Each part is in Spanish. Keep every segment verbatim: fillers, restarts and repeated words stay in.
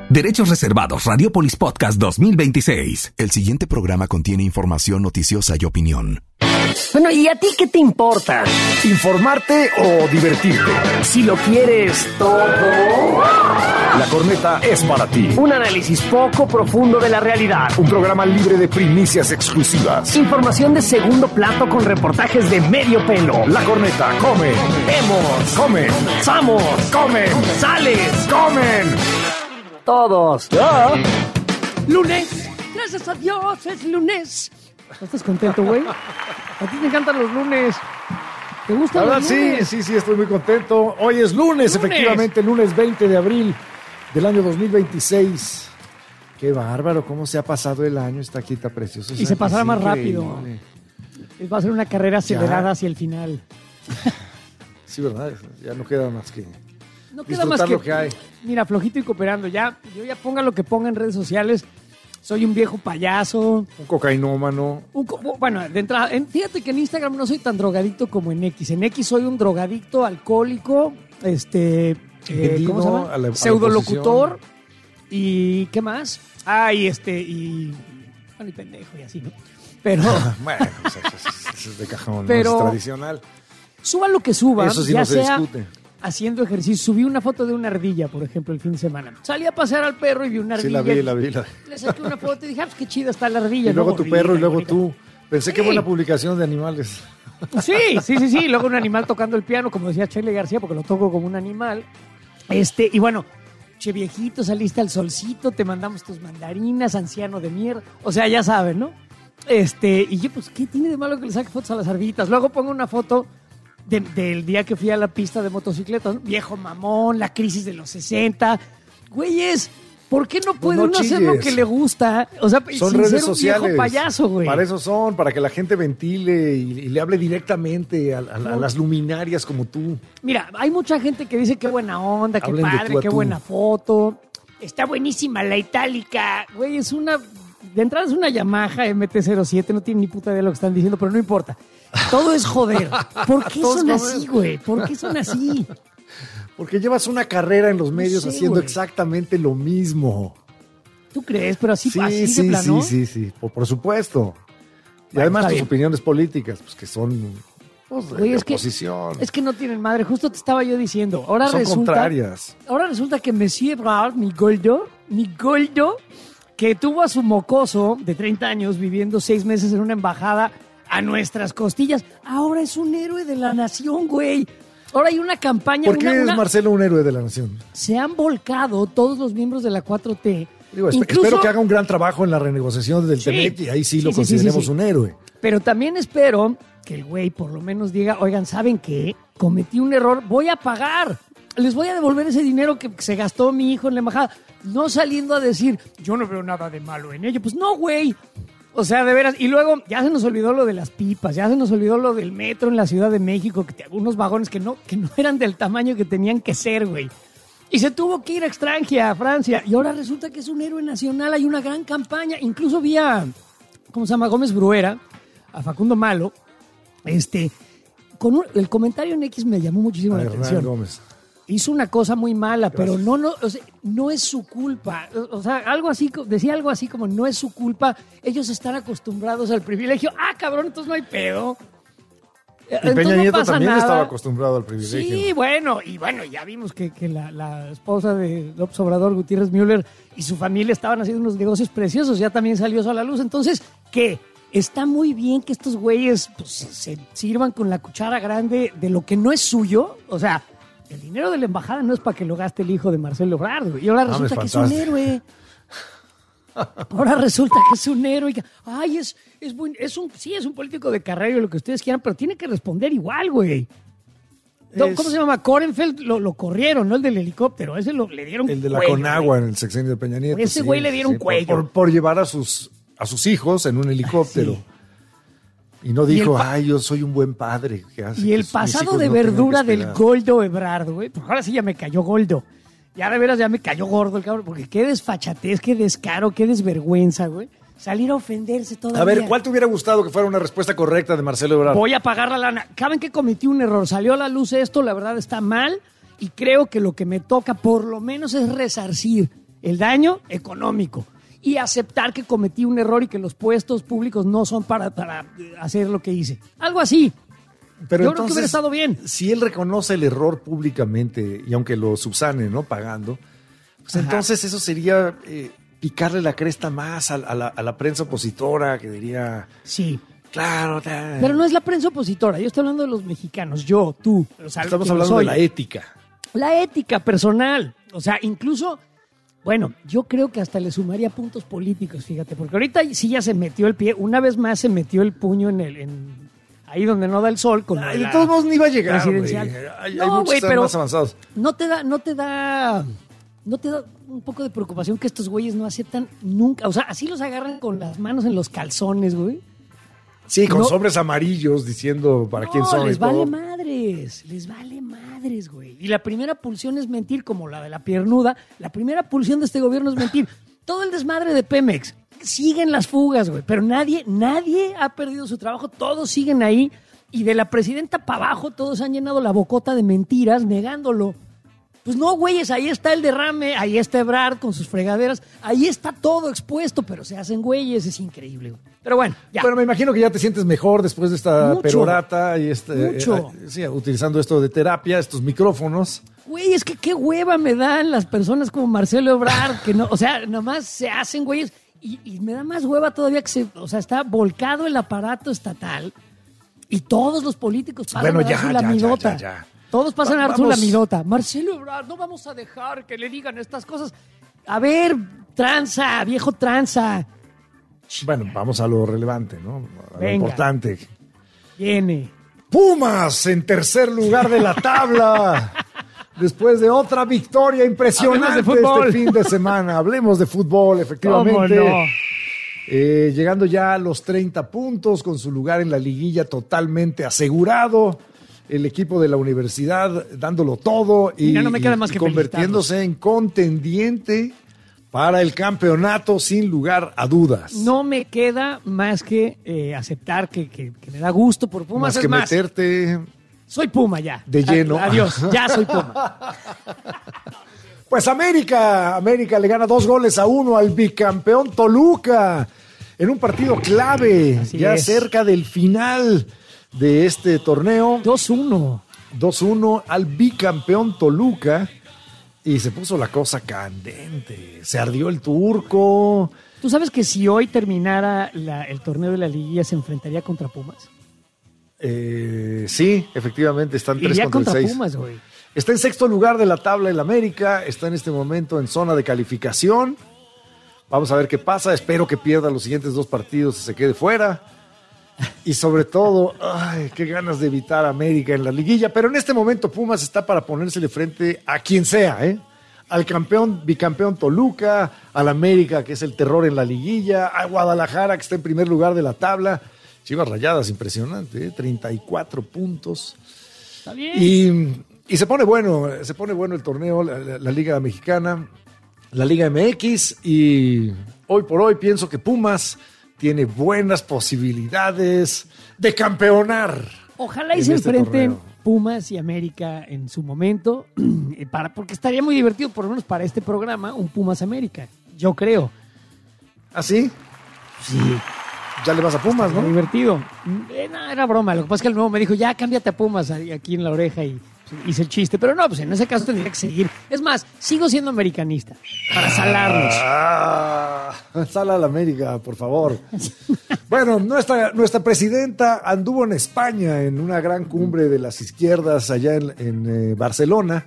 Derechos reservados. Radiopolis Podcast dos mil veintiséis. El siguiente programa contiene información noticiosa y opinión. Bueno, ¿y a ti qué te importa? ¿Informarte o divertirte? Si lo quieres todo... La Corneta es para ti. Un análisis poco profundo de la realidad. Un programa libre de primicias exclusivas. Información de segundo plato con reportajes de medio pelo. La Corneta come. Vemos. Come. Samos. Comen. Sales. Comen. Todos. ¿Ya? Lunes. Gracias a Dios, es lunes. ¿Estás contento, güey? A ti te encantan los lunes. ¿Te gustan los lunes? Sí, sí, sí, estoy muy contento. Hoy es lunes, lunes, efectivamente, lunes veinte de abril del año dos mil veintiséis. Qué bárbaro, cómo se ha pasado el año, está aquí, está precioso. Y se pasará más rápido. Va a ser una carrera acelerada ya hacia el final. Sí, ¿verdad? Ya no queda más que no queda más que, lo que hay. Mira, flojito y cooperando. Ya, yo ya ponga lo que ponga en redes sociales. Soy un viejo payaso. Un cocainómano. Un co- bueno, de entrada, en, fíjate que en Instagram no soy tan drogadicto como en X. En X soy un drogadicto alcohólico, este, eh, ¿cómo se llama? A la, a pseudolocutor. ¿Y qué más? Ah, y este, y... Bueno, y pendejo y así, ¿no? Pero... bueno, pues eso, eso es de cajón, pero, no es tradicional. Suba lo que suba, eso sí ya no se sea discute. Haciendo ejercicio. Subí una foto de una ardilla, por ejemplo, el fin de semana. Salí a pasear al perro y vi una ardilla. Sí, la vi, la vi. La vi. Le saqué una foto y dije, ah, pues qué chida está la ardilla. Y luego ¿no? tu Bonita, perro y luego bonita. tú. Pensé sí. que buena publicación de animales. Sí, sí, sí, sí. Y luego un animal tocando el piano, como decía Chele García, porque lo toco como un animal. Este, y bueno, che viejito, saliste al solcito, te mandamos tus mandarinas, anciano de mierda. O sea, ya saben, ¿no? Este, y yo, pues, ¿qué tiene de malo que le saque fotos a las ardillitas? Luego pongo una foto de, del día que fui a la pista de motocicletas, ¿no? Viejo mamón, la crisis de los sesenta. Güeyes, ¿por qué no puede pues no uno hacer lo que le gusta? O sea, son sin redes ser un sociales. Viejo payaso, güey. Para eso son, para que la gente ventile y, y le hable directamente a, a, a las luminarias como tú. Mira, hay mucha gente que dice qué buena onda, qué Hablen de padre, tú a qué tú. buena foto. Está buenísima la itálica. Güey, es una... De entrada es una Yamaha M T cero siete, no tiene ni puta idea de lo que están diciendo, pero no importa. Todo es joder. ¿Por qué Todos son joder. así, güey? ¿Por qué son así? Porque llevas una carrera en los medios No sé, haciendo güey. exactamente lo mismo. ¿Tú crees? Pero así, Sí, así sí, de plano. sí, sí, sí, por, por supuesto. Y Bueno, además está tus bien. opiniones políticas, pues que son pues, de, Güey, de es que- oposición. Es que no tienen madre. Justo te estaba yo diciendo. Ahora son resulta... contrarias. Ahora resulta que Monsieur Ebrard, mi Goldo, mi Goldo, que tuvo a su mocoso de treinta años viviendo seis meses en una embajada a nuestras costillas, ahora es un héroe de la nación, güey. Ahora hay una campaña... ¿Por qué una- es una- Marcelo un héroe de la nación? Se han volcado todos los miembros de la cuatro T. Digo, esp- Incluso- espero que haga un gran trabajo en la renegociación del Sí. Temec y ahí sí, Sí, lo sí, sí, consideremos sí, sí. un héroe. Pero también espero que el güey por lo menos diga, oigan, ¿saben qué? Cometí un error, voy a pagar. Les voy a devolver ese dinero que se gastó mi hijo en la embajada. No saliendo a decir, yo no veo nada de malo en ello. Pues no, güey. O sea, de veras. Y luego ya se nos olvidó lo de las pipas, ya se nos olvidó lo del metro en la Ciudad de México, que te- unos vagones que no, que no eran del tamaño que tenían que ser, güey. Y se tuvo que ir a Extranjera, a Francia. Y ahora resulta que es un héroe nacional. Hay una gran campaña. Incluso vi a, ¿cómo se llama? Gómez Bruera, a Facundo Malo. Este, con un- el comentario en X me llamó muchísimo A la Hernán atención. Gómez. Hizo una cosa muy mala, Gracias. pero no, no, o sea, no es su culpa. O, o sea, algo así, co- decía algo así como no es su culpa. Ellos están acostumbrados al privilegio. Ah, cabrón, entonces no hay pedo. Y Entonces Peña no Nieto pasa también nada. estaba acostumbrado al privilegio. Sí, bueno, y bueno, ya vimos que, que la, la esposa de López Obrador, Gutiérrez Müller, y su familia estaban haciendo unos negocios preciosos, ya también salió eso a la luz. Entonces, ¿qué? Está muy bien que estos güeyes pues, se sirvan con la cuchara grande de lo que no es suyo. O sea, el dinero de la embajada no es para que lo gaste el hijo de Marcelo Ebrard, güey. Y ahora Ah, resulta es que es un fantástico. héroe. Ahora resulta que es un héroe. y que, Ay, es, es, buen- es un, sí, es un político de carrera y lo que ustedes quieran, pero tiene que responder igual, güey. No, Es- ¿Cómo se llama? Korenfeld lo, lo corrieron, ¿no? El del helicóptero. Ese lo, le dieron El de la cuello, Conagua güey. en el sexenio de Peña Nieto. Ese güey le dieron cuello. Por, por llevar a sus, a sus hijos en un helicóptero. Sí. Y no Y dijo, el pa- ay, yo soy un buen padre. Que hace Y que el mis pasado hijos de no tengan verdura que del esperar". Goldo Ebrard, güey. Pues ahora sí ya me cayó Goldo. Ya de veras ya me cayó gordo el cabrón. Porque qué desfachatez, qué descaro, qué desvergüenza, güey. Salir a ofenderse todavía. A ver, ¿cuál te hubiera gustado que fuera una respuesta correcta de Marcelo Ebrard? Voy a pagar la lana. ¿Saben que cometí un error? Salió a la luz esto, la verdad está mal. Y creo que lo que me toca por lo menos es resarcir el daño económico y aceptar que cometí un error y que los puestos públicos no son para, para hacer lo que hice. Algo así. Pero Yo entonces, creo que hubiera estado bien. Si él reconoce el error públicamente y aunque lo subsane, ¿no? Pagando, pues Ajá. entonces eso sería eh, picarle la cresta más a, a, la, a la prensa opositora que diría... Sí. Claro. Ta. Pero no es la prensa opositora. Yo estoy hablando de los mexicanos. Yo, tú. O sea, Estamos hablando soy. de la ética. La ética personal. O sea, incluso... Bueno, yo creo que hasta le sumaría puntos políticos, fíjate. Porque ahorita sí ya se metió el pie. Una vez más se metió el puño en el... En, ahí donde no da el sol. Con Ay, de todos modos ni va a llegar, presidencial. Hay, no, hay muchos güey, pero más avanzados. No te da, no te da, no te da un poco de preocupación que estos güeyes no aceptan nunca. O sea, así los agarran con las manos en los calzones, güey. Sí, con no, sobres amarillos diciendo para no, quién son. les y vale todo. madres, les vale madres, güey. Y la primera pulsión es mentir, como la de la piernuda. La primera pulsión de este gobierno es mentir. Todo el desmadre de Pemex. Siguen las fugas, güey. Pero nadie, nadie ha perdido su trabajo. Todos siguen ahí. Y de la presidenta para abajo todos han llenado la bocota de mentiras negándolo. Pues no, güeyes, ahí está el derrame, ahí está Ebrard con sus fregaderas, ahí está todo expuesto, pero se hacen güeyes, es increíble. Güey. Pero bueno, ya. Bueno, me imagino que ya te sientes mejor después de esta Mucho, perorata y este, mucho. Eh, sí, utilizando esto de terapia, estos micrófonos. Güey, es que qué hueva me dan las personas como Marcelo Ebrard, que no, o sea, nomás se hacen güeyes y, y me da más hueva todavía que se, o sea, está volcado el aparato estatal. Y todos los políticos pasan bueno, a dar ya, su ya, lamidota. ya, ya, ya. Todos pasan Va, a dar su vamos. lamidota. Marcelo Ebrard, no vamos a dejar que le digan estas cosas. A ver, tranza, viejo tranza. Bueno, vamos a lo relevante, ¿no? A lo Venga. importante. Viene. Pumas en tercer lugar de la tabla. Después de otra victoria impresionante Hablemos de fútbol. este fin de semana. Hablemos de fútbol, efectivamente. ¿Cómo no? Eh, llegando ya a los treinta puntos, con su lugar en la liguilla totalmente asegurado. El equipo de la universidad dándolo todo y, Mira, no me queda más y que convirtiéndose en contendiente para el campeonato sin lugar a dudas. No me queda más que eh, aceptar que, que, que me da gusto por Pumas. Más Es que más, meterte soy Puma ya. de lleno. Adiós, ya soy Puma. Pues América, América le gana dos goles a uno al bicampeón Toluca en un partido clave, Así ya es. cerca del final de este torneo. dos uno. dos uno al bicampeón Toluca y se puso la cosa candente. Se ardió el turco. ¿Tú sabes que si hoy terminara la- el torneo de la liguilla se enfrentaría contra Pumas? Eh, sí, efectivamente, están tres Iría contra contra seis. Pumas, güey. Está en sexto lugar de la tabla el América, está en este momento en zona de calificación. Vamos a ver qué pasa, espero que pierda los siguientes dos partidos y se quede fuera. Y sobre todo, ay, qué ganas de evitar a América en la liguilla. Pero en este momento Pumas está para ponérsele frente a quien sea, ¿eh? Al campeón, bicampeón Toluca, al América, que es el terror en la liguilla, a Guadalajara, que está en primer lugar de la tabla. Chivas Rayadas, impresionante, ¿eh? treinta y cuatro puntos. Está bien. Y, y se pone bueno, se pone bueno el torneo, la, la- la Liga Mexicana, la Liga M X, y hoy por hoy pienso que Pumas tiene buenas posibilidades de campeonar. Ojalá y en se este enfrenten torneo. Pumas y América en su momento, eh, para, porque estaría muy divertido, por lo menos para este programa, un Pumas América. Yo creo. ¿Ah, sí? Sí. Ya le vas a Pumas, Muy ¿no? divertido. Eh, no, era broma. Lo que pasa es que el nuevo me dijo, ya cámbiate a Pumas ahí- aquí en la oreja y pues, hice el chiste. Pero no, pues en ese caso tendría que seguir. Es más, sigo siendo americanista para salarlos. Ah, sala a la América, por favor. Bueno, nuestra, nuestra presidenta anduvo en España en una gran cumbre de las izquierdas allá en, en, eh, Barcelona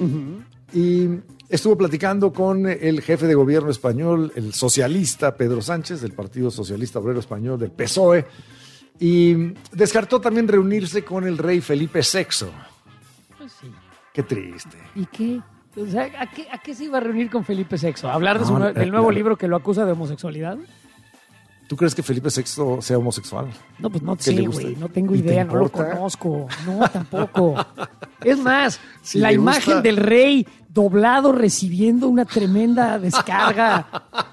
y estuvo platicando con el jefe de gobierno español, el socialista Pedro Sánchez, del Partido Socialista Obrero Español, del P S O E, y descartó también reunirse con el rey Felipe sexto. Pues sí. Qué triste. ¿Y qué? O sea, ¿a qué, ¿a qué se iba a reunir con Felipe sexto? ¿A hablar de su No, nue- eh, del nuevo claro. libro que lo acusa de homosexualidad? ¿Tú crees que Felipe sexto sea homosexual? No, pues no ¿Qué sé, le gusta? güey. No tengo ¿Y te idea, no lo importa? conozco. No, tampoco. Es más, Si la le imagen gusta- del rey doblado recibiendo una tremenda descarga,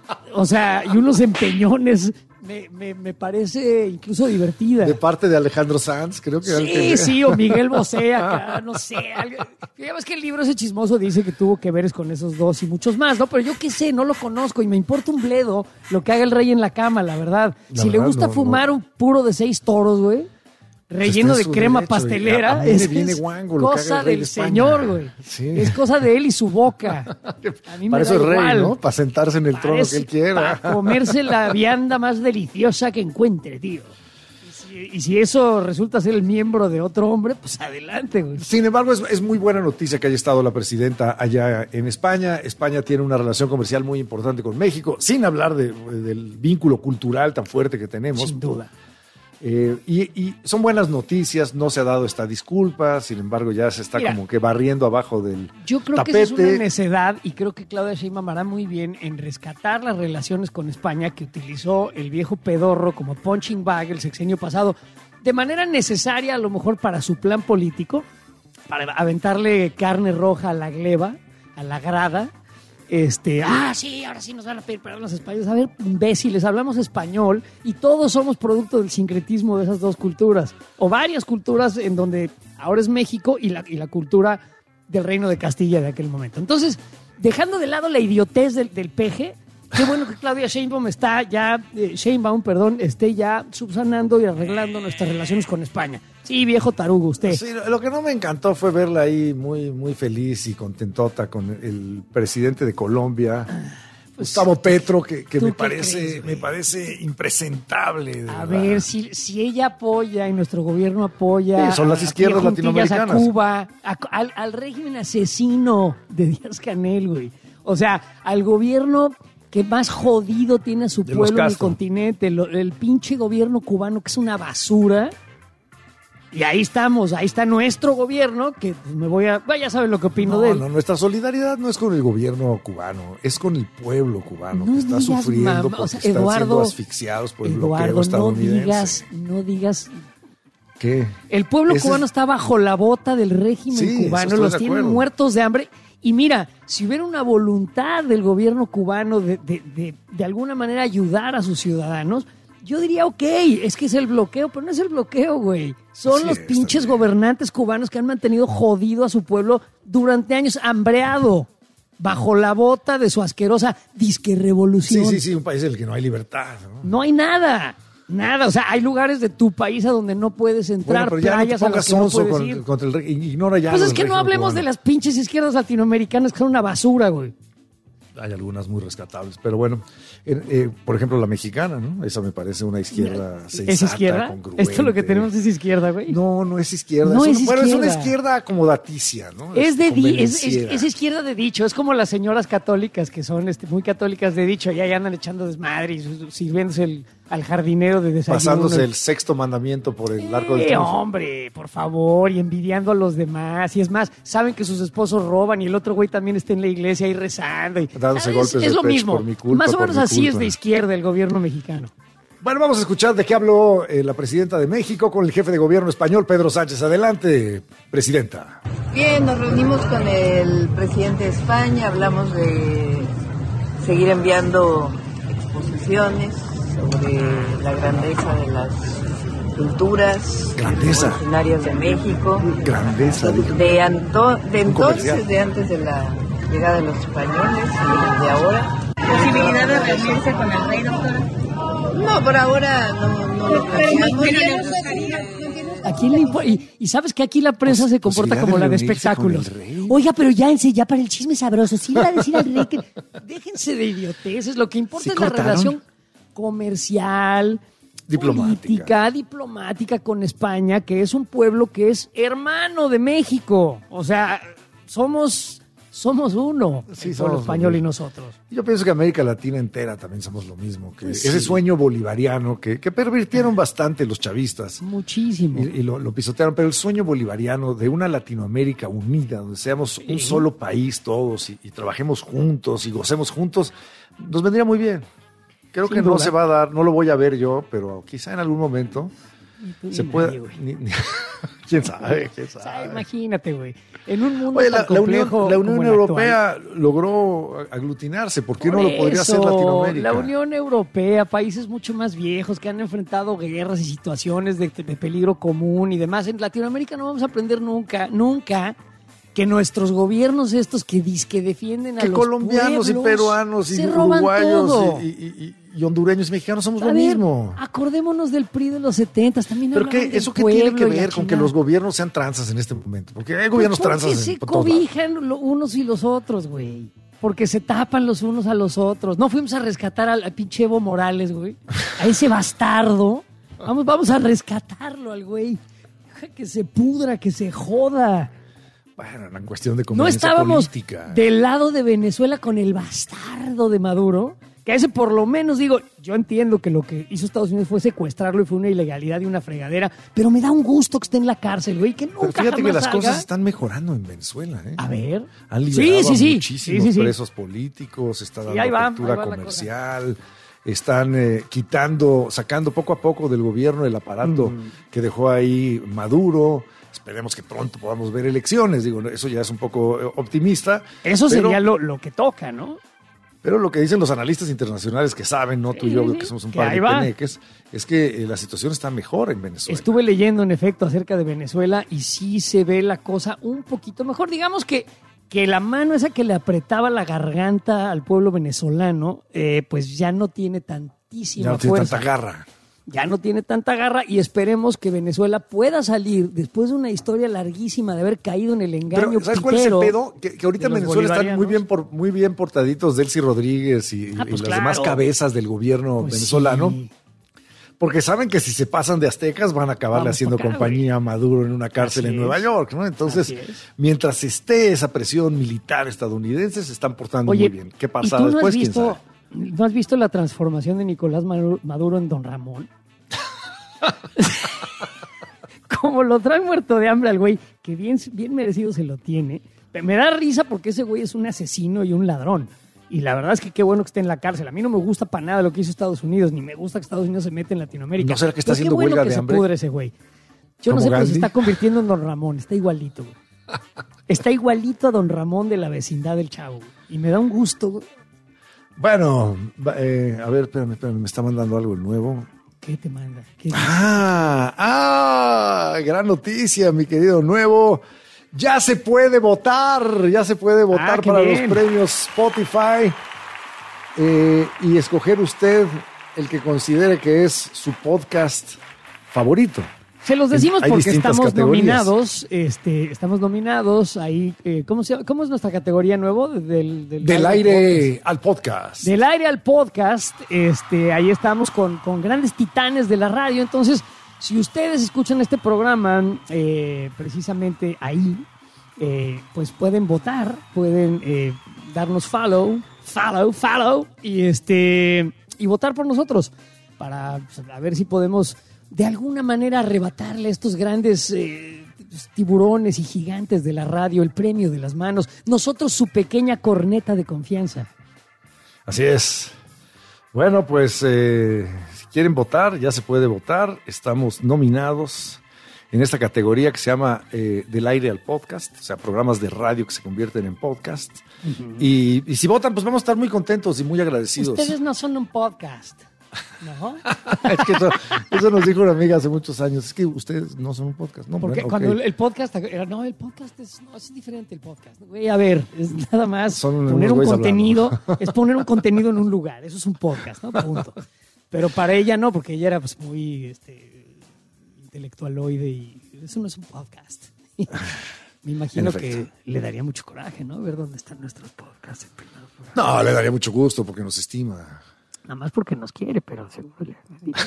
o sea, y unos empeñones. Me, me, me parece incluso divertida. De parte de Alejandro Sanz, creo que... Sí, que... sí, o Miguel Bosé acá, no sé. Algo. Digamos que el libro ese chismoso dice que tuvo que ver con esos dos y muchos más, ¿no? Pero yo qué sé, no lo conozco y me importa un bledo lo que haga el rey en la cama, la verdad. La si verdad, le gusta no, fumar no. un puro de seis toros, güey, relleno Está de en su crema derecho, pastelera, a mí me es, viene es guango lo que haga cosa el rey del de España. señor, güey. Sí. Es cosa de él y su boca. A mí me Para da eso es rey, igual. ¿no? Para sentarse en el trono Parece que él quiera. Para comerse la vianda más deliciosa que encuentre, tío. Y si, y si eso resulta ser el miembro de otro hombre, pues adelante, güey. Sin embargo, es, es muy buena noticia que haya estado la presidenta allá en España. España tiene una relación comercial muy importante con México, sin hablar de- del vínculo cultural tan fuerte que tenemos. Sin duda. Eh, y, y son buenas noticias, no se ha dado esta disculpa, sin embargo ya se está Mira, como que barriendo abajo del Yo creo tapete. que esa es una necedad y creo que Claudia Sheinbaum hará muy bien en rescatar las relaciones con España que utilizó el viejo pedorro como punching bag el sexenio pasado, de manera necesaria a lo mejor para su plan político, para aventarle carne roja a la gleba, a la grada. Este, ah, sí, ahora sí nos van a pedir perdón los españoles. A ver, imbéciles, hablamos español y todos somos producto del sincretismo de esas dos culturas, o varias culturas en donde ahora es México y la, y la cultura del Reino de Castilla de aquel momento. Entonces, dejando de lado la idiotez del, del peje, qué bueno que Claudia Sheinbaum está ya, eh, Sheinbaum, perdón, esté ya subsanando y arreglando nuestras relaciones con España. Sí, viejo tarugo, usted. Sí, lo que no me encantó fue verla ahí muy, muy feliz y contentota con el presidente de Colombia, Pues, Gustavo Petro, que, que ¿tú me qué parece, crees, güey? me parece impresentable. de A verdad. ver, si, si ella apoya y nuestro gobierno apoya. Sí, son las a- a izquierdas pie juntillas latinoamericanas. A Cuba, a- al, al régimen asesino de Díaz Canel, güey. O sea, al gobierno que más jodido tiene a su De los pueblo en el Castro. continente, lo- el pinche gobierno cubano que es una basura. Y ahí estamos, ahí está nuestro gobierno, que pues, me voy a. Bueno, ya saben lo que opino de No, él. no, nuestra solidaridad no es con el gobierno cubano, es con el pueblo cubano No que está digas, sufriendo mamá, porque o sea, están siendo Eduardo, asfixiados por el bloqueo Eduardo, no estadounidense. digas, no digas. ¿Qué? El pueblo Ese cubano es- está bajo la bota del régimen Sí, eso cubano, estoy los de tienen acuerdo. muertos de hambre. Y mira, si hubiera una voluntad del gobierno cubano de, de, de, de alguna manera ayudar a sus ciudadanos, yo diría, ok, es que es el bloqueo, pero no es el bloqueo, güey. Son Así los es, pinches también. gobernantes cubanos que han mantenido jodido a su pueblo durante años, hambreado, bajo la bota de su asquerosa disque revolución. Sí, sí, sí, un país en el que no hay libertad. ¿no? No hay nada. Nada, o sea, hay lugares de tu país a donde no puedes entrar, Bueno, pero ya no te playas a las pongas que no sonso puedes con- ir. contra el rey. Ignora ya. Pues lo es del que no régimen hablemos cubano. de las pinches izquierdas latinoamericanas que son una basura, güey. Hay algunas muy rescatables, pero bueno, eh, eh, por ejemplo la mexicana, ¿no? Esa me parece una izquierda sensata, ¿Es izquierda? congruente. Esto lo que tenemos es izquierda, güey. No, no es izquierda. No es, es una, bueno, es una izquierda. izquierda acomodaticia, ¿no? Es de di- es, es, convenenciera. es izquierda de dicho, es como las señoras católicas que son este, muy católicas de dicho, y ahí andan echando desmadre y su- sirviéndose el- al jardinero de desayuno. Pasándose el sexto mandamiento por el arco del Eh, triunfo. hombre, por favor, y envidiando a los demás. Y es más, saben que sus esposos roban y el otro güey también está en la iglesia ahí rezando. Y, Dándose es, golpes es de lo pecho mismo. por mi culpa, Más o por menos mi así culpa. es de izquierda el gobierno mexicano. Bueno, vamos a escuchar de qué habló eh, la presidenta de México con el jefe de gobierno español, Pedro Sánchez. Adelante, presidenta. Bien, nos reunimos con el presidente de España, hablamos de seguir enviando exposiciones sobre la grandeza de las culturas Grandeza. originarias de México, Grandeza, dijo. de, anto- de Un comercial. entonces, de antes de la llegada de los españoles y de ahora. ¿Posibilidad de reunirse con el rey, doctora? No, por ahora no, no lo planteamos. ¿A quién le importa? Y, y sabes que aquí la prensa Pos- se comporta posibilidad como de la de reunirse espectáculos. con el rey. Oiga, pero ya en serio, ya para el chisme sabroso, sí le va a decir al rey que... Déjense de idioteces, lo que importa ¿Sí es la cortaron? relación comercial, Diplomática. política, diplomática con España, que es un pueblo que es hermano de México. O sea, somos, somos uno, Sí, el pueblo somos español uno. y nosotros. Yo pienso que América Latina entera también somos lo mismo. Que Pues ese sí. sueño bolivariano que, que pervirtieron bastante los chavistas. Muchísimo. Y, y lo, lo pisotearon, pero el sueño bolivariano de una Latinoamérica unida, donde seamos un solo país todos y, y trabajemos juntos y gocemos juntos, nos vendría muy bien. Creo Sin que no duda. se va a dar, no lo voy a ver yo, pero quizá en algún momento se puede... Ni, ni, ¿Quién sabe? ¿Quién sabe? O sea, imagínate, güey. En un mundo Oye, tan la, la Unión, complejo la Unión como el Europea actual. logró aglutinarse. ¿Por qué Por no lo podría hacer eso, Latinoamérica? La Unión Europea, países mucho más viejos que han enfrentado guerras y situaciones de, de peligro común y demás. En Latinoamérica no vamos a aprender nunca, nunca que nuestros gobiernos estos que disque defienden a que los colombianos pueblos, y peruanos y se roban uruguayos todo. y, y, y, y hondureños y mexicanos somos A lo ver, mismo. acordémonos del P R I de los setentas, también Pero hablaban qué, del ¿eso qué tiene que pueblo y ver la con que chingada. los gobiernos sean tranzas en este momento? Porque hay gobiernos Pues porque tranzas se en por todos lados. cobijan lo- unos y los otros, güey. Porque se tapan los unos a los otros. No fuimos a rescatar al, al pinche Evo Morales, güey. A ese bastardo. Vamos, vamos a rescatarlo al güey. Deja que se pudra, que se joda. Bueno, en cuestión de No conveniencia estábamos política. del lado de Venezuela con el bastardo de Maduro. Que a ese por lo menos, digo, yo entiendo que lo que hizo Estados Unidos fue secuestrarlo y fue una ilegalidad y una fregadera. Pero me da un gusto que esté en la cárcel, güey. Que nunca Pero fíjate que jamás las salga. cosas están mejorando en Venezuela, ¿eh? A ver. Han liberado Sí, sí, sí. a muchísimos Sí, sí, sí. presos políticos, está dando ahí va, apertura ahí va la comercial, están eh, quitando, sacando poco a poco del gobierno el aparato Mm. que dejó ahí Maduro. Esperemos que pronto podamos ver elecciones. Digo, eso ya es un poco eh, optimista. Eso pero- sería lo, lo que toca, ¿no? Pero lo que dicen los analistas internacionales que saben, no tú y yo, Sí, que somos un que par ahí de va. peneques, es que eh, la situación está mejor en Venezuela. Estuve leyendo en efecto acerca de Venezuela y sí se ve la cosa un poquito mejor. Digamos que, que la mano esa que le apretaba la garganta al pueblo venezolano, eh, pues ya no tiene tantísima Ya no tiene fuerza. tanta garra. Ya no tiene tanta garra y esperemos que Venezuela pueda salir después de una historia larguísima de haber caído en el engaño Pero ¿sabes cuál es el pitero pedo? Que, que ahorita en de los Venezuela están muy bolivarianos. bien por, muy bien portaditos Delcy Rodríguez y, Ah, y pues las claro. demás cabezas del gobierno Pues venezolano. sí. Porque saben que si se pasan de aztecas van a acabarle Vamos haciendo pa' acá, compañía a Maduro en una cárcel Así en Nueva es. York, ¿no? Entonces, Así es. mientras esté esa presión militar estadounidense, se están portando Oye, muy bien. ¿Qué ¿y pasa tú no después? has ¿Quién visto, sabe? ¿no has visto la transformación de Nicolás Madu- Maduro en Don Ramón? Como lo traen muerto de hambre al güey, que bien, bien merecido se lo tiene. Me da risa porque ese güey es un asesino y un ladrón. Y la verdad es que qué bueno que esté en la cárcel. A mí no me gusta para nada lo que hizo Estados Unidos, ni me gusta que Estados Unidos se mete en Latinoamérica. ¿No será que está Pero qué haciendo bueno huelga que de se hambre? pudre ese güey. Yo no ¿Como sé, pero se Gandhi? está convirtiendo en Don Ramón. Está igualito, güey. Está igualito a Don Ramón de la vecindad del Chavo, güey. Y me da un gusto, güey. Bueno, va- eh, a ver, espérame, espérame, me está mandando algo nuevo. ¿Qué te manda? ¿Qué Ah, ah, gran noticia, mi querido Nuevo. Ya se puede votar, ya se puede votar Ah, qué para bien. los premios Spotify eh, y escoger usted el que considere que es su podcast favorito. Se los decimos Hay porque distintas estamos categorías. nominados, este, estamos nominados ahí, eh, ¿cómo, se llama? ¿Cómo es nuestra categoría nuevo? Del, del, Del aire al podcast. Del aire al podcast, este, ahí estamos con, con grandes titanes de la radio. Entonces, si ustedes escuchan este programa eh, precisamente ahí, eh, pues pueden votar, pueden eh, darnos follow, follow, follow, y este y votar por nosotros para pues, a ver si podemos de alguna manera arrebatarle a estos grandes eh, tiburones y gigantes de la radio el premio de las manos. Nosotros su pequeña corneta de confianza. Así es. Bueno, pues eh, si quieren votar, ya se puede votar. Estamos nominados en esta categoría que se llama eh, Del aire al podcast, o sea, programas de radio que se convierten en podcast. Uh-huh. y, y si votan, pues vamos a estar muy contentos y muy agradecidos. Ustedes no son un podcast, ¿no? Es que eso, eso nos dijo una amiga hace muchos años. Es que ustedes no son un podcast. No, Porque bueno, cuando okay. el, el podcast era, no, el podcast es, no, es diferente el podcast. Güey, a ver, es nada más Son poner unos un güeyes contenido, hablando. es poner un contenido en un lugar. Eso es un podcast, ¿no? Punto. Pero para ella no, porque ella era pues muy este, intelectualoide y eso no es un podcast. Me imagino que le daría mucho coraje, ¿no? Ver dónde están nuestros podcasts. No, le daría mucho gusto porque nos estima. Nada más porque nos quiere, pero seguro le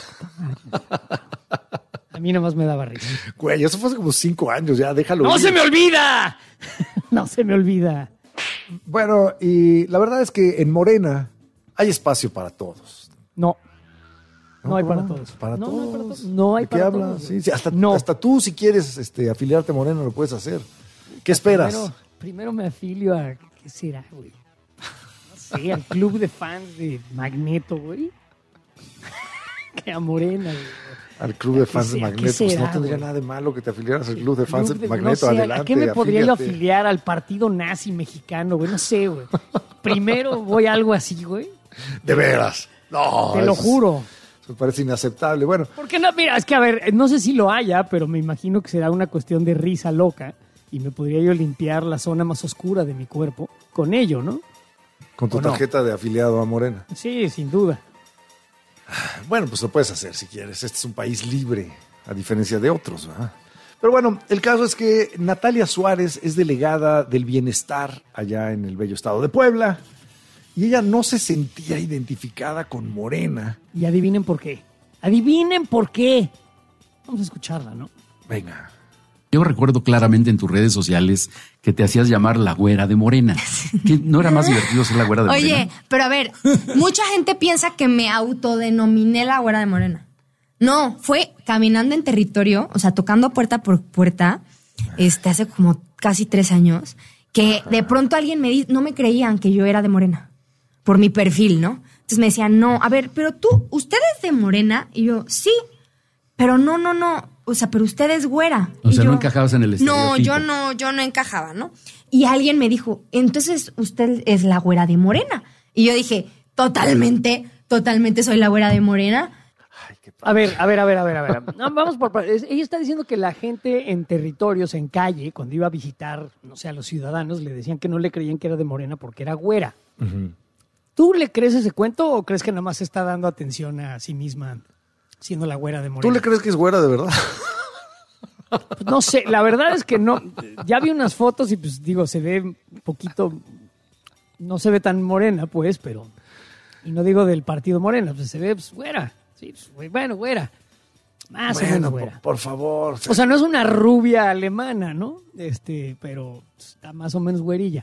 a mí nada más me daba risa. Güey, eso fue hace como cinco años ya, déjalo. ¡No ir. se me olvida! No se me olvida. Bueno, y la verdad es que en Morena hay espacio para todos. No. No, No, hay ¿cómo para no? todos. Para no, todos. No, hay para todos. No hay ¿De qué para hablas? todos. Sí, sí, hasta, no. hasta tú, si quieres este, afiliarte a Morena, lo puedes hacer. ¿Qué esperas? Primero, primero me afilio a... ¿Qué será, güey? No sé, al club de fans de Magneto, güey. Que a Morena. Al club de fans de Magneto. Será, pues no tendría güey? nada de malo que te afiliaras al club de fans Club de de- Magneto. no sé, Adelante. ¿a qué me podría yo afíliate. afiliar? ¿Al partido nazi mexicano, güey? No sé, güey. Primero voy a algo así, güey. De veras. No. Te lo eso- juro. Eso me parece inaceptable. Bueno, Porque no, mira, es que a ver, no sé si lo haya, pero me imagino que será una cuestión de risa loca y me podría yo limpiar la zona más oscura de mi cuerpo con ello, ¿no? con tu ¿O no? tarjeta de afiliado a Morena. Sí, sin duda. Bueno, pues lo puedes hacer si quieres. Este es un país libre, a diferencia de otros, ¿verdad? Pero bueno, el caso es que Natalia Suárez es delegada del bienestar allá en el bello estado de Puebla y ella no se sentía identificada con Morena. Y adivinen por qué. Adivinen por qué. Vamos a escucharla, ¿no? Venga. Yo recuerdo claramente en tus redes sociales que te hacías llamar la güera de Morena. ¿Que no era más divertido ser la güera de Oye, Morena? pero a ver, mucha gente piensa que me autodenominé la güera de Morena. No, fue caminando en territorio, o sea, tocando puerta por puerta, este, hace como casi tres años, que de pronto alguien me dice, no me creían que yo era de Morena, por mi perfil, ¿no? Entonces me decían, no, a ver, pero tú, ¿usted es de Morena? Y yo, sí, pero no, no, no, o sea, pero usted es güera. O Y sea, yo, no encajabas en el estereotipo. No, yo no, yo no encajaba, ¿no? Y alguien me dijo, entonces usted es la güera de Morena. Y yo dije, totalmente, totalmente soy la güera de Morena. A ver, a ver, a ver, a ver, a ver. No, vamos por partes. Ella está diciendo que la gente en territorios, en calle, cuando iba a visitar, no sé, a los ciudadanos, le decían que no le creían que era de Morena porque era güera. Uh-huh. ¿Tú le crees ese cuento o crees que nada más está dando atención a sí misma siendo la güera de Morena? ¿Tú le crees que es güera de verdad? Pues no sé, la verdad es que no. Ya vi unas fotos y pues digo, se ve un poquito, no se ve tan morena, pues, pero, y no digo del partido Morena, pues se ve pues, güera. Sí, pues, bueno, güera. Más o menos Bueno, güera. por, por favor. O sea, no es una rubia alemana, ¿no? Este, pero está más o menos güerilla.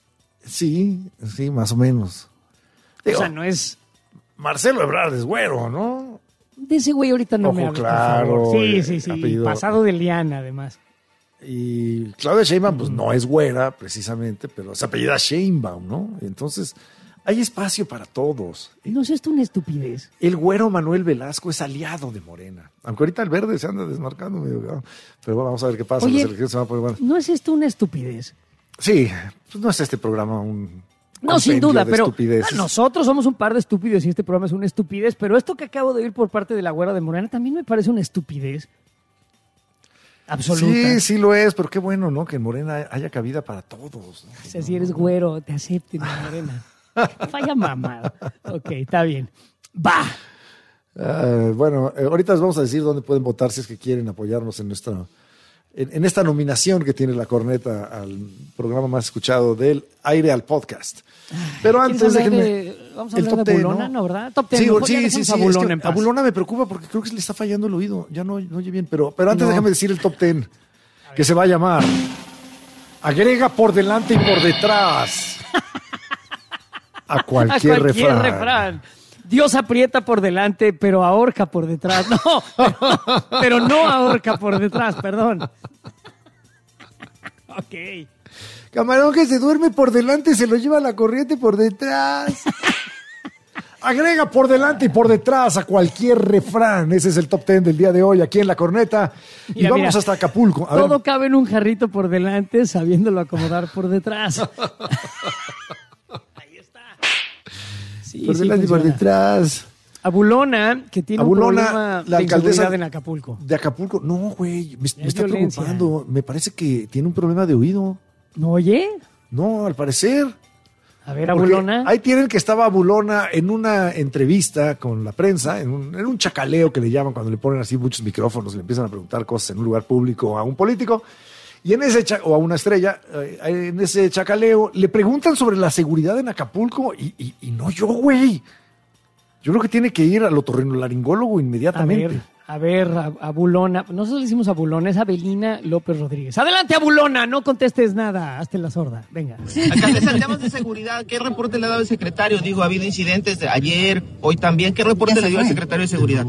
Sí, sí, más o menos. Digo, O sea, no es... Marcelo Ebrard es güero, ¿no? De ese güey ahorita no Ojo me hablo, claro, por favor. Sí, eh, sí, sí. apellido- Pasado de liana, además. Y Claudia Sheinbaum, pues no es güera, precisamente, pero se apellida Sheinbaum, ¿no? Entonces, hay espacio para todos. ¿No es esto una estupidez? El güero Manuel Velasco es aliado de Morena. Aunque ahorita el verde se anda desmarcando medio. ¿no? Pero bueno, vamos a ver qué pasa. Oye, Las elecciones se van a poner buenas. ¿No es esto una estupidez? Sí, pues no es este programa un. No, sin compendio duda, de pero estupideces. nosotros somos un par de estúpidos y este programa es una estupidez, pero esto que acabo de oír por parte de la güera de Morena también me parece una estupidez absoluta. Sí, sí lo es, pero qué bueno, ¿no? Que en Morena haya cabida para todos. ¿no? O sea, si eres güero, te acepten en Morena. Vaya mamada. Ok, está bien. ¡Va! Ah, bueno, eh, ahorita les vamos a decir dónde pueden votar si es que quieren apoyarnos en nuestra en, en esta nominación que tiene la corneta al programa más escuchado del aire al podcast. Pero ¿Quieres antes hablar déjenme de- vamos a el hablar top de ten, Bulona, ¿no, verdad? Top ten, Sí, mejor ya sí, sí, dejemos sí, a es Bulona que en paz. a Bulona me preocupa porque creo que se le está fallando el oído. Ya no, no oye bien, pero, pero antes No. déjame decir el top ten, que se va a llamar Agrega por delante y por detrás a cualquier, a cualquier refrán. refrán. Dios aprieta por delante, pero ahorca por detrás. No, pero, pero no ahorca por detrás, perdón. Ok. Camarón que se duerme por delante se lo lleva la corriente por detrás. Agrega por delante y por detrás a cualquier refrán. Ese es el top ten del día de hoy aquí en La Corneta. Y Mira, vamos mira, hasta Acapulco. A Todo ver, cabe en un jarrito por delante, sabiéndolo acomodar por detrás. Ahí está. Sí, por sí delante y por funciona. detrás. A Bulona, que tiene A un Bulona, problema la de alcaldesa inseguridad en Acapulco. De Acapulco. No, güey, me, me Es está violencia. preocupando. Me parece que tiene un problema de oído. ¿No oye? No, al parecer. A ver, a Porque Bulona. ahí tienen que estaba Bulona en una entrevista con la prensa, en un, en un chacaleo que le llaman cuando le ponen así muchos micrófonos, le empiezan a preguntar cosas en un lugar público a un político, y en ese cha- o a una estrella, eh, en ese chacaleo, le preguntan sobre la seguridad en Acapulco, y, y, y no yo, güey. Yo creo que tiene que ir al otorrinolaringólogo A inmediatamente. ver, a ver, a, a Bulona. Nosotros le decimos a Bulona, es Abelina López Rodríguez. Adelante, a Bulona, no contestes nada, hazte la sorda. Venga. Alcaldesa, en temas de seguridad, ¿qué reporte le ha dado el secretario? Digo, ha habido incidentes de ayer, hoy también. ¿Qué reporte le dio al secretario de seguridad?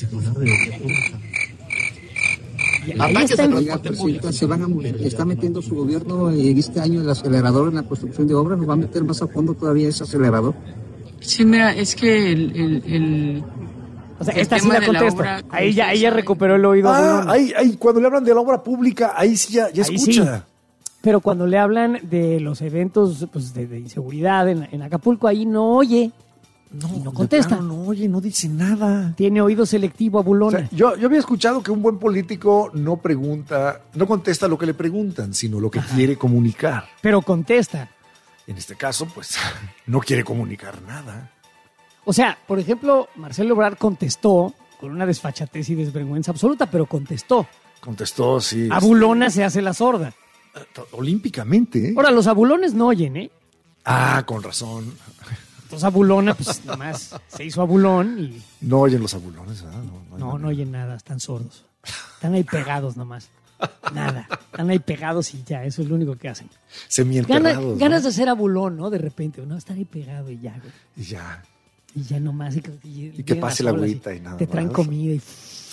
Y ahí Ataques está al en- transporte público. Se van a, está metiendo su gobierno en este año el acelerador en la construcción de obras, nos va a meter más a fondo todavía ese acelerador. Sí, mira, es que el, el, el, O sea, El esta sí tema la de la contesta. obra, como ahí ya ustedes ella saben. recuperó el oído. Ah, Bulona. ahí, ahí, cuando le hablan de la obra pública, ahí sí ya, ya Ahí escucha. sí. Pero cuando le hablan de los eventos pues, de, de inseguridad en, en Acapulco, ahí no oye. No, Y no de contesta. plano no oye, no dice nada. Tiene oído selectivo a O Bulona. sea, yo, yo había escuchado que un buen político no pregunta, no contesta lo que le preguntan, sino lo que quiere comunicar. Pero contesta. En este caso, pues, no quiere comunicar nada. O sea, por ejemplo, Marcelo Ebrard contestó con una desfachatez y desvergüenza absoluta, pero contestó. Contestó, sí. A Bulona se hace la sorda. este, olímpicamente, ¿eh? Ahora, los abulones no oyen, ¿eh? Ah, con razón. Entonces Abulona, pues nomás se hizo abulón y No oyen los abulones, ¿verdad? No, no, hay no, no manera. oyen nada, están sordos. Están ahí pegados nomás. Nada. Están ahí pegados y ya, eso es lo único que hacen. Gana- Semienterrados. ganas ¿no? de ser abulón, ¿no? De repente, ¿no? Estar ahí pegado y ya, güey. Y ya. Y ya nomás. Y, que- y- Y que vienen pase las la olas agüita y nada Te traen más. comida y,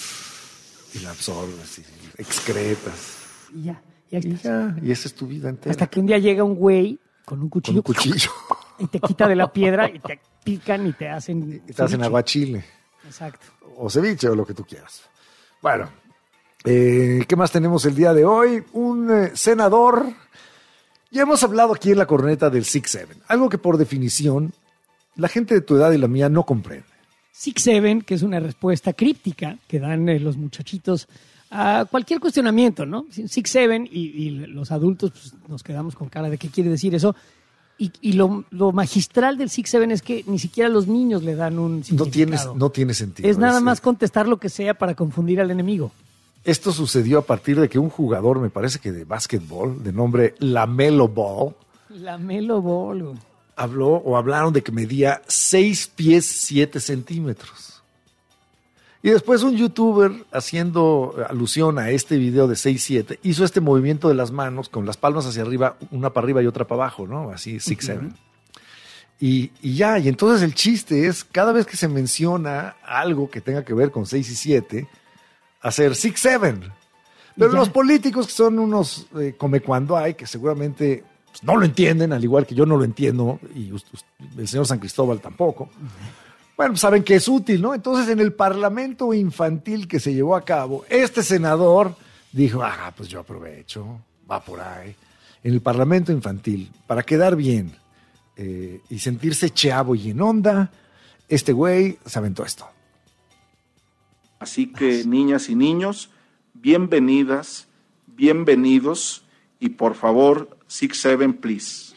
Y la absorbes y excretas. y ya. Y ahí Y estás. ya. Y esa es tu vida entera. Hasta que un día llega un güey con un Con cuchillo, un cuchillo. y te quita de la piedra y te pican y te hacen. Y te hacen ceviche. aguachile. Exacto. O ceviche o lo que tú quieras. Bueno, eh, ¿qué más tenemos el día de hoy? Un eh, senador. Ya hemos hablado aquí en la corneta del six seven. Algo que por definición la gente de tu edad y la mía no comprende. Six Seven, que es una respuesta críptica que dan eh, los muchachitos a cualquier cuestionamiento, ¿no? Six Seven y, y los adultos pues, nos quedamos con cara de qué quiere decir eso. Y, y lo, lo magistral del Six Seven es que ni siquiera los niños le dan un No, significado. tienes, no tiene sentido. Es nada Es, más eh, contestar lo que sea para confundir al enemigo. Esto sucedió a partir de que un jugador, me parece que de básquetbol, de nombre LaMelo Ball, La Melo Ball, güey. habló o hablaron de que medía seis pies siete centímetros. Y después un youtuber, haciendo alusión a este video de seis siete, hizo este movimiento de las manos con las palmas hacia arriba, una para arriba y otra para abajo, ¿no? Así, six seven. Y, y ya, y entonces el chiste es, cada vez que se menciona algo que tenga que ver con seis y siete, hacer six seven. Pero Ya. los políticos que son unos eh, come cuando hay, que seguramente pues, no lo entienden, al igual que yo no lo entiendo, y us- us- el señor San Cristóbal tampoco. Bueno, saben que es útil, ¿no? Entonces, en el parlamento infantil que se llevó a cabo, este senador dijo, ah, pues yo aprovecho, va por ahí. En el parlamento infantil, para quedar bien eh, y sentirse chavo y en onda, este güey se aventó esto. Así que, niñas y niños, bienvenidas, bienvenidos y por favor, six seven, please.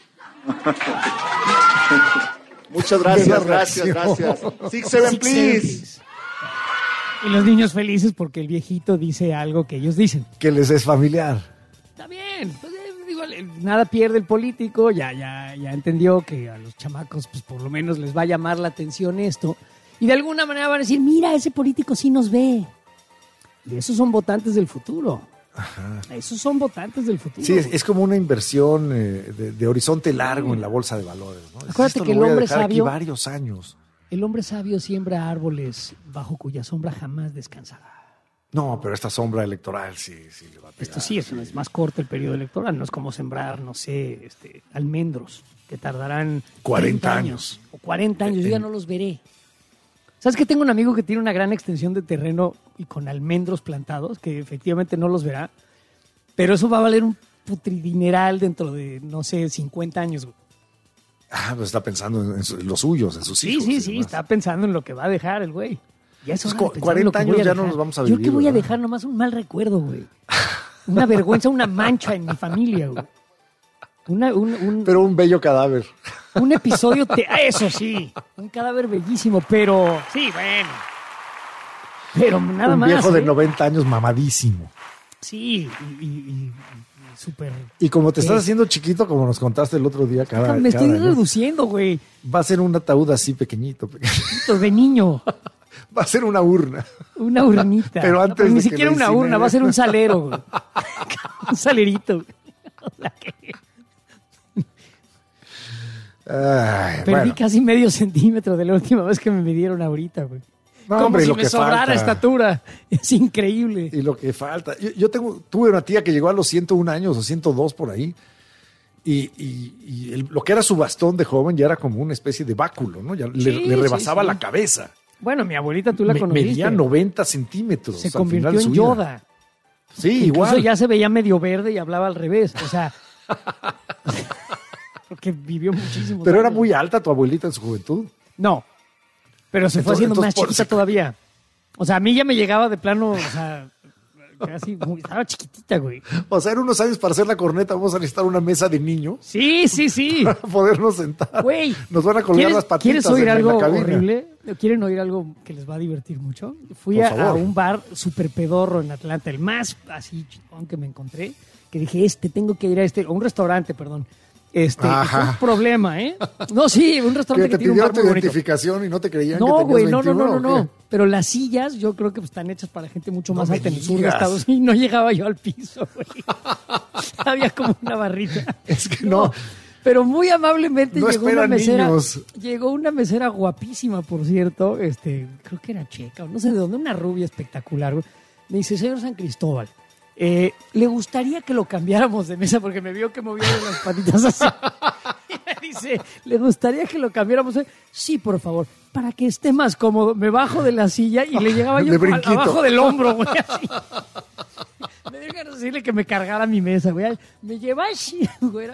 Muchas gracias, gracias, gracias. six seven, Six please. Seven. Y los niños felices porque el viejito dice algo que ellos dicen. Que les es familiar. Está bien, pues, eh, digo, eh, nada pierde el político, ya, ya, ya entendió que a los chamacos pues por lo menos les va a llamar la atención esto. Y de alguna manera van a decir, mira, ese político sí nos ve. Y esos son votantes del futuro. Esos son votantes del futuro. Sí, es, es como una inversión eh, de, de horizonte largo en la bolsa de valores, ¿no? Acuérdate Esto que lo el voy a hombre dejar aquí sabio- varios años. El hombre sabio siembra árboles bajo cuya sombra jamás descansará. No, pero esta sombra electoral sí, sí le va a pegar. Esto sí, es, es más corto el periodo electoral, no es como sembrar, no sé, este, almendros, que tardarán cuarenta treinta años. O cuarenta años, yo ya no los veré. ¿Sabes que tengo un amigo que tiene una gran extensión de terreno y con almendros plantados, que efectivamente no los verá, pero eso va a valer un putridineral dentro de, no sé, cincuenta años, güey. Ah, pues está pensando en, en su- en los suyos, en sus Sí, hijos. sí, y sí, demás. está pensando en lo que va a dejar el güey. Ya es Pues hora de cu- pensar en cuarenta lo que voy años a ya dejar. no nos vamos a Yo vivir, que voy a ¿verdad? dejar nomás un mal recuerdo, güey. Una vergüenza, una mancha en mi familia, güey. Una, un, un, Pero un bello cadáver. un episodio, te- ah, eso sí, un cadáver bellísimo, pero sí, bueno. Pero nada un más. viejo de ¿eh? noventa años mamadísimo. Sí, y, y, y- y súper. Y como te ¿Qué? estás haciendo chiquito, como nos contaste el otro día, cada, Me estoy cada año, reduciendo, güey. va a ser un ataúd así pequeñito. pequeñito. De niño. Va a ser una urna. Una urnita. Pero antes ni de que siquiera la una urna, incineren. va a ser un salero, güey. Un salerito. güey. O sea que Ay, perdí bueno. casi medio centímetro de la última vez que me midieron ahorita, güey. No, Como hombre, y si lo me que sobrara falta. estatura. Es increíble. Y lo que falta. Yo, yo tengo, tuve una tía que llegó a los ciento un años o ciento dos por ahí. Y, y- y el- lo que era su bastón de joven ya era como una especie de báculo, ¿no? Ya le, Sí, le rebasaba sí, sí. la cabeza. Bueno, mi abuelita tú la Me- conociste. medía noventa centímetros. Se al convirtió final de en su vida. Yoda. Sí, Incluso igual. ya se veía medio verde y hablaba al revés. O sea, porque vivió muchísimo. Pero era muy alta tu abuelita en su juventud. No, pero se fue Entonces- haciendo más entonces por- chiquita todavía. O sea, a mí ya me llegaba de plano, o sea, casi muy- estaba chiquitita, güey. O sea, en unos años para hacer la corneta vamos a necesitar una mesa de niños Sí, sí, sí. para podernos sentar. Güey. Nos van a colgar ¿Quieres, las patitas ¿Quieres oír en, en algo la cabina. horrible? ¿Quieren oír algo que les va a divertir mucho? Fui Por a, a favor. un bar súper pedorro en Atlanta, el más así chingón que me encontré, que dije, este, tengo que ir a este, o un restaurante, perdón. Este, y fue Ajá. un problema, ¿eh? No, sí, un Que restaurante te que, tiene un pidieron bar tu muy bonito. identificación y no te creían que No, tenías güey, no, no, veintiuno, no, no, ¿o no. qué? Pero las sillas, yo creo que pues, están hechas para gente mucho No más me alta en el sur de digas. Estados Unidos. Y no llegaba yo al piso, güey. Había como una barrita. Es que no. Pero muy amablemente No llegó una esperan mesera. niños. Llegó una mesera guapísima, por cierto. Este, creo que era checa, o no sé de dónde, una rubia espectacular, güey. Me dice, señor San Cristóbal, eh, ¿le gustaría que lo cambiáramos de mesa? Porque me vio que movía de las patitas así. Y me dice, ¿le gustaría que lo cambiáramos? Sí, por favor, para que esté más cómodo. Me bajo de la silla y le llegaba yo De al- brinquito. abajo del hombro, güey, así. Me dio ganas de decirle que me cargara mi mesa, güey. Me lleva así, güey.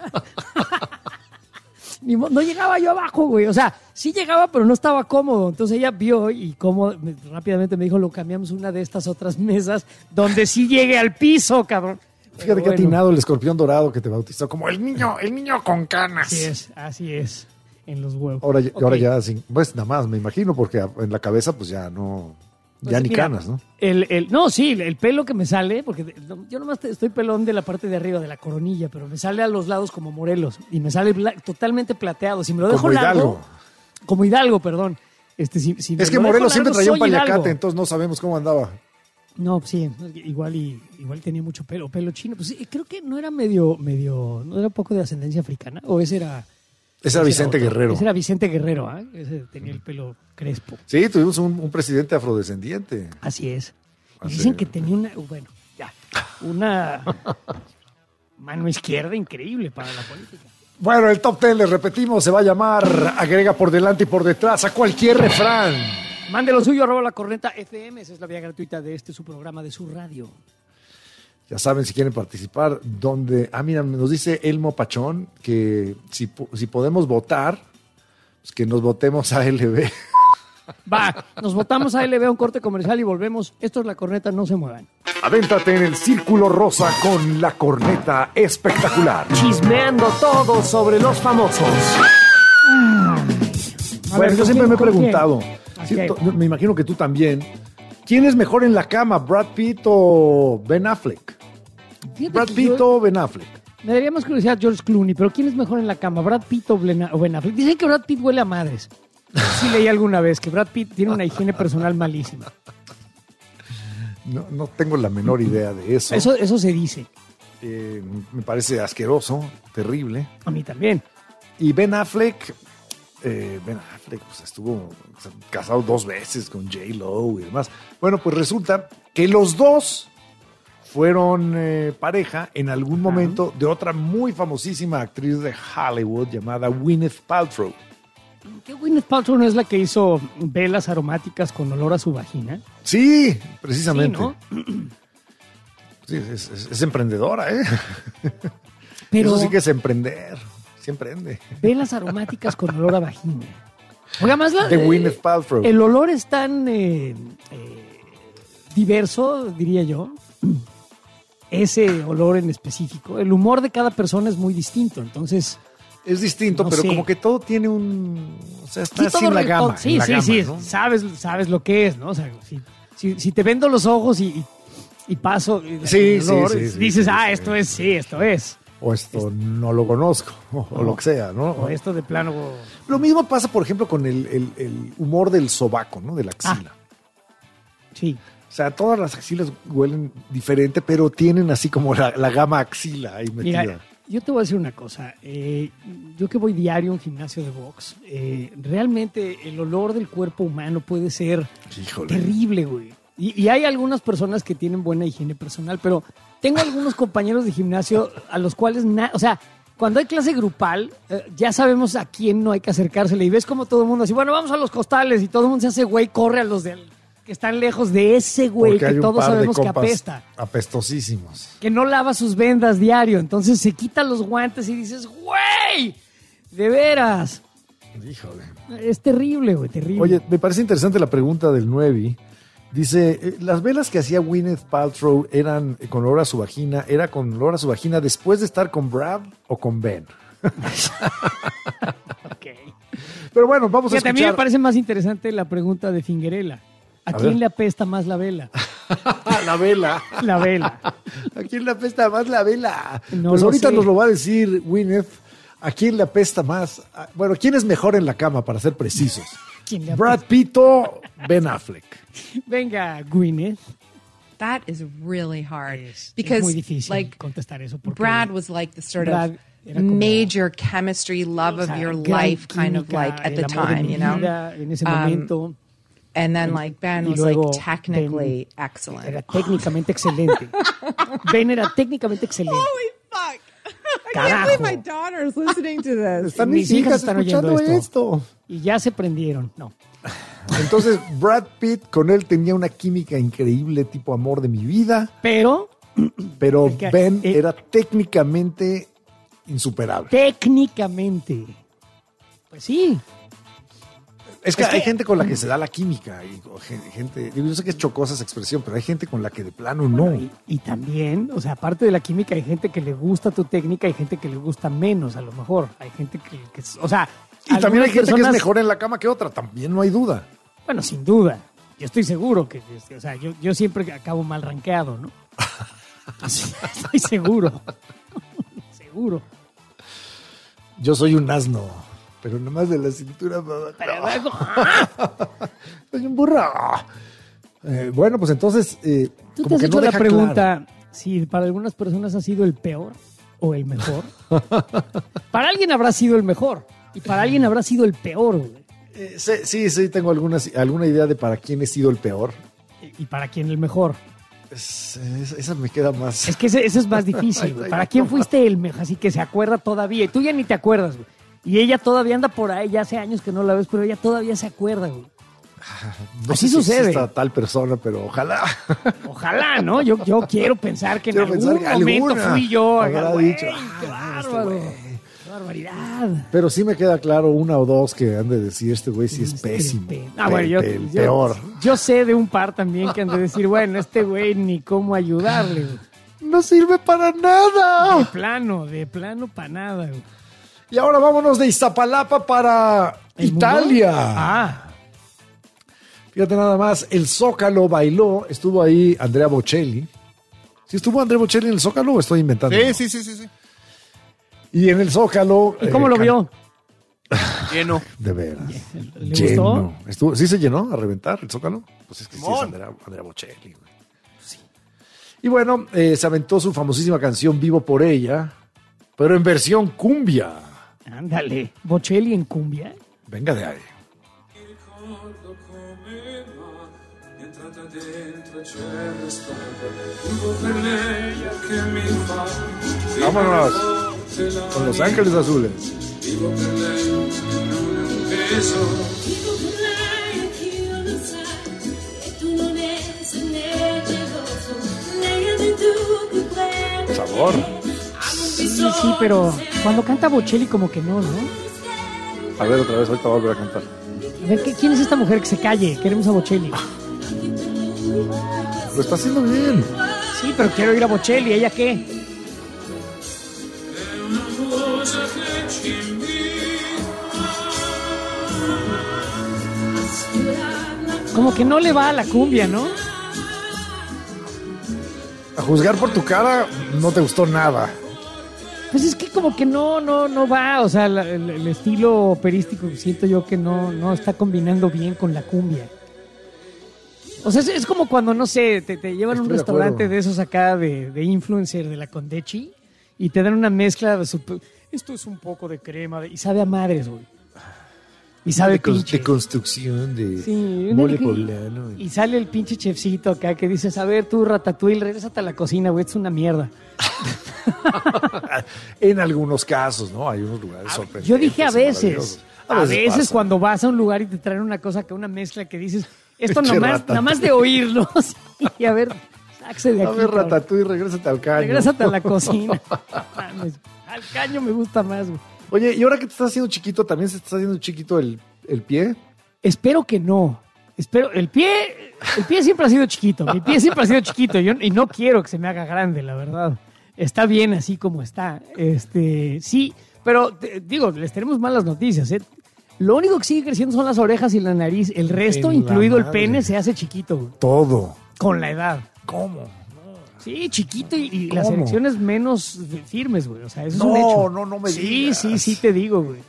Ni mo- No llegaba yo abajo, güey. O sea, sí llegaba, pero no estaba cómodo. Entonces ella vio y como me- rápidamente me dijo, lo cambiamos a una de estas otras mesas donde sí llegue al piso, cabrón. Fíjate Pero que bueno, atinado el escorpión dorado que te bautizó como el niño, el niño con canas. Así es, así es. En los huevos. Ahora, ya- Ok. ahora ya, sin, pues nada más, me imagino, porque en la cabeza pues ya no, ya Pues, ni mira, canas, ¿no? El, el, no, sí, el pelo que me sale, porque de- no, yo nomás te- estoy pelón de la parte de arriba, de la coronilla, pero me sale a los lados como Morelos y me sale bla- totalmente plateado. Si me lo dejo Como largo, Hidalgo. como Hidalgo, perdón. Este, si, si me Es que lo dejo Morelos siempre largo, traía un soy Hidalgo. paliacate, entonces no sabemos cómo andaba. No, sí, igual y igual tenía mucho pelo, pelo chino. Pues sí, creo que no era medio, medio, no era poco de ascendencia africana, o ese era. Ese era Vicente otro. Guerrero. Ese era Vicente Guerrero, ¿ah? Ese tenía el pelo crespo. Sí, tuvimos un, un presidente afrodescendiente. Así es. Y Así dicen es. que tenía una, bueno, ya, una mano izquierda increíble para la política. Bueno, el top ten, les repetimos, se va a llamar Agrega por delante y por detrás a cualquier refrán. Mande lo suyo, arroba la corneta F M, esa es la vía gratuita de este su programa, de su radio. Ya saben si quieren participar, donde... Ah, mira, nos dice Elmo Pachón que si, po- si podemos votar, pues que nos votemos a L B. Va, nos votamos a L B a un corte comercial y volvemos. Esto es La Corneta, no se muevan. Adéntrate en el círculo rosa con la corneta espectacular. Chismeando todo sobre los famosos. Bueno, yo siempre me he preguntado, ¿A sí, qué? to- me imagino que tú también, ¿quién es mejor en la cama, Brad Pitt o Ben Affleck? Fíjate Brad que Pitt yo- o Ben Affleck. Me daría más curiosidad George Clooney, pero ¿quién es mejor en la cama? ¿Brad Pitt o Blena- o Ben Affleck? Dicen que Brad Pitt huele a madres. Sí leí alguna vez que Brad Pitt tiene una higiene personal malísima. No, no tengo la menor idea de eso. Eso, eso se dice. Eh, me parece asqueroso, terrible. A mí también. Y Ben Affleck, eh, Ben Affleck pues, estuvo casado dos veces con J Lo y demás. Bueno, pues resulta que los dos fueron eh, pareja en algún momento de otra muy famosísima actriz de Hollywood llamada Gwyneth Paltrow. ¿Qué Gwyneth Paltrow no es la que hizo velas aromáticas con olor a su vagina? Sí, precisamente. Sí, ¿no? Sí, es, es- es emprendedora, ¿eh? Pero Eso sí que es emprender. Sí emprende. velas aromáticas con olor a vagina. Oiga, más la, De Gwyneth Paltrow. el olor es tan eh, eh, diverso, diría yo. Ese olor en específico. El humor de cada persona es muy distinto, entonces... Es distinto, No pero sé. como que todo tiene un... O sea, está Sí, así todo en la re- gama. todo- Sí, en la sí, gama, sí. ¿no? Sabes, sabes lo que es, ¿no? O sea, si, si, si te vendo los ojos y, y, y paso el Sí, sí, olor, sí, sí, dices, sí, ah, sí. esto es, sí, esto es. O esto no lo conozco, o, o lo que sea, ¿no? O esto de plano... Lo mismo pasa, por ejemplo, con el, el- el humor del sobaco, ¿no? De la axila. Sí. O sea, todas las axilas huelen diferente, pero tienen así como la, la gama axila ahí metida. Mira, yo te voy a decir una cosa. Eh, yo que voy diario a un gimnasio de box, eh, realmente el olor del cuerpo humano puede ser Híjole. terrible, güey. Y, y hay algunas personas que tienen buena higiene personal, pero tengo algunos compañeros de gimnasio a los cuales, na- o sea, cuando hay clase grupal, eh, ya sabemos a quién no hay que acercársele. Y ves como todo el mundo así, bueno, vamos a los costales. Y todo el mundo se hace güey, corre a los de, que están lejos de ese güey Porque hay que un todos par de sabemos que compas apesta. apestosísimos. Que no lava sus vendas diario. Entonces se quita los guantes y dices, güey, de veras. Híjole. Es terrible, güey, terrible. Oye, me parece interesante la pregunta del nueve. Dice, eh, las velas que hacía Gwyneth Paltrow eran eh, con olor a su vagina, ¿era con olor a su vagina después de estar con Brad o con Ben? Okay. Pero bueno, vamos Fíjate, a escuchar. a mí me parece más interesante la pregunta de Fingerella. ¿A, A quién ver. le apesta más la vela? La vela. La vela. ¿A quién le apesta más la vela? No pues lo ahorita sé. nos lo va a decir Gwyneth. ¿A quién le apesta más? A- Bueno, ¿quién es mejor en la cama, para ser precisos? ¿Quién le ¿Brad Pitt o Ben Affleck? Venga, Gwyneth. That is really hard Es, because es muy difícil like contestar eso. Porque Brad was like the sort Brad of era como- major chemistry love o sea, of your gran life kind of química, like at el the amor de time, mi you know. vida en ese Um, momento. And then like Ben Y was luego like technically Ben excellent. Era técnicamente excelente. Ben era técnicamente excelente. Holy fuck. I Carajo. can't believe my daughter's listening to this. Están Mis mis hijas hijas están escuchando oyendo esto. Y ya se prendieron. No. Entonces, Brad Pitt con él tenía una química increíble, tipo amor de mi vida, Pero pero Es que, Ben eh, era técnicamente insuperable. técnicamente, pues sí. Es que es hay que- gente con la que se da la química, y o gen- gente, digo, yo sé que es chocosa esa expresión, pero hay gente con la que de plano no. Y, y también, o sea, aparte de la química, hay gente que le gusta tu técnica, hay gente que le gusta menos, a lo mejor. Hay gente que, que- o sea... Y también hay algunas gente que es personas- mejor en la cama que otra, también no hay duda. Bueno, sin duda. Yo estoy seguro que, este, o sea, yo, yo siempre acabo mal rankeado, ¿no? Sí, estoy seguro. Seguro. Yo soy un asno, pero nomás de la cintura para abajo. Pero luego, Soy un burro. Eh, bueno, pues entonces, eh, ¿tú te como has que hecho no la deja pregunta claro. si para algunas personas ha sido el peor o el mejor? Para alguien habrá sido el mejor y para alguien habrá sido el peor, güey. Eh, sí, sí, sí, tengo algunas, alguna idea de para quién he sido el peor. Y para quién el mejor. Es- es- esa me queda más. Es que ese- eso es más difícil, güey. ¿Para quién fuiste el mejor? Así que se acuerda todavía. Y tú ya ni te acuerdas, güey. Y ella todavía anda por ahí, ya hace años que no la ves, pero ella todavía se acuerda, güey. No así sé si sucede. exista tal persona, pero ojalá. Ojalá, ¿no? Yo, yo quiero pensar que en Quiero algún pensar que momento alguna fui yo. habrá güey, dicho, ¡qué "Ah, este bárbaro! güey". ¡Qué barbaridad! Pero sí me queda claro una o dos que han de decir, este güey sí es Este pésimo. pe- Ah, Pe- bueno, yo, pe- yo- peor. yo sé de un par también que han de decir, bueno, este güey ni cómo ayudarle, güey. No sirve para De nada. plano, de plano para nada, güey. Y ahora vámonos de Iztapalapa para ¿El Italia. mundo? Ah, Fíjate nada más, el Zócalo bailó, estuvo ahí Andrea Bocelli. ¿Sí estuvo Andrea Bocelli en el Zócalo o estoy inventando? Sí, sí, sí, sí, sí. Y en el Zócalo... ¿y cómo eh, lo can- vio? Lleno. De veras. ¿Le Lleno. gustó? Estuvo, ¿sí se llenó a reventar el Zócalo? Pues es que sí es Simón. Andrea, Andrea Bocelli, güey. Sí. Y bueno, eh, se aventó su famosísima canción Vivo por ella, pero en versión cumbia. Ándale, Bocelli en cumbia. Venga de ahí. Vámonos con Los Ángeles Azules. Sabor. Sí, sí, pero cuando canta Bocelli como que no, ¿no? A ver, otra vez, ahorita voy a volver a cantar. A ver, ¿qué- ¿quién es esta mujer que se calle? Queremos a Bocelli. Lo está haciendo bien. Sí, pero quiero ir a Bocelli. ¿Ella qué? Como que no le va a la cumbia, ¿no? A juzgar por tu cara, no te gustó nada. Pues es que como que no, no, no va. O sea, la- el, el estilo operístico siento yo que no, no está combinando bien con la cumbia. O sea, es, es como cuando, no sé, te, te llevan a un Estoy de restaurante acuerdo. de esos acá de, de influencer de la Condechi y te dan una mezcla de su... Esto es un poco de crema de- y sabe a madres, güey. Y sabe de, cons- pinche. de construcción, de Sí, mole una- poblano. Y sale el pinche chefcito acá que dices, a ver, tú, Ratatouille, regrésate a la cocina, güey, es una mierda. En algunos casos, ¿no? Hay unos lugares sorprendentes. Yo dije a y veces, maravillosos. a veces, pasa. cuando vas a un lugar y te traen una cosa que una mezcla que dices, esto Pinche nomás, Ratatouille. nada más de oírlo. Sí, a ver, sáquese de A aquí. ver, cabrón. Ratatouille, regrésate al caño. Regrésate a la cocina. Mames, al caño me gusta más, güey. Oye, ¿y ahora que te estás haciendo chiquito, también se te está haciendo chiquito el, el pie? Espero que no. Espero, el pie, el pie siempre ha sido chiquito. Mi pie siempre ha sido chiquito. Yo, y no quiero que se me haga grande, la verdad. Está bien así como está. Este, sí, pero te- digo, les tenemos malas noticias, ¿eh? Lo único que sigue creciendo son las orejas y la nariz. El resto, En la incluido el madre. pene, se hace chiquito, güey, Todo. con la edad. ¿Cómo? Sí, chiquito y, y las ¿Cómo? erecciones menos firmes, güey. O sea, eso No, es un hecho. no, no me Sí, digas. sí, sí te digo, güey.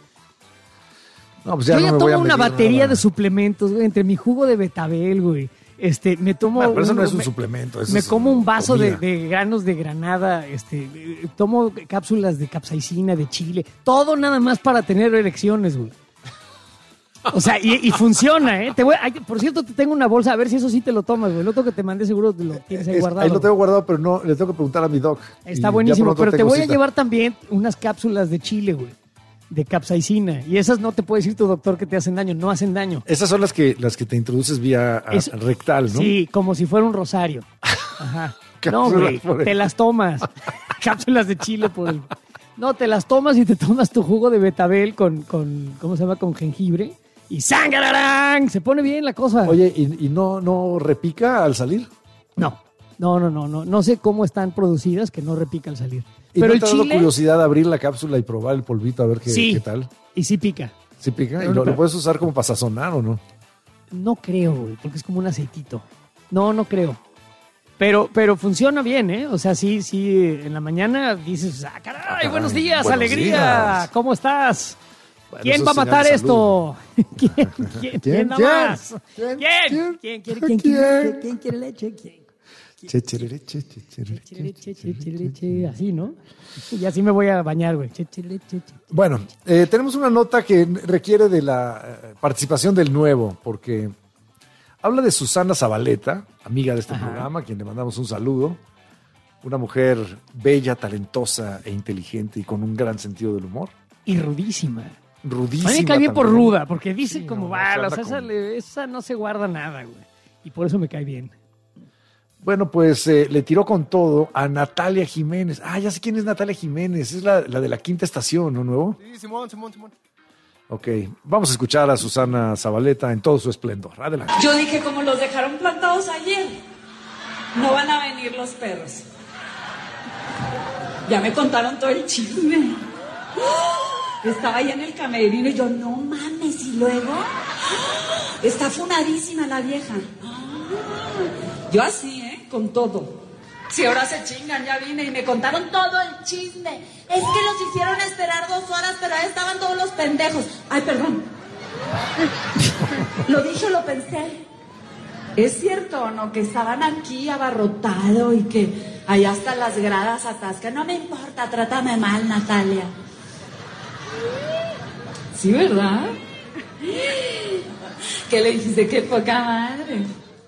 No, pues ya Yo no ya me voy a tomo una medir batería nada. de suplementos, güey, entre mi jugo de betabel, güey. Este, me tomo. Bueno, pero eso un- no es un me- suplemento. Eso Me es como un vaso de, comida. de granos de granada, este, eh, tomo cápsulas de capsaicina, de chile, todo nada más para tener erecciones, güey. O sea, y, y funciona, ¿eh? Te voy, ay, por cierto, te tengo una bolsa, a ver si eso sí te lo tomas, güey. El otro que te mandé seguro te lo tienes ahí Es- guardado. ahí lo tengo guardado, pero no, le tengo que preguntar a mi doc. Y Está ya buenísimo, pronto pero te tengo voy a cita. llevar también unas cápsulas de chile, güey, de capsaicina. Y esas no te puede decir tu doctor que te hacen daño, no hacen daño. Esas son las que, las que te introduces vía a- Es- rectal, ¿no? Sí, como si fuera un rosario. Ajá. No, Cápsulas güey, por el- te las tomas. Cápsulas de chile por el... No, te las tomas y te tomas tu jugo de betabel con, con ¿cómo se llama? Con jengibre. Y ¡sangararán! Se pone bien la cosa. Oye, ¿y, y no, no repica al salir? No, no, no, no, no. No sé cómo están producidas que no repica al salir. ¿Y Pero no el te ha dado chile... curiosidad de abrir la cápsula y probar el polvito a ver qué, Sí. qué tal? Y sí pica. ¿Sí pica? Pero ¿Y lo, no- lo puedes usar como para sazonar o no? No creo, güey, porque es como un aceitito. No, no creo. Pero, pero funciona bien, ¿eh? O sea, sí, sí, en la mañana dices, ah, caray, caray, buenos días, buenos alegría, días. ¿cómo estás? Bueno, ¿Quién eso va a es señal matar de esto? ¿Quién, quién, quién, nada ¿Quién? más? ¿Quién? ¿Quién? ¿Quién quiere, quién ¿Quién? quiere, quién quiere leche? ¿Quién? Che, cherere, che, che, cherere, che, Leche, leche, leche, así, ¿no? Y así me voy a bañar, güey. Che, che, leche, che. Bueno, eh, tenemos una nota que requiere de la eh, participación del nuevo, porque habla de Susana Zabaleta, amiga de este Ajá. programa, a quien le mandamos un saludo. Una mujer bella, talentosa e inteligente y con un gran sentido del humor. Y rudísima. Rudísima. A mí me cae bien por también. ruda, porque dice Sí, como, no, va, se o anda sea, esa, con- le- esa no se guarda nada, güey. Y por eso me cae bien. Bueno, pues eh, le tiró con todo a Natalia Jiménez. Ah, ya sé quién es Natalia Jiménez. Es la, la de la quinta estación, ¿no, nuevo? Sí, Simón, Simón, Simón. Ok, vamos a escuchar a Susana Zabaleta en todo su esplendor. Adelante. Yo dije, como los dejaron plantados ayer, no van a venir los perros. Ya me contaron todo el chisme. ¡Oh! Estaba ahí en el camerino y yo, no mames, y luego ¡oh! Está funadísima la vieja. ¡Oh! Yo así, ¿eh? Con todo. Si ahora se chingan, ya vine y me contaron todo el chisme. Es que los hicieron esperar dos horas, pero ahí estaban todos los pendejos. Ay, perdón. ¿Lo dije o lo pensé? ¿Es cierto o no? Que estaban aquí abarrotados y que allá hasta las gradas atascan. No me importa, trátame mal, Natalia. Sí, ¿verdad? ¿Qué le dijiste? Qué poca madre.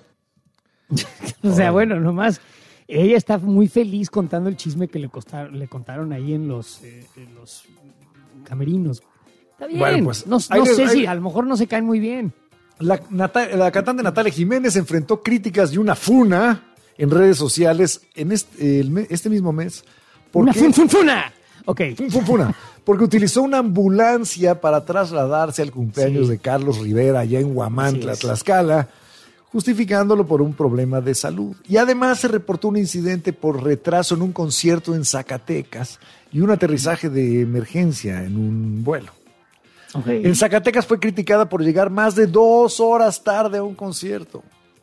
O sea, bueno, nomás ella está muy feliz contando el chisme que le, costaron, le contaron ahí en los, eh, en los camerinos. Está bien. Bueno, pues, no ahí no les- sé ahí- si a lo mejor no se caen muy bien. La, Nata- la cantante Natalia Jiménez enfrentó críticas y una funa en redes sociales en este, el me- este mismo mes. Una Porque, fun, fun, funa. Ok. Fun, fun, funa. Porque utilizó una ambulancia para trasladarse al cumpleaños Sí. de Carlos Rivera allá en Huamantla, Así es. Tlaxcala, justificándolo por un problema de salud. Y además se reportó un incidente por retraso en un concierto en Zacatecas y un aterrizaje de emergencia en un vuelo. Okay. En Zacatecas fue criticada por llegar más de dos horas tarde a un concierto.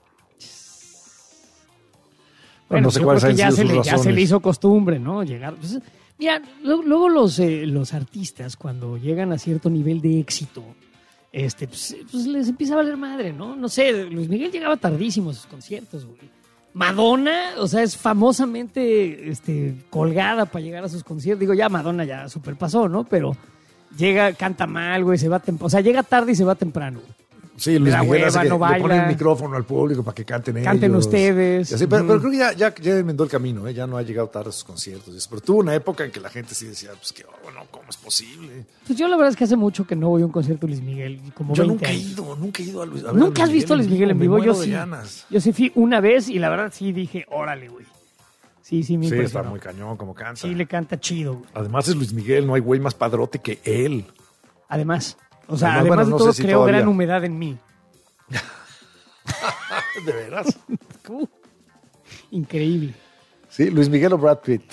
Bueno, no sé yo cuáles creo han que ya sido se, sus le, ya se razones. le hizo costumbre, ¿no? Llegar. Pues, mira, lo- luego los, eh, los artistas, cuando llegan a cierto nivel de éxito, este, pues, pues les empieza a valer madre, ¿no? No sé, Luis Miguel llegaba tardísimo a sus conciertos, güey. Madonna, o sea, es famosamente este, colgada para llegar a sus conciertos. Digo, ya Madonna ya superpasó, ¿no? Pero Llega, canta mal, güey, se va temprano. O sea, llega tarde y se va temprano. Sí, Luis Le da Miguel hueva, hace que no le pone baila. el micrófono al público para que canten ellos. Canten ustedes. Y así, pero, Ujú. pero creo que ya, ya, ya enmendó el camino, ¿eh? Ya no ha llegado tarde a sus conciertos. Pero tuvo una época en que la gente sí decía, pues que, oh, no, ¿cómo es posible? Pues yo la verdad es que hace mucho que no voy a un concierto de Luis Miguel. Como Yo veinte nunca he años. ido, nunca he ido a Luis. A ver, ¿Nunca a has Luis visto a Luis Miguel en me vivo? Yo muero de sí. ganas. Yo sí fui una vez y la verdad sí dije, órale, güey. Sí, sí, me Sí, impresionó. está muy cañón como canta. Sí, le canta chido, güey. Además es Luis Miguel, no hay güey más padrote que él. Además. O sea, Además, además bueno, de no todo, sé si creo todavía. gran humedad en mí. ¿De veras? Uh, increíble. Sí, Luis Miguel o Brad Pitt.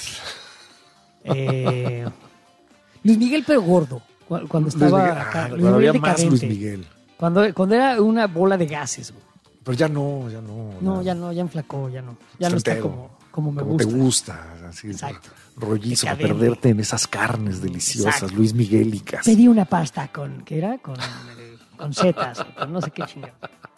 Eh, Luis Miguel, pero gordo. cu- Cuando Luis estaba Miguel, acá. ah, Luis cuando había Miguel más decadente. Luis Miguel. Cuando, cuando era una bola de gases, güey. Pero ya no, ya no. No, ya no, ya enflacó, ya no. Ya Está no está entero. como, como me Como gusta. te gusta. Así, Exacto. rollizo, para Decadente. perderte en esas carnes deliciosas, Exacto. Luis Miguelicas. Pedí una pasta con, ¿qué era? Con, eh, con setas, o con no sé qué chingada.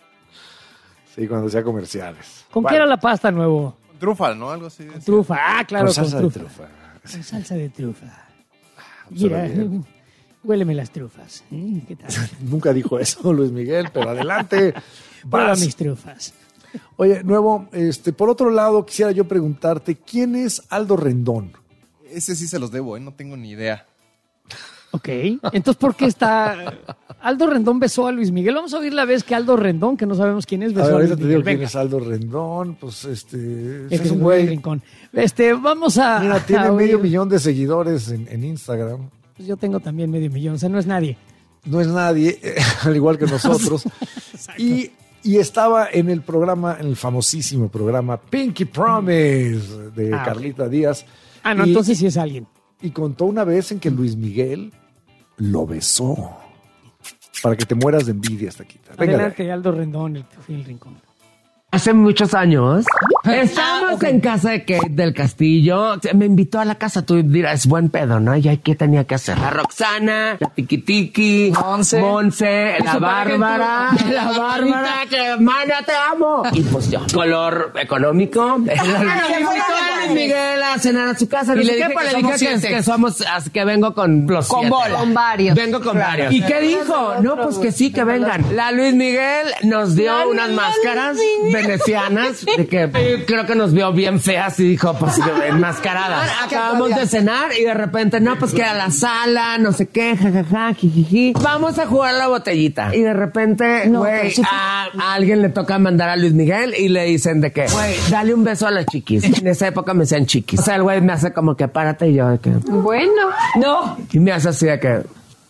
Sí, cuando hacía comerciales. ¿Con Bueno, qué era la pasta nuevo? Trufa, ¿no? Algo así. Con trufa. Ah, claro, con con, salsa trufa. de trufa. Con salsa de trufa. suena Mira, bien. huéleme las trufas. ¿eh? ¿Qué tal? Nunca dijo eso Luis Miguel, pero adelante. Prueba vas. mis trufas. Oye, Nuevo, este, por otro lado, quisiera yo preguntarte, ¿quién es Aldo Rendón? Ese sí se los debo, ¿eh? No tengo ni idea. Ok. Entonces, ¿por qué está... Aldo Rendón besó a Luis Miguel? Vamos a oír la vez que Aldo Rendón, que no sabemos quién es, A besó ver, a, ahorita Luis te Miguel. digo quién Venga. es Aldo Rendón, pues este, Este es un el güey. rincón. Este, vamos a... Mira, tiene a medio oír- millón de seguidores en, en Instagram. Pues yo tengo también medio millón, o sea, no es nadie. No es nadie, al igual que nosotros. y, y estaba en el programa, en el famosísimo programa Pinky Promise de Ah, Carlita Díaz. Ah, no, Y- entonces sí es alguien. Y contó una vez en que Luis Miguel lo besó. Para que te mueras de envidia hasta aquí. Venga, Adelante, Aldo Rendón, el, el rincón. Hace muchos años estábamos en casa de Kate del Castillo. Me invitó a la casa. Tú dirás, buen pedo, ¿no? ¿Y qué tenía que hacer? La Roxana, la Tiquitiqui, Monse. Monse, la Eso para que Bárbara, tú- la Bárbara, que mana te amo. Y pues yo, color económico. Me invitó a Luis Miguel a cenar a su casa. Y Y le le dije dije, que le somos dije que, siete. que somos, que vengo con los Con siete. bola. Con varios. Vengo con Claro. varios. ¿Y qué dijo? No, pues que sí, que vengan. La Luis Miguel nos dio unas máscaras venecianas de que eh, creo que nos vio bien feas y dijo, pues enmascaradas. Acabamos de cenar y de repente, no, pues que a la sala, no sé qué, jajaja, jijiji. Vamos a jugar la botellita. Y de repente, No, güey, pero sí fue- a, a alguien le toca mandar a Luis Miguel y le dicen de que, güey, dale un beso a las chiquis. En esa época me decían chiquis. O sea, el güey me hace como que párate y yo de que... Bueno. No. Y me hace así de que...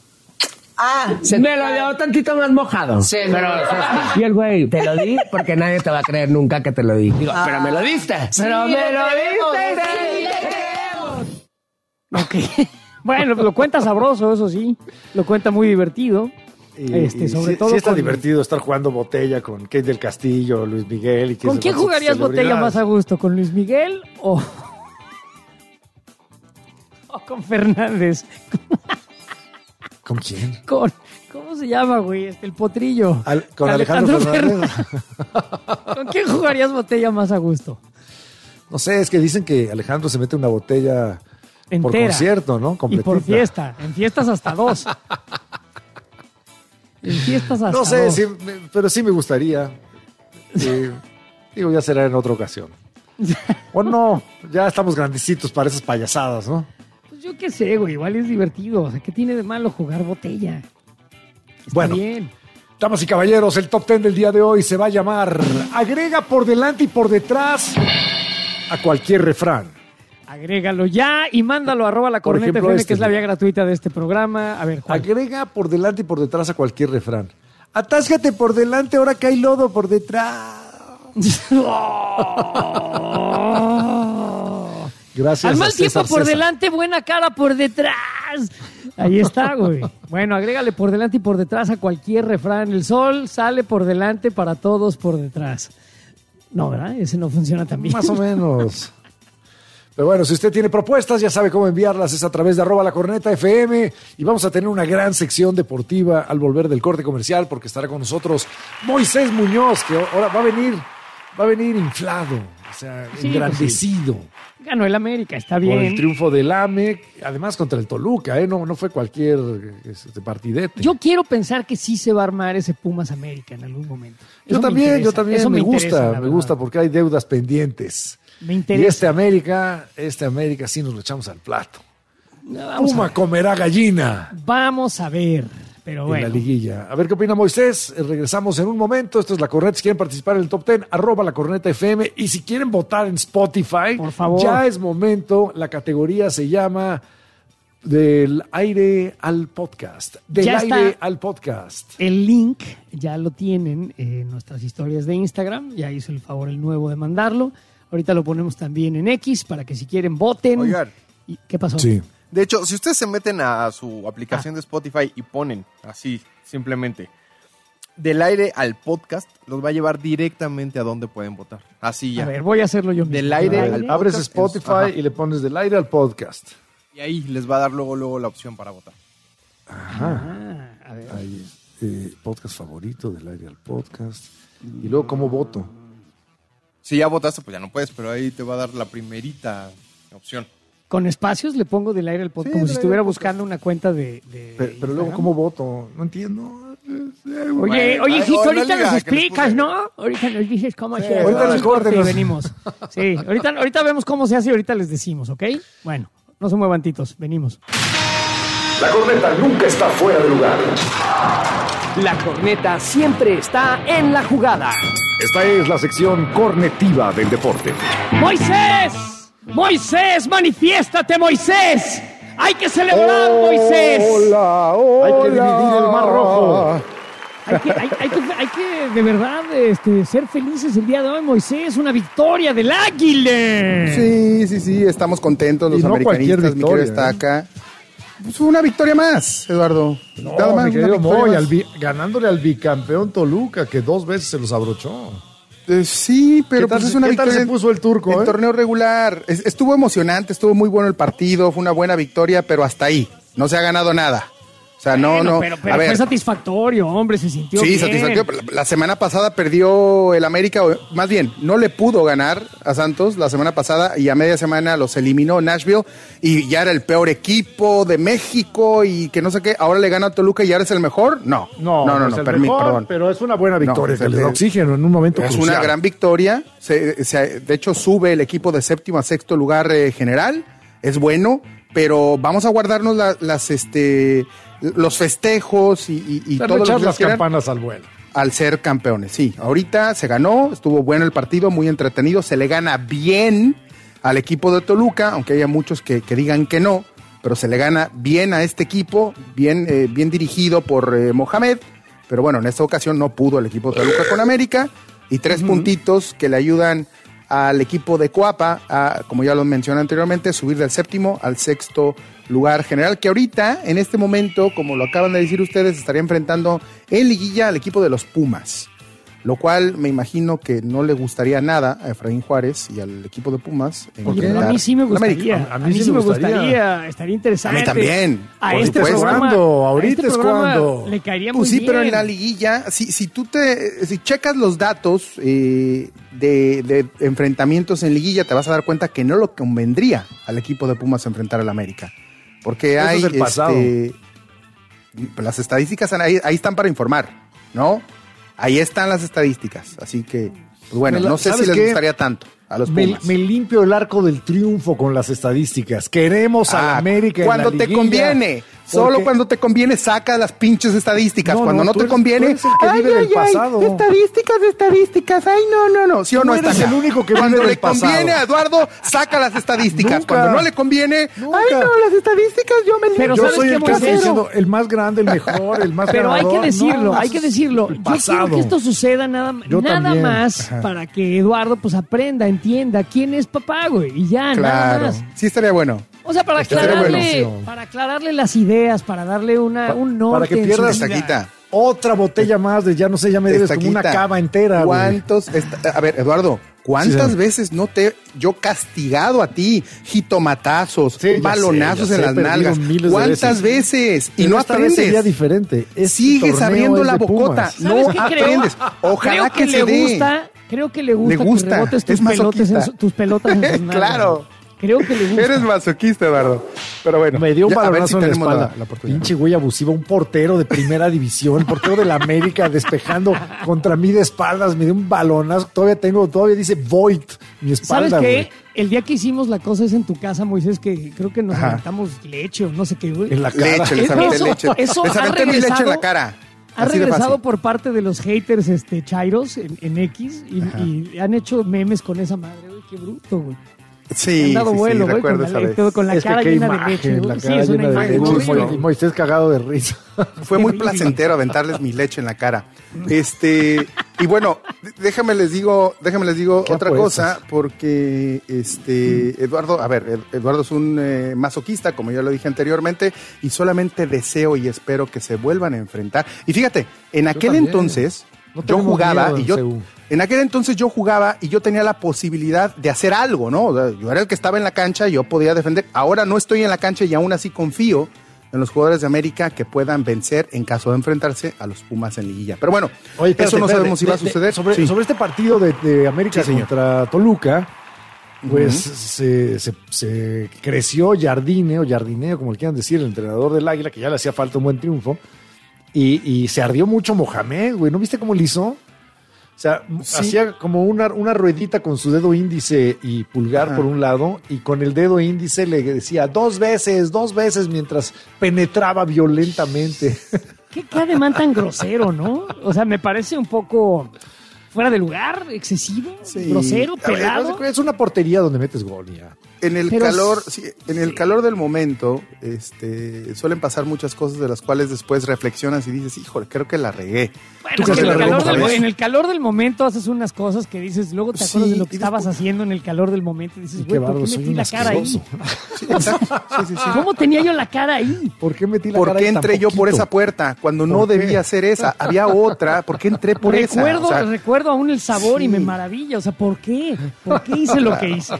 Ah, se Me lo dio tantito más mojado. Sí, pero, no, o sea, y el güey, te lo di porque nadie te va a creer nunca que te lo di. Digo, pero me lo diste. Pero Sí, me le lo creemos, diste. sí, Sí, le Ok. Bueno, lo cuenta sabroso, eso sí. Lo cuenta muy divertido. Y- Este, y sobre sí, todo sí está con- divertido estar jugando botella con Kate del Castillo, Luis Miguel. Y que ¿Con es quién una jugarías botella celebridad. más a gusto? ¿Con Luis Miguel o, o con Fernández? ¿Con quién? Con, ¿cómo se llama, güey? Este, el potrillo. Al- con Alejandro, Fernández. ¿Con quién jugarías botella más a gusto? No sé, es que dicen que Alejandro se mete una botella por Entera. concierto, ¿no? Y Completita. por fiesta. En fiestas hasta dos. En fiestas hasta No sé, dos. sí, me- pero sí me gustaría. Eh, digo, ya será en otra ocasión. O no, ya estamos grandecitos para esas payasadas, ¿no? Pues yo qué sé, güey. Igual es divertido. O sea, ¿qué tiene de malo jugar botella? Está Bueno. bien. Damas y caballeros, el top ten del día de hoy se va a llamar Agrega por delante y por detrás a cualquier refrán. Agrégalo ya y mándalo a arroba la Por corneta ejemplo, F M, este. que es la vía gratuita de este programa. A ver, ¿cuál? Agrega por delante y por detrás a cualquier refrán. Atáscate por delante, ahora que hay lodo por detrás. Gracias. Al mal a César tiempo por César. delante, buena cara por detrás. Ahí está, güey. Bueno, agrégale por delante y por detrás a cualquier refrán. El sol sale por delante para todos por detrás. No, ¿verdad? Ese no funciona tan bien. Más o menos. Pero bueno, si usted tiene propuestas, ya sabe cómo enviarlas. Es a través de arroba la corneta F M. Y vamos a tener una gran sección deportiva al volver del corte comercial, porque estará con nosotros Moisés Muñoz, que ahora va a venir va a venir inflado, o sea, Sí, engrandecido. pues sí. Ganó el América, está bien. Con el triunfo del A M E, además contra el Toluca, ¿eh? no, no fue cualquier este, partidete. Yo quiero pensar que sí se va a armar ese Pumas América en algún momento. Yo Eso me también, interesa, yo también, eso me, interesa, gusta, la me verdad. gusta porque hay deudas pendientes. Me Y interesa. este América, este América sí nos lo echamos al plato. No, vamos, a Puma ver. comerá gallina Vamos a ver, pero en bueno. la liguilla. A ver qué opina Moisés. Eh, Regresamos en un momento. Esto es La Corneta. Si quieren participar en el top diez, arroba La Corneta F M. Y si quieren votar en Spotify, Por favor. ya es momento. La categoría se llama Del aire al podcast. Del Ya aire está. al podcast. El link ya lo tienen en nuestras historias de Instagram. Ya hizo el favor el nuevo de mandarlo. Ahorita lo ponemos también en X para que si quieren voten. Oigan. ¿Y ¿Qué pasó? Sí. De hecho, si ustedes se meten a su aplicación de Spotify y ponen así, simplemente, del aire al podcast, los va a llevar directamente a donde pueden votar. Así ya. A ver, voy a hacerlo yo mismo. Del aire Del al Abres podcast, Spotify ajá. y le pones Del aire al podcast. Y ahí les va a dar luego, luego la opción para votar. Ajá. Ah, a ver. Ahí, eh, podcast favorito, Del aire al podcast. Y luego, ¿cómo voto? Si ya votaste, pues ya no puedes, pero ahí te va a dar la primerita opción. Con espacios le pongo del aire al podcast, Sí, como del si aire estuviera al podcast. buscando una cuenta de. de Pero, pero luego, Instagram. ¿cómo voto? No entiendo. Oye, Bueno, oye, ay, Gito, oh, no ahorita liga, nos que les explicas, puse. ¿no? Ahorita nos dices cómo Sí, hacer. ahorita el les corte y córtenos. venimos. Sí, ahorita, ahorita vemos cómo se hace y ahorita les decimos, ¿ok? Bueno, no se muevan, titos, venimos. La corneta nunca está fuera de lugar. La corneta siempre está en la jugada. Esta es la sección cornetiva del deporte. ¡Moisés! ¡Moisés, manifiéstate, Moisés! ¡Hay que celebrar, Moisés! Hola, hola. Hay que dividir el Mar Rojo. Hay que, hay, hay que, hay que de verdad este, ser felices el día de hoy, Moisés. Una victoria del Águila. Sí, sí, sí, estamos contentos los Y no cualquier americanistas, mi querido victoria, Estaca. Pues una victoria más, Eduardo. No, Nada más, mi una querido victoria Moy, más. al bi- ganándole al bicampeón Toluca, que dos veces se los abrochó. Eh, sí, pero ¿Qué tal pues es se- una qué tal victoria. se puso el turco, en eh? torneo regular. Es- estuvo emocionante, estuvo muy bueno el partido, fue una buena victoria, pero hasta ahí. No se ha ganado nada. O sea, no, Bueno, no. Pero, pero a ver, fue satisfactorio, hombre, se sintió sí, bien. satisfactorio. La, la semana pasada perdió el América, o más bien, no le pudo ganar a Santos la semana pasada y a media semana los eliminó Nashville y ya era el peor equipo de México y que no sé qué. Ahora le gana a Toluca y ahora es el mejor. No, No, no, no, es no, el permi- mejor, perdón. pero es una buena victoria No, que es le el- da oxígeno en un momento Es crucial. una gran victoria. Se- se- de hecho, sube el equipo de séptimo a sexto lugar eh, general. Es bueno, pero vamos a guardarnos la- las, este, los festejos y, y, y Darle todo lo echar que las ustedes quieran campanas al vuelo. al ser campeones. Sí, ahorita se ganó, estuvo bueno el partido, muy entretenido. Se le gana bien al equipo de Toluca, aunque haya muchos que, que digan que no, pero se le gana bien a este equipo, bien, eh, bien dirigido por eh, Mohamed. Pero bueno, en esta ocasión no pudo el equipo de Toluca con América. Y tres puntitos que le ayudan al equipo de Coapa a, como ya lo mencioné anteriormente, subir del séptimo al sexto lugar general, que ahorita, en este momento, como lo acaban de decir ustedes, estaría enfrentando en liguilla al equipo de los Pumas, lo cual me imagino que no le gustaría nada a Efraín Juárez y al equipo de Pumas. Oye, pero a mí sí me enfrentar al gustaría. América. A mí, sí me gustaría. Estaría interesante. A mí también. A Por este supuesto. programa, ¿Cuándo? a Ahorita este es programa cuando. Le caería muy Pues sí, bien. pero en la liguilla, si, si tú te, si checas los datos eh, de, de enfrentamientos en liguilla, te vas a dar cuenta que no lo convendría al equipo de Pumas enfrentar al América. Porque Eso hay, es del pasado. este, las estadísticas ahí, ahí están para informar, ¿no? Ahí están las estadísticas, así que, pues bueno, Me la- no sé si ¿sabes les qué? gustaría tanto a los Me, Pumas. me limpio el arco del triunfo con las estadísticas. Queremos a Ah, América en cuando la te liguilla, conviene. Solo porque- cuando te conviene saca las pinches estadísticas. No, cuando no, no, tú te eres- conviene. tú eres el que vive del pasado. estadísticas, estadísticas. Ay, no, no, no. ¿Sí o Tú no eres está el único que Cuando vive le del pasado. conviene a Eduardo, saca las estadísticas. Nunca. Cuando no le conviene, Nunca. ay, no, las estadísticas yo me Pero Yo ¿sabes soy qué, el que está Moisés? diciendo el más grande, el mejor, el más Pero hay que ganador. decirlo, No, hay que decirlo. el Yo pasado. quiero que esto suceda nada, Yo nada también. más Ajá. para que Eduardo pues aprenda, entienda quién es papá, güey. Y ya, nada Claro. más. Sí estaría bueno. O sea, para Estaría aclararle, bueno. para aclararle las ideas, para darle una, Pa- un norte para que en pierdas su vida. Estaquita. Otra botella más de ya no sé, ya me debes como una Estaquita. cava entera, güey. ¿Cuántos? esta- a ver, Eduardo, ¿cuántas Sí, señor. veces no te yo castigado a ti? Jitomatazos, Sí, ya balonazos sé, ya en sé, las he perdido nalgas. miles de ¿Cuántas veces? veces? Y Pero no esta vez aprendes. sería diferente. Este Sigues torneo abriendo es la de bocota. Pumas. No ¿Sabes qué creo? aprendes. Ojalá Creo que, que, se le dé. gusta, Creo que le gusta, Le gusta, que rebotes tus, es pelotes en masoquista. su- tus pelotas en sus nalgas. Claro. Creo que le gusta. Eres masoquista, Eduardo. Pero bueno. Me dio un ya, a ver balonazo si en la tenemos espalda. la- la oportunidad. Pinche güey abusivo, un portero de primera división, portero de la América despejando contra mí de espaldas, me dio un balonazo. Todavía tengo, todavía dice void mi espalda. ¿Sabes qué? güey. El día que hicimos la cosa es en tu casa, Moisés, que creo que nos Ajá. aventamos leche o no sé qué, güey. En la cara. Leche, les Eso- aventé leche. eso les ha aventé mi leche en la regresado- cara. Ha Así de regresado fácil. por parte de los haters este, chairos en, en X y, y han hecho memes con esa madre, güey. Qué bruto, güey. Sí, Han dado sí, vuelo, sí, güey, recuerdo con, esa la, vez. todo con la Es que cara qué llena imagen, de leche, la güey. Sí, cara es una llena de imagen leche. horrible. Y Moisés cagado de risa. Fue muy Terrible. placentero aventarles mi leche en la cara. Este, y bueno, d- déjame les digo, déjame les digo ¿Qué otra apuestas? cosa, porque este Eduardo, a ver, Ed- Eduardo es un eh, masoquista, como ya lo dije anteriormente, y solamente deseo y espero que se vuelvan a enfrentar. Y fíjate, en aquel también. entonces No yo tenemos jugaba miedo y en yo C U. en aquel entonces yo jugaba y yo tenía la posibilidad de hacer algo, ¿no? O sea, yo era el que estaba en la cancha y yo podía defender. Ahora no estoy en la cancha y aún así confío en los jugadores de América que puedan vencer en caso de enfrentarse a los Pumas en liguilla. Pero bueno, Oye, espérate, eso no espérate. sabemos si va a De- de- suceder. sobre, Sí. sobre este partido de, de América Sí, señor. contra Toluca, pues Ujú. se, se- se creció Jardine, o Jardineo, como le quieran decir, el entrenador del Águila, que ya le hacía falta un buen triunfo, y, y se ardió mucho Mohamed, güey. ¿No viste cómo le hizo? O sea, Sí. hacía como una, una ruedita con su dedo índice y pulgar Ajá. por un lado, y con el dedo índice le decía dos veces, dos veces, mientras penetraba violentamente. ¿Qué, qué ademán tan grosero, ¿no? O sea, me parece un poco fuera de lugar, excesivo, grosero, A ver, pelado. es una portería donde metes gol y ya. En el Pero calor, s- sí, en el calor del momento, este, suelen pasar muchas cosas de las cuales después reflexionas y dices, híjole, creo que la regué. Bueno, ¿Tú es que crees en, que el la calor regamos del, otra vez? en el calor del momento haces unas cosas que dices, luego te acuerdas Sí, de lo que y estabas después- haciendo en el calor del momento y dices, Y qué güey, ¿por bárbaro, qué soy metí un la cara ahí? asqueroso. Sí, exacto. Sí, sí, sí. ¿Cómo tenía yo la cara ahí? ¿Por qué metí la ¿Por cara qué ahí tan entré yo por poquito? esa puerta cuando no ¿Por qué? debía ser esa? Había otra. ¿Por qué entré por recuerdo, esa? O sea, recuerdo aún el sabor y sí. me maravilla. O sea, ¿por qué? ¿Por qué hice lo que hice?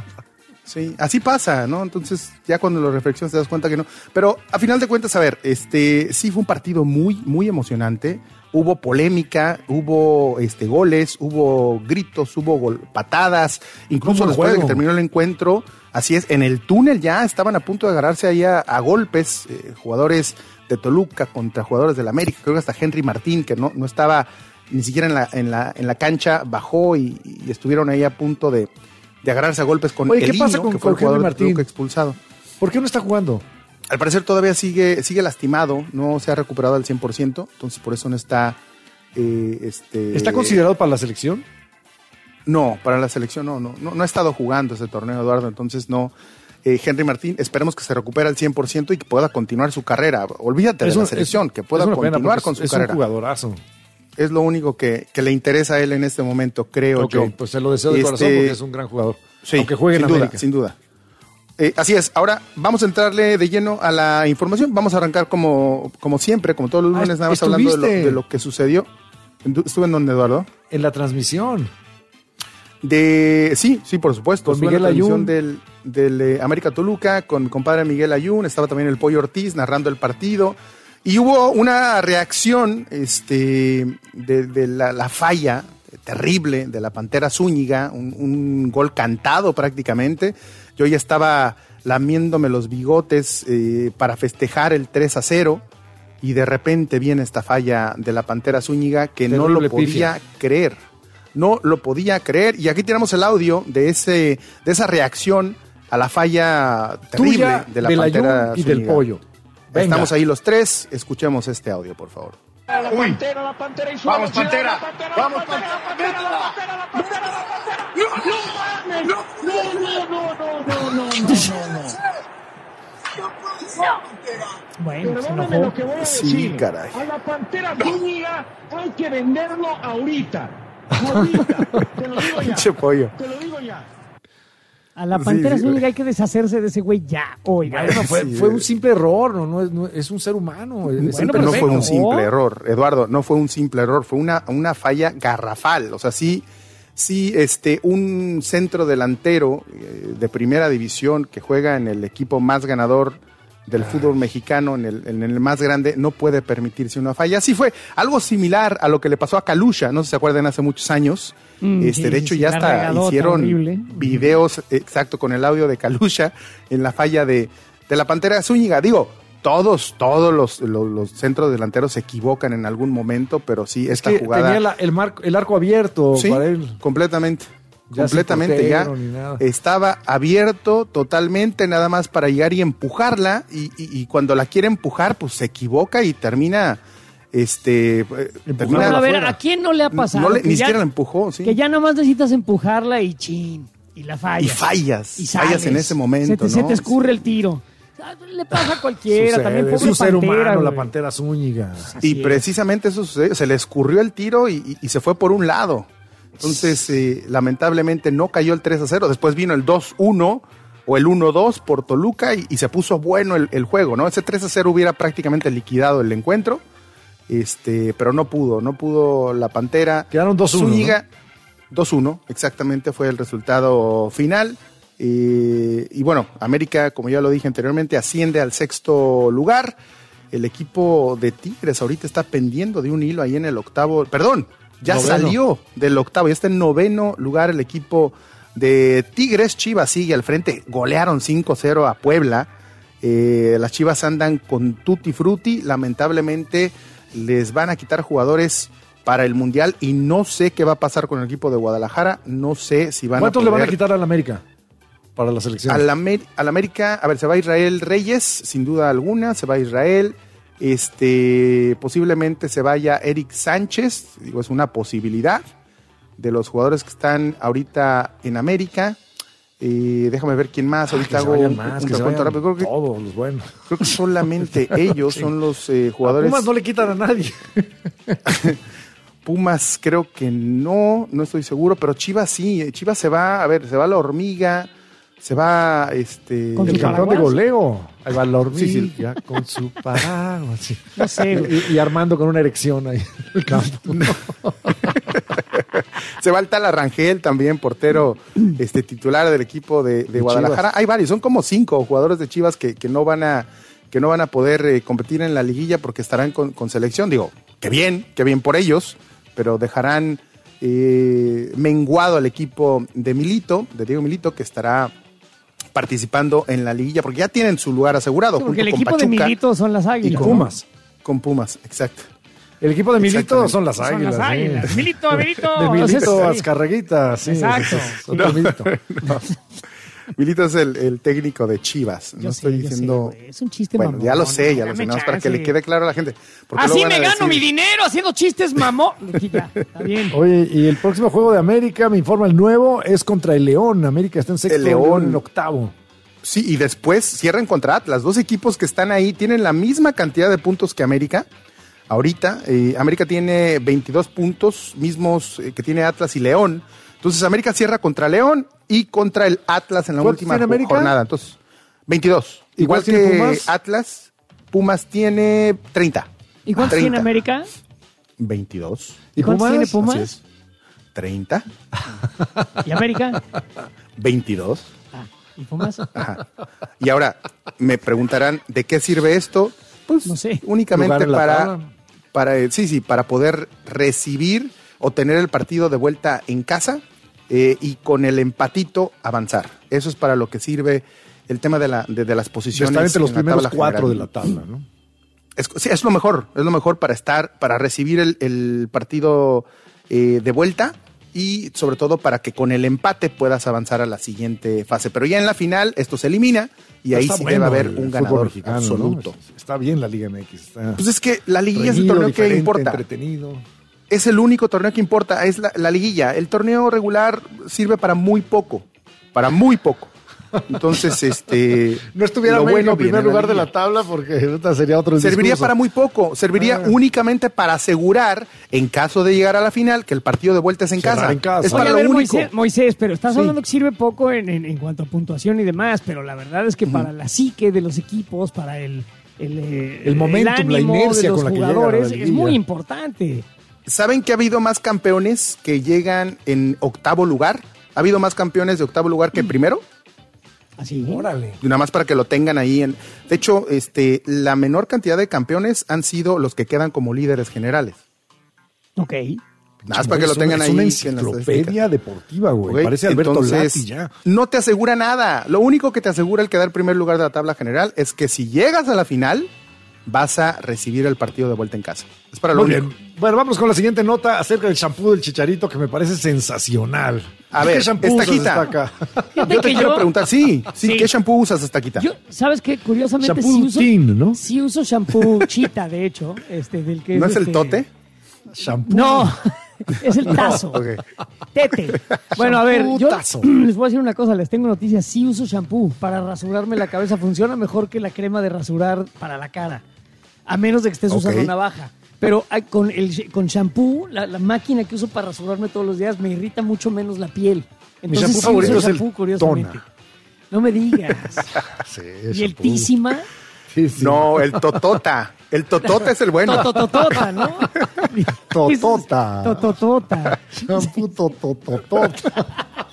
sí, así pasa, ¿no? Entonces, ya cuando lo reflexionas te das cuenta que no. Pero a final de cuentas, a ver, este sí fue un partido muy, muy emocionante. Hubo polémica, hubo este goles, hubo gritos, hubo gol- patadas, incluso Como el después de que juego. terminó el encuentro, así es, en el túnel ya estaban a punto de agarrarse ahí a, a golpes, eh, jugadores de Toluca contra jugadores del América, creo que hasta Henry Martín, que no, no estaba ni siquiera en la, en la, en la cancha, bajó y, y estuvieron ahí a punto de, de agarrarse a golpes con Oye, ¿qué Eliño, pasa con- que fue el con Henry jugador de Martín? Toluca expulsado. ¿Por qué no está jugando? Al parecer todavía sigue, sigue lastimado, no se ha recuperado al cien por ciento, entonces por eso no está... eh, este, ¿Está considerado para la selección? No, para la selección no, no, no, no ha estado jugando ese torneo, Eduardo, entonces no. Eh, Henry Martín, esperemos que se recupere al cien por ciento y que pueda continuar su carrera. Olvídate Es de un- la selección, es- que pueda es una pena, continuar porque con es- su es carrera. un jugadorazo. Es lo único que, que le interesa a él en este momento, creo Ok, yo. pues se lo deseo de corazón Este, porque es un gran jugador. Sí, Aunque juegue sin en duda, América. sin duda. Eh, así es, ahora vamos a entrarle de lleno a la información. Vamos a arrancar como, como siempre, como todos los Ah, lunes, nada más hablando de lo, ¿estuviste? de lo que sucedió. ¿Estuve en donde, Eduardo? En la transmisión. De sí, sí, por supuesto. Con Estuve en Miguel la transmisión Ayun. del, del eh, América Toluca con mi compadre Miguel Ayun, estaba también el Pollo Ortiz narrando el partido y hubo una reacción este, de, de la, la falla terrible de la Pantera Zúñiga, un, un gol cantado prácticamente. Yo ya estaba lamiéndome los bigotes eh, para festejar el tres a cero y de repente viene esta falla de la Pantera Zúñiga que no Terrible lo podía pifia. creer. No lo podía creer. Y aquí tenemos el audio de ese de esa reacción a la falla terrible Tuya, de la del Pantera Ayun y del Zúñiga. Pollo. Venga. Estamos ahí los tres. Escuchemos este audio, por favor. La pantera, la pantera y su Vamos, velocidad, Pantera. la pantera, Vamos, la pantera, la pantera, la pantera, la pantera, la pantera. No, no, no, no, no, no, no, no, no. Bueno, se Perdóname enojó. lo que voy a Sí, decir. caray. A la pantera Zúñiga hay que venderlo ahorita. Ahorita. Te lo digo ya. Pinche Pollo. Te lo digo ya. A la Sí, Pantera sí, Zúñiga güey. hay que deshacerse de ese güey ya, hoy. Bueno, fue, Sí, fue eh. un simple error, no, no, es, no es un ser humano. es- Bueno, Pero no perfecto. fue un simple Oh. error, Eduardo, no fue un simple error, fue una, una falla garrafal. O sea, sí, sí, este, un centro delantero eh, de primera división que juega en el equipo más ganador del fútbol mexicano, en el, en el más grande, no puede permitirse una falla. Así fue, algo similar a lo que le pasó a Kalusha, no sé si se acuerdan, hace muchos años. Mm, este, sí, de hecho, sí, ya hasta hicieron horrible. videos, exacto, con el audio de Kalusha en la falla de, de la Pantera Zúñiga. Digo, todos, todos los, los, los centros delanteros se equivocan en algún momento, pero sí, esta es que jugada... tenía la, el, mar, el arco abierto sí, para él. completamente. Ya completamente ya estaba abierto totalmente, nada más para llegar y empujarla, y, y, y cuando la quiere empujar pues se equivoca y termina este termina a ver, ¿a quién no le ha pasado? No le, ni ya, siquiera la empujó, sí. Que ya nomás necesitas empujarla y chin, y la fallas. Y fallas, y fallas en ese momento, se te, ¿no? se te escurre el tiro. Le pasa a cualquiera, sucede, también pobre es un ser Pantera, humano, güey. la Pantera Zúñiga. Y precisamente eso sucedió, se le escurrió el tiro y, y, y se fue por un lado. Entonces, eh, lamentablemente no cayó el tres a cero. Después vino el dos uno o el uno dos por Toluca y, y se puso bueno el, el juego, ¿no? Ese tres a cero hubiera prácticamente liquidado el encuentro, este, pero no pudo, no pudo la Pantera. Quedaron dos uno. Zúñiga, ¿no? dos uno, exactamente fue el resultado final. Eh, y bueno, América, como ya lo dije anteriormente, asciende al sexto lugar. El equipo de Tigres ahorita está pendiendo de un hilo ahí en el octavo, perdón, ya noveno. Salió del octavo, ya está en noveno lugar el equipo de Tigres. Chivas sigue al frente, golearon cinco cero a Puebla. Eh, las Chivas andan con tutti frutti, lamentablemente les van a quitar jugadores para el Mundial y no sé qué va a pasar con el equipo de Guadalajara, no sé si van a ¿Cuántos poder... le van a quitar al América para la selección? Al, Amer... al América, a ver, se va Israel Reyes, sin duda alguna, se va Israel. Este, posiblemente se vaya Eric Sánchez, digo, es una posibilidad de los jugadores que están ahorita en América. Eh, déjame ver quién más. Ahorita ah, hago un, más, un recuento rápido. Creo que, todos los buenos. Creo que solamente ellos sí. son los eh, jugadores. A Pumas no le quitan a nadie. Pumas creo que no, no estoy seguro, pero Chivas sí. Chivas se va, a ver, se va la Hormiga. Se va, este... Con el campeón de goleo. Ahí va la Hormiga, sí, sí. con su paraguas. Sí. No sé. Y, y Armando con una erección ahí en el campo. No. Se va el tal Arrangel también, portero este, titular del equipo de, de, de Guadalajara. Chivas. Hay varios, son como cinco jugadores de Chivas que, que no van a que no van a poder eh, competir en la liguilla porque estarán con, con selección. Digo, qué bien, qué bien por ellos, pero dejarán eh, menguado al equipo de Milito, de Diego Milito, que estará participando en la liguilla, porque ya tienen su lugar asegurado. Sí, porque junto el equipo con Pachuca, de Milito son las Águilas. Y Pumas. Con Pumas, exacto. El equipo de Milito son las Águilas. Son las Águilas. Sí. Milito, Milito. De Milito Entonces, Azcarreguita. Sí, exacto. No, Milito. No. Milito es el, el técnico de Chivas. Yo no sé, estoy diciendo. Sé, es un chiste bueno, mamón. ya lo sé, ya no, lo sé. Nada más para que le quede claro a la gente. Así me gano decir... mi dinero haciendo chistes mamón. Ya, está bien. Oye, y el próximo juego de América, me informa el nuevo, es contra el León. América está en sexto, el León. León en octavo. Sí, y después cierran contra Atlas. Dos equipos que están ahí tienen la misma cantidad de puntos que América. Ahorita, eh, América tiene veintidós puntos, mismos eh, que tiene Atlas y León. Entonces, América cierra contra León y contra el Atlas en la última jornada. Entonces, veintidós. Igual que Pumas? Atlas, Pumas tiene treinta. ¿Y cuántos tiene América? veintidós. ¿Y cuántos tiene Pumas? treinta. ¿Y América? veintidós. Ah, ¿y Pumas? Ajá. Y ahora, me preguntarán, ¿de qué sirve esto? Pues no sé. Únicamente para, para, sí, sí, para poder recibir o tener el partido de vuelta en casa eh, y con el empatito avanzar. Eso es para lo que sirve el tema de, la, de, de las posiciones. Estar entre los primeros cuatro general. de la tabla, ¿no? Es, sí, es lo mejor, es lo mejor para estar, para recibir el, el partido eh, de vuelta y sobre todo para que con el empate puedas avanzar a la siguiente fase. Pero ya en la final esto se elimina y ahí sí bueno debe haber un ganador mexicano, absoluto. ¿No? Está bien la Liga M X. Está pues es que la liguilla es el torneo que importa. Entretenido. Es el único torneo que importa, es la, la liguilla. El torneo regular sirve para muy poco, para muy poco. Entonces, este... No estuviera México bueno en primer lugar de la tabla porque sería otro Serviría discurso. para muy poco, serviría ah. únicamente para asegurar, en caso de llegar a la final, que el partido de vuelta es en casa. en casa. Es para Oye, lo ver, único. Moisés, Moisés, pero estás sí. hablando que sirve poco en, en, en cuanto a puntuación y demás, pero la verdad es que uh-huh. para la psique de los equipos, para el... El, el, el momentum, el la inercia de los con la que jugadores llega a la es muy importante. ¿Saben que ha habido más campeones que llegan en octavo lugar? ¿Ha habido más campeones de octavo lugar que mm. primero? Así. Órale. Y nada más para que lo tengan ahí. En, de hecho, este, la menor cantidad de campeones han sido los que quedan como líderes generales. Ok. Nada más para que lo tengan es ahí. una en las enciclopedia deportiva, güey. Okay, Parece Alberto entonces, Lati ya. No te asegura nada. Lo único que te asegura el quedar primer lugar de la tabla general es que si llegas a la final, vas a recibir el partido de vuelta en casa. Es para lo Muy único. bien. Bueno, vamos con la siguiente nota acerca del shampoo del Chicharito, que me parece sensacional. A ¿Qué ver, shampoo usas, Estaquita. Estaca? Yo te que quiero yo- preguntar, sí, sí, Sí. ¿qué shampoo usas, Estaquita? Yo, ¿sabes qué? Curiosamente Shampoo sí uso, Teen, ¿no? sí uso shampoo Chita, de hecho. Este, del que ¿No es el este- tote? Shampoo. No, es el tazo. Ok. Tete. Bueno, a ver, Shampoo yo tazo. les voy a decir una cosa, les tengo noticias. Sí uso shampoo para rasurarme la cabeza. Funciona mejor que la crema de rasurar para la cara. A menos de que estés Ok. usando navaja. Pero hay- con el con shampoo, la, la máquina que uso para rasurarme todos los días, me irrita mucho menos la piel. Mi Entonces, shampoo sí favorito uso es el shampoo, curiosamente. Tona. No me digas. Sí, Y el shampoo. tísima. Sí, sí. No, el totota. El totota es el bueno. Tototota, ¿no? Totota. Tototota. Shampoo tototota.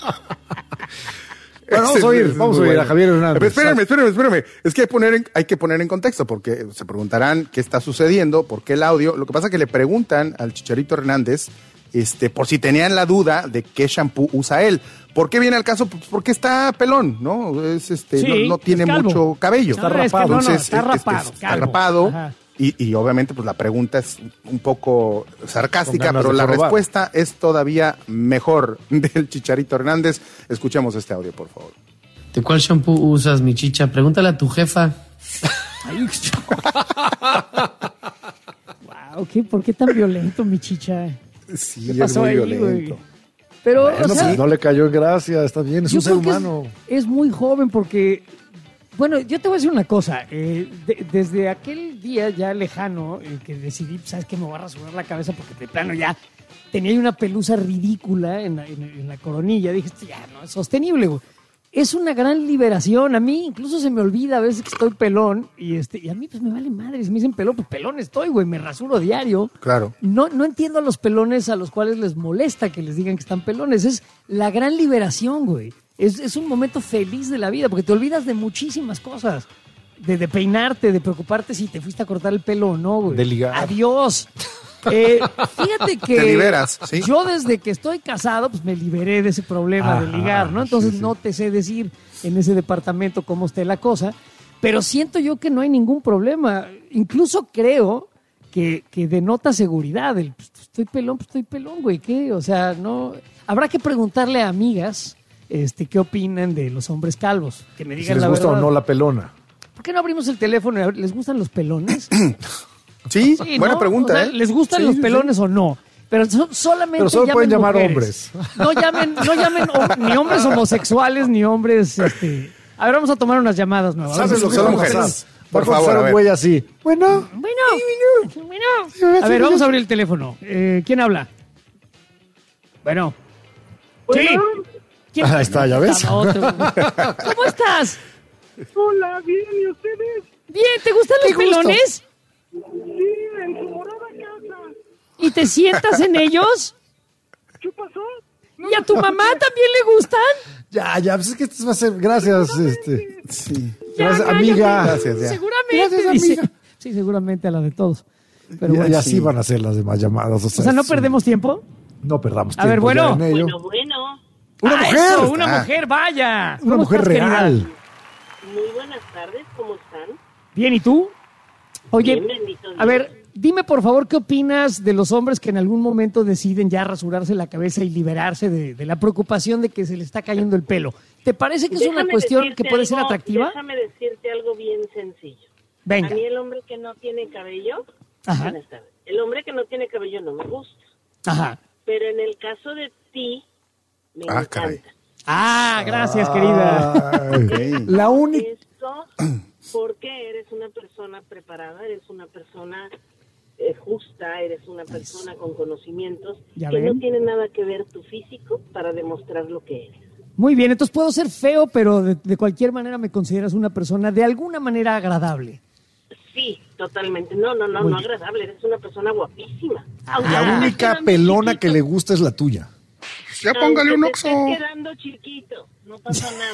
Bueno, vamos Ese a oír, es vamos a muy oír a bueno. Javier Hernández. Pero espérenme, espérenme, espérenme. Es que hay, poner en, hay que poner en contexto porque se preguntarán qué está sucediendo, por qué el audio. Lo que pasa es que le preguntan al Chicharito Hernández este, por si tenían la duda de qué shampoo usa él. ¿Por qué viene al caso? Pues porque está pelón, ¿no? Es, este, Sí, no, no tiene es calvo. mucho cabello. Está rapado. Es que no, no, Entonces, está es- es- rapado, Está calvo. rapado. Ajá. Y, y obviamente pues la pregunta es un poco sarcástica, Con ganas pero de la jorobar. respuesta es todavía mejor del Chicharito Hernández. Escuchemos este audio, por favor. ¿De cuál shampoo usas, mi chicha? Pregúntale a tu jefa. Ay, wow, ¿qué, ¿por qué tan violento, mi chicha? Sí, ¿Qué es pasó muy ahí, violento. güey? Pero, Bueno, o sea, pues no le cayó en gracia, está bien, es yo un ser creo que es- humano. Es, muy joven porque, bueno, yo te voy a decir una cosa. eh, de- desde aquel día ya lejano eh, que decidí, ¿sabes qué? Me voy a rasurar la cabeza porque de plano ya tenía una pelusa ridícula en la, en- en la coronilla. Dije, esto ya no es sostenible, güey. Es una gran liberación. A mí incluso se me olvida a veces que estoy pelón y este y a mí pues me vale madre. Si me dicen pelón, pues pelón estoy, güey. Me rasuro diario. Claro. No, no entiendo a los pelones a los cuales les molesta que les digan que están pelones. Es la gran liberación, güey. Es, es un momento feliz de la vida porque te olvidas de muchísimas cosas. De, de peinarte, de preocuparte si te fuiste a cortar el pelo o no, güey. De ligar. Adiós. Eh, fíjate que Te liberas, ¿sí? yo desde que estoy casado, pues me liberé de ese problema de Ajá, ligar, ¿no? Entonces sí, sí. no te sé decir en ese departamento cómo esté la cosa, pero siento yo que no hay ningún problema. Incluso creo que, que denota seguridad. El, pues, estoy pelón, pues estoy pelón, güey. ¿Qué? O sea, no. Habrá que preguntarle a amigas este, qué opinan de los hombres calvos. Que me Si digan les la gusta verdad. o no la pelona. ¿Por qué no abrimos el teléfono? y a ver, ¿les gustan los pelones? Sí, Sí, buena ¿no? pregunta, O sea, ¿eh? ¿les gustan Sí, los sí, pelones o no? Pero so- solamente Pero solo llamen pueden llamar mujeres. No llamen, no llamen hom- ni hombres homosexuales ni hombres, este. A ver, vamos a tomar unas llamadas nuevas. ¿Sabes lo que Solo va a mujeres. pasar? Por Va a favor, pasar a un ver. güey así. Bueno, Bueno, bueno. A ver, vamos a abrir el teléfono. Eh, ¿Quién habla? Bueno. Sí. ¿Quién? Ahí está, ¿ya ves? Ah, otro. ¿Cómo estás? Hola, bien, ¿y ustedes? Bien, ¿te gustan los Qué gusto. pelones? Sí, en su morada casa. ¿Y te sientas en ellos? ¿Qué pasó? ¿Y a tu mamá también le gustan? ya, ya, pues es que esto va a ser. Gracias, este. Sí. Ya, Gracias, cállate. amiga. Gracias, ya. Seguramente. Gracias, dice. amiga. Sí, seguramente a la de todos. Pero Y, bueno. y así van a ser las demás llamadas. O sea, O sea, no es- perdemos tiempo. No perdamos A tiempo. ver, bueno. ya en ello. Bueno, bueno. Una Ah, mujer. eso, una Ah. mujer, vaya. Una ¿Cómo mujer estás, querida? real. Muy buenas tardes, ¿cómo están? Bien, ¿y tú? Oye, Bien, bendito Dios. a ver, dime por favor qué opinas de los hombres que en algún momento deciden ya rasurarse la cabeza y liberarse de, de la preocupación de que se le está cayendo el pelo. ¿Te parece que es una Déjame cuestión decirte que puede ser algo- atractiva? Déjame decirte algo bien sencillo. Venga. A mí el hombre que no tiene cabello, Ajá. buenas tardes. El hombre que no tiene cabello no me gusta. Ajá. Pero en el caso de ti, me Ah, encanta. caray. Ah, gracias, querida. Ay, la única. Eso porque eres una persona preparada, eres una persona eh, justa, eres una persona con conocimientos ¿Ya que ven? no tiene nada que ver tu físico para demostrar lo que eres. Muy bien, entonces puedo ser feo, pero de, de cualquier manera me consideras una persona de alguna manera agradable. Sí, totalmente. No, no, no, Muy no bien. agradable, eres una persona guapísima. La única pelona que le gusta es la tuya. Ya póngale un Aunque te oxo. estés quedando chiquito, no pasa nada.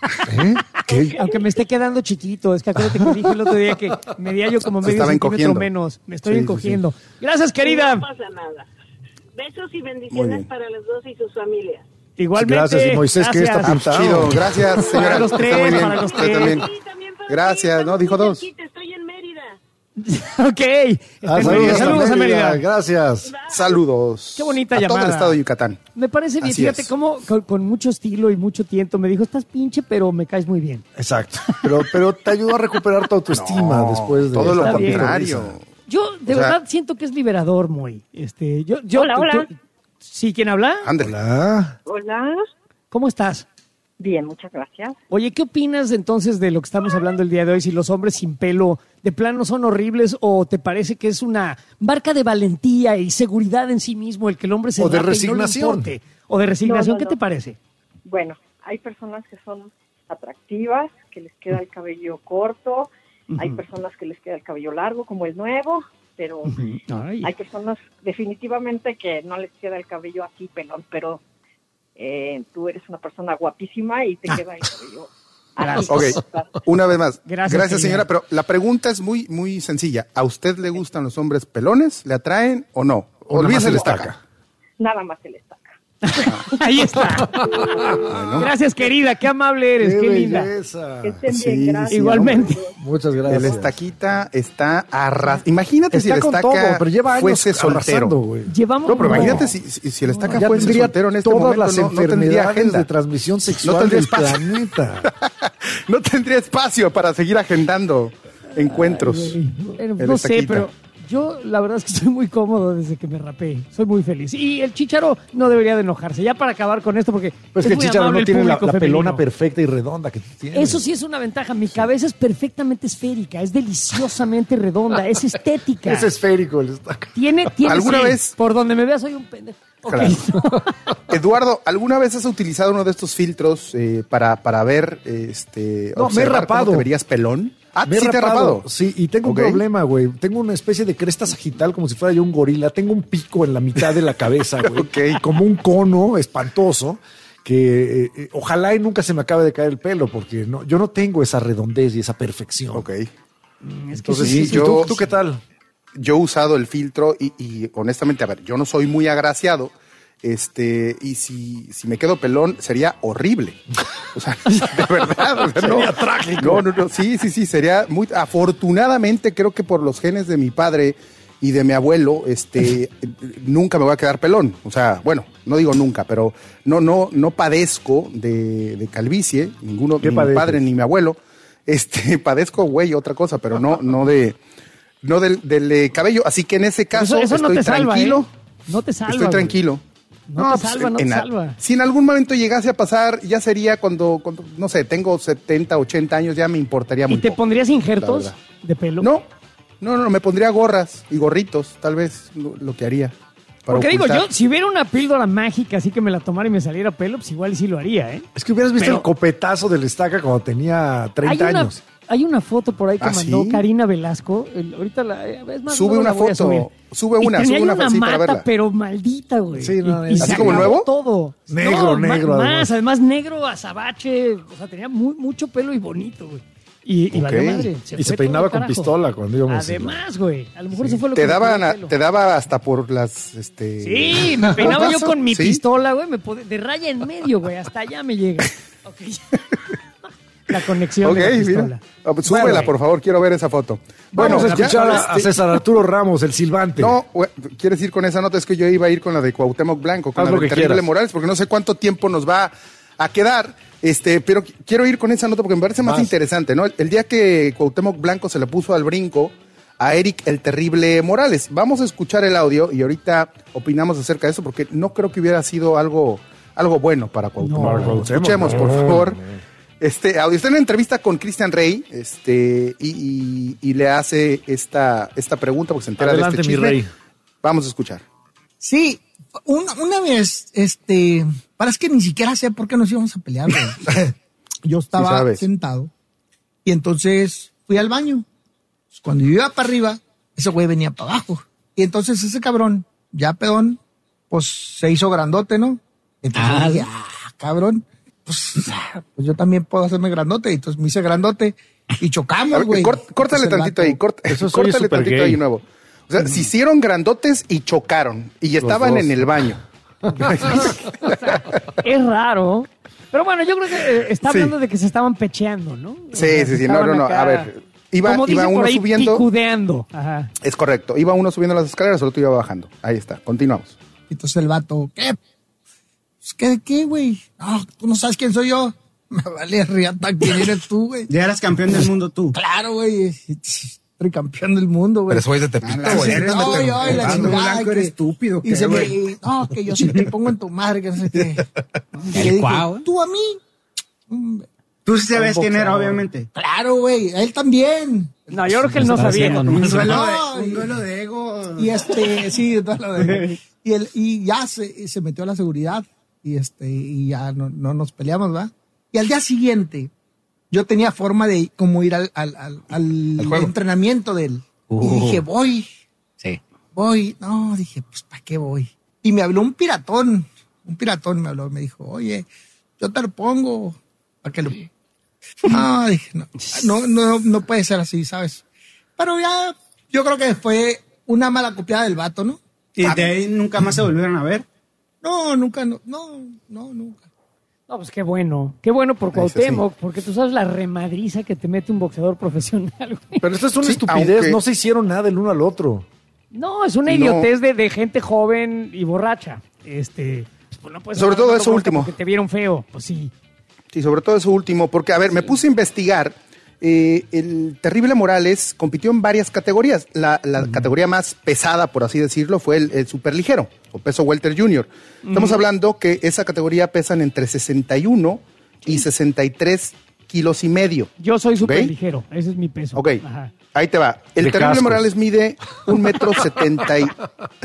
¿Eh? Aunque, aunque me esté quedando chiquito, es que acuérdate que dije el otro día que medía yo como medio centímetro encogiendo. menos. Me estoy Sí, sí, encogiendo. sí. Gracias, querida. No pasa nada. Besos y Muy bendiciones bien. para los dos y sus familias. Igualmente. Gracias, y Moisés, que está Gracias. pintado. Chido, gracias, señora. Para los Está tres, muy bien. para los Usted tres. también. Sí, también para Gracias, ti, no, estamos dijo muy dos. cerquita, estoy en Mérida. Ok. Ah, Estén bien. Saludos a Mérida. Gracias. Saludos. Qué bonita a llamada. todo el estado de Yucatán. Me parece bien. Así Fíjate es. cómo con, con mucho estilo y mucho tiento me dijo, estás pinche, pero me caes muy bien. Exacto. Pero, pero te ayudó a recuperar tu autoestima No, después de... todo lo Está bien. contrario. Yo de O sea- verdad siento que es liberador, muy. Este, yo, yo, Hola, tú- hola. tú- ¿Sí? ¿Quién habla? Ándale. Hola. Hola. ¿Cómo estás? Bien, muchas gracias. Oye, ¿qué opinas entonces de lo que estamos hablando el día de hoy? Si los hombres sin pelo de plano son horribles o te parece que es una marca de valentía y seguridad en sí mismo el que el hombre se O de rape y no le resignación. importe? O de resignación, No, no, ¿qué no. te parece? Bueno, hay personas que son atractivas, que les queda el cabello corto, hay Ujú. personas que les queda el cabello largo, como el nuevo, pero Ay. hay personas definitivamente que no les queda el cabello así pelón, pero eh, tú eres una persona guapísima y te queda el cabello así. Ok, una vez más. Gracias, Gracias, querida. señora. Pero la pregunta es muy, muy sencilla. ¿A usted le gustan los hombres pelones? ¿Le atraen o no? O nada más Olvídese se el le estaca. estaca. Nada más se les saca. Ahí está. Gracias, querida. Qué amable eres. Qué, Qué linda. belleza. Que estén Sí, bien, gracias. sí, Igualmente. Muchas El gracias. estaquita está arras. Imagínate Está si el con estaca todo, pero lleva años fuese soltero. arrasando, güey. Llevamos. No, pero no. imagínate si, si, si el estaca Ya fuese tendría soltero en este todas momento, las no, no tendría enfermedades agenda. de transmisión sexual tendría del espacio. planeta. No tendría espacio para seguir agendando encuentros. Ay, bueno, El no sé, estaquita. pero yo la verdad es que estoy muy cómodo desde que me rapé. Soy muy feliz. Y el Chícharo no debería de enojarse. Ya para acabar con esto, porque Pues es que el muy Chícharo amable no el tiene la, público la femenino. pelona perfecta y redonda que tú tienes. Eso sí es una ventaja. Mi cabeza es perfectamente esférica, es deliciosamente redonda, es estética. Es esférico el estaca. Tiene, tiene ¿Alguna sí, vez? Por donde me veas soy un pendejo. Ok. Claro. Eduardo, ¿alguna vez has utilizado uno de estos filtros eh, para, para ver, este, No, me he observar cómo rapado. te verías pelón? Ah, Me he sí te has rapado. Sí, y tengo Ok. un problema, güey. Tengo una especie de cresta sagital como si fuera yo un gorila. Tengo un pico en la mitad de la cabeza, güey. Ok. Como un cono espantoso que eh, eh, ojalá y nunca se me acabe de caer el pelo porque no, yo no tengo esa redondez y esa perfección. Ok. Es que Entonces, sí, sí, yo- ¿tú, ¿tú qué tal? Yo he usado el filtro y, y honestamente, a ver, yo no soy muy agraciado. Este, y si, si me quedo pelón, sería horrible. O sea, de verdad. O sea, no, Sería trágico. No, no, no, sí, sí, sí, sería muy. Afortunadamente, creo que por los genes de mi padre y de mi abuelo, este, nunca me voy a quedar pelón. O sea, bueno, no digo nunca, pero no, no, no padezco de, de calvicie, ninguno, ¿Qué ni mi padeces? padre ni mi abuelo. Este, padezco, güey, otra cosa, pero no, no de, no del, del eh, cabello. Así que en ese caso, Eso, eso no estoy te salva, tranquilo. ¿eh? No te salva. Estoy güey. tranquilo. No, te pues, salva, no en te a- salva. Si en algún momento llegase a pasar, ya sería cuando, cuando, no sé, tengo setenta, ochenta años, ya me importaría ¿Y muy te poco, pondrías la injertos verdad. de pelo? No, no, no, me pondría gorras y gorritos, tal vez lo, lo que haría. para Porque digo, ocultar. yo, si hubiera una píldora mágica así que me la tomara y me saliera pelo, pues igual sí lo haría, ¿eh? Es que hubieras visto Pero- el copetazo del estaca cuando tenía treinta hay una, años. Hay una foto por ahí que ¿Ah, mandó sí? Karina Velasco. El- ahorita la, es más, Sube luego una la voy a foto, subir. sube Y una, tenía sube una una sí, para mata, verla. pero maldita, güey. Sí, no, Y- y ¿así se como el acabó nuevo? todo. Negro, No, ma- negro, Más, además. además negro, azabache. O sea, tenía muy, mucho pelo y bonito, güey. Y, y Ok. valió madre. Y fue se todo peinaba al con carajo. pistola cuando íbamos. Además, güey. A lo mejor eso fue lo Te que me daban, tiró el a- pelo. te daba hasta por las, este... Sí, me peinaba yo con mi ¿Sí? pistola, güey. Me pod- de raya en medio, güey. Hasta allá me llega. Ok. La conexión Ok, de la pistola. mira. Ah, pues, súbela, Bueno, por favor, quiero ver esa foto. Vamos a ya, escuchar a, a este, César Arturo Ramos, el silbante. No, güey, ¿quieres ir con esa nota? Es que yo iba a ir con la de Cuauhtémoc Blanco, con Haz la lo de que Terrible quieras. Morales, porque no sé cuánto tiempo nos va a quedar, este, pero qu- quiero ir con esa nota porque me parece más Vas. interesante, ¿no? El, el día que Cuauhtémoc Blanco se le puso al brinco a Eric el Terrible Morales. Vamos a escuchar el audio y ahorita opinamos acerca de eso, porque no creo que hubiera sido algo, algo bueno para Cuauhtémoc. No, Blanco. Cuauhtémoc, Escuchemos, por no, favor. no. Este audio está en una entrevista con Cristian Rey, este, y, y- y le hace esta, esta pregunta porque se entera Adelante, de este mi chisme. rey. Vamos a escuchar. Sí, una, una vez, este, parece que ni siquiera sé por qué nos íbamos a pelear, güey. Yo Sí estaba sabes. sentado y entonces fui al baño. Pues, cuando yo iba para arriba, ese güey venía para abajo. Y entonces ese cabrón, ya pedón, pues se hizo grandote, ¿no? Entonces Ah. dije, ah, cabrón. pues, pues yo también puedo hacerme grandote. Y entonces me hice grandote y chocamos, güey. Cort, córtale Entonces, tantito el ahí, cort, Eso sí córtale es súper tantito gay. ahí nuevo. O sea, se hicieron grandotes y chocaron. Y estaban dos. en el baño. Es raro. Pero bueno, yo creo que eh, está Sí. hablando de que se estaban pecheando, ¿no? O Sí, sea, sí, sí. estaban No, no, no. acá, A ver, iba, como iba dicen uno por ahí, subiendo. picudeando. Ajá. Es correcto. Iba uno subiendo las escaleras, el otro iba bajando. Ahí está. Continuamos. Entonces el vato, ¿qué? Pues, ¿qué, qué, güey? No, tú no sabes quién soy yo. Me vale riata quién eres tú, güey. Ya eras campeón del mundo tú. Claro, güey. Soy campeón del mundo, güey. Pero soy de Tepito, Ah, güey. sí, Eres no, de yo, y la Fernando chingada, Blanco, que- eres estúpido, Y ¿qué, se me, güey? no, que yo sí te pongo en tu madre, que no sé qué. Y El le dije, cuau. ¿tú a mí? Mm, Tú sí sabes un quién era, boxeador. obviamente. Claro, güey, a él también. No, yo creo que él no Estaba sabía. haciendo Un duelo, No, de, y- un duelo de ego. Y este, sí, todo lo de- y, él, y ya se, se metió a la seguridad y este, y ya no, no nos peleamos, ¿va? Y al día siguiente, yo tenía forma de como ir al, al, al, al juego. entrenamiento de él. Uh. Y dije, voy, Sí. voy. No, dije, pues, ¿para qué voy? Y me habló un piratón, un piratón me habló, me dijo, oye, yo te lo pongo, para que lo... No, dije, no, no, no, no puede ser así, ¿sabes? Pero ya, yo creo que fue una mala copiada del vato, ¿no? Y de ahí nunca más se volvieron a ver. No, nunca, no, no, no, nunca. No, pues qué bueno. Qué bueno por Eso Cuauhtémoc, porque tú sabes la remadriza que te mete un boxeador profesional, güey. Pero esto es una Sí, estupidez, aunque- no se hicieron nada el uno al otro. No, es una No. idiotez de, de gente joven y borracha. Este, pues no puedes Sobre andar todo dando eso bronca último. Porque te vieron feo, pues sí. Sí, sobre todo eso último, porque, a ver, me puse a investigar. Eh, el Terrible Morales compitió en varias categorías. La, la categoría más pesada, por así decirlo, fue el, el superligero, o peso welter junior. Estamos Ujú. hablando que esa categoría pesan entre sesenta y uno y sesenta y tres kilos y medio. Yo soy súper ¿Ok? ligero, ese es mi peso. Ok, Ajá. ahí te va. El De Terrible cascos. Morales mide un metro setenta y...